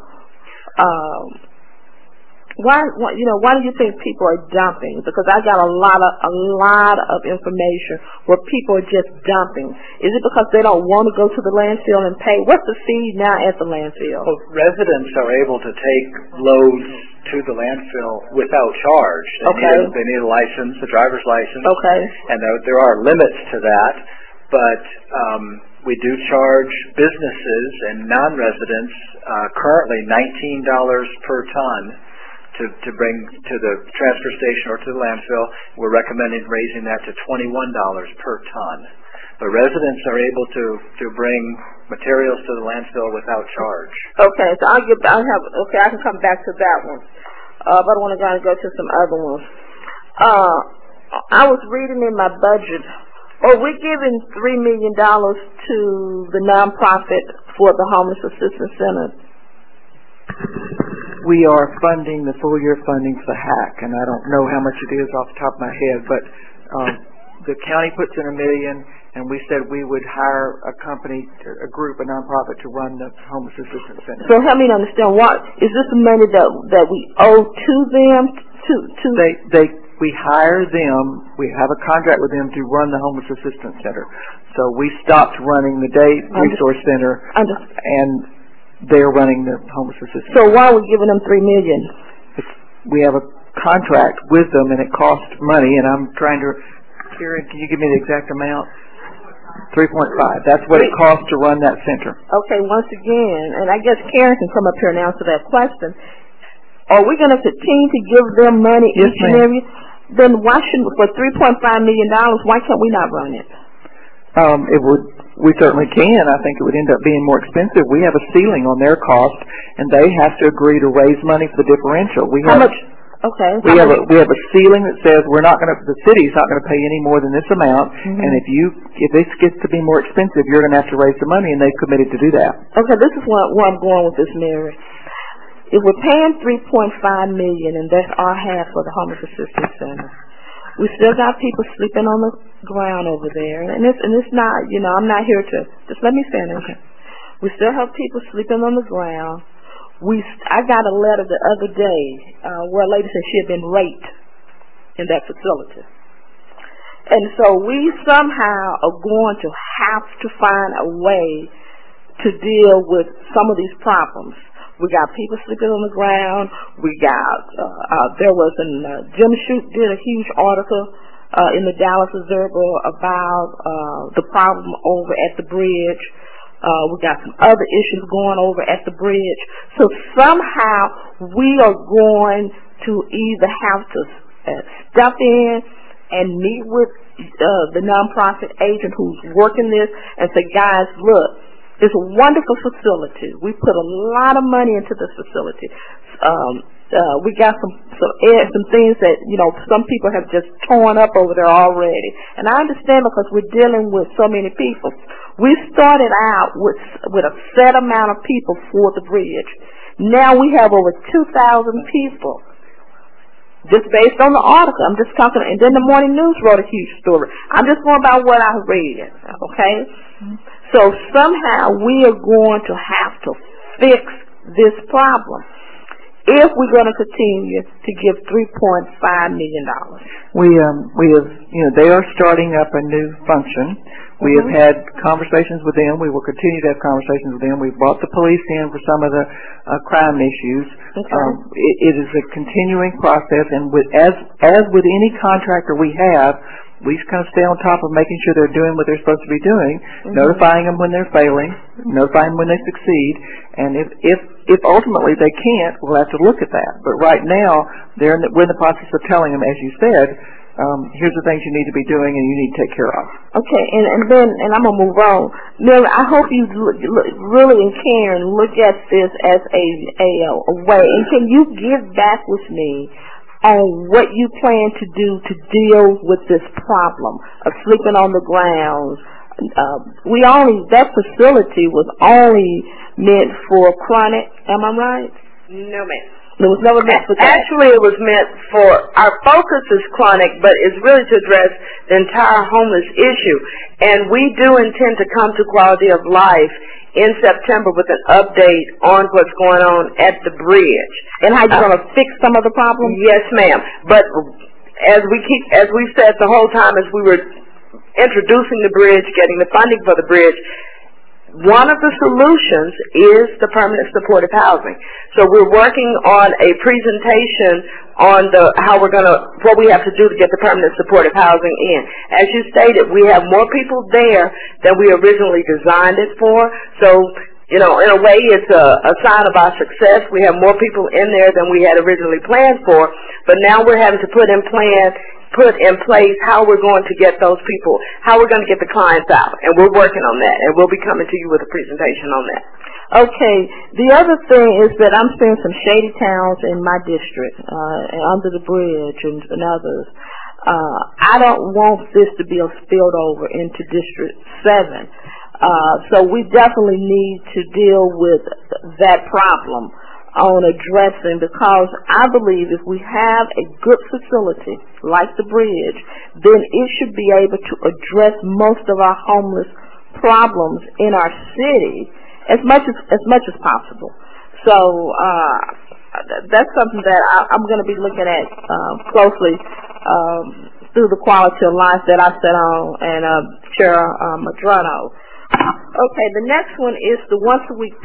Why do you think people are dumping? Because I got a lot of information where people are just dumping. Is it because they don't want to go to the landfill and pay? What's the fee now at the landfill? Well, residents are able to take loads to the landfill without charge. They need a license, a driver's license. Okay. And there are limits to that, but we do charge businesses and non-residents currently $19 per ton to bring to the transfer station or to the landfill. We're recommending raising that to $21 per ton. But residents are able to bring materials to the landfill without charge. Okay, so I can come back to that one. But I want to go to some other ones. I was reading in my budget, we're giving $3 million to the nonprofit for the Homeless Assistance Center. We are funding the full year funding for HAC, and I don't know how much it is off the top of my head, but the county puts in $1 million, and we said we would hire a company, a group, a nonprofit to run the Homeless Assistance Center. So help me understand, is this the money that we owe to them? We hire them. We have a contract with them to run the Homeless Assistance Center. So we stopped running the Day Resource Center, and they're running the Homeless Assistance. So why are we giving them $3 million? We have a contract with them, and it costs money. And I'm trying to, Karen, can you give me the exact amount? 3.5. That's what it costs to run that center. Okay. Once again, and I guess Karen can come up here and answer that question. Are we going to continue to give them money each and every? Then why shouldn't, for $3.5 million, why can't we not run it? We certainly can. I think it would end up being more expensive. We have a ceiling on their cost, and they have to agree to raise money for the differential. How much? Okay. We have a ceiling that says the city's not going to pay any more than this amount, and if this gets to be more expensive, you're going to have to raise the money, and they've committed to do that. Okay, this is where I'm going with this, Mary. If we're paying $3.5 million, and that's our half for the Homeless Assistance Center, we still got people sleeping on the ground over there, and it's not, I'm not here to, just let me finish. We still have people sleeping on the ground. I got a letter the other day where a lady said she had been raped in that facility. And so we somehow are going to have to find a way to deal with some of these problems. We got people sleeping on the ground. We got, there was Jim Shute did a huge article in the Dallas Observer about the problem over at the bridge. We got some other issues going over at the bridge. So somehow we are going to either have to step in and meet with the nonprofit agent who's working this and say, guys, look, it's a wonderful facility. We put a lot of money into this facility. We got some things that, some people have just torn up over there already. And I understand because we're dealing with so many people. We started out with a set amount of people for the bridge. Now we have over 2,000 people. Just based on the article. I'm just talking, and then the Morning News wrote a huge story. I'm just going about what I read, okay? So somehow we are going to have to fix this problem. if we're going to continue to give $3.5 million? We have, they are starting up a new function. We have had conversations with them. We will continue to have conversations with them. We brought the police in for some of the crime issues. It is a continuing process, and as with any contractor we have, we kind of stay on top of making sure they're doing what they're supposed to be doing, notifying them when they're failing, notifying them when they succeed, and if ultimately they can't, we'll have to look at that. But right now, we're in the process of telling them, as you said, here's the things you need to be doing and you need to take care of. Okay, and I'm going to move on. Millie, I hope you really and Karen look at this as a way, and can you give back with me on what you plan to do to deal with this problem of sleeping on the grounds? That facility was only meant for chronic, am I right? No, ma'am. It was never meant for that. Actually, it was meant for, our focus is chronic, but it's really to address the entire homeless issue. And we do intend to come to quality of life in September with an update on what's going on at the bridge. And how you're going to fix some of the problems? Yes, ma'am. But as we said the whole time as we were introducing the bridge, getting the funding for the bridge, one of the solutions is the permanent supportive housing. So we're working on a presentation on what we have to do to get the permanent supportive housing in. As you stated, we have more people there than we originally designed it for. So, in a way, it's a sign of our success. We have more people in there than we had originally planned for, but now we're having to put in place how we're going to get those people, how we're going to get the clients out, and we're working on that, and we'll be coming to you with a presentation on that. Okay, the other thing is that I'm seeing some shady towns in my district, under the bridge and others. I don't want this to be spilled over into District 7. So we definitely need to deal with that problem on addressing, because I believe if we have a good facility like the bridge, then it should be able to address most of our homeless problems in our city as much as possible. So that's something that I'm going to be looking at closely through the quality of life that I sit on, and Chair Madrano. Okay, the next one is the once a week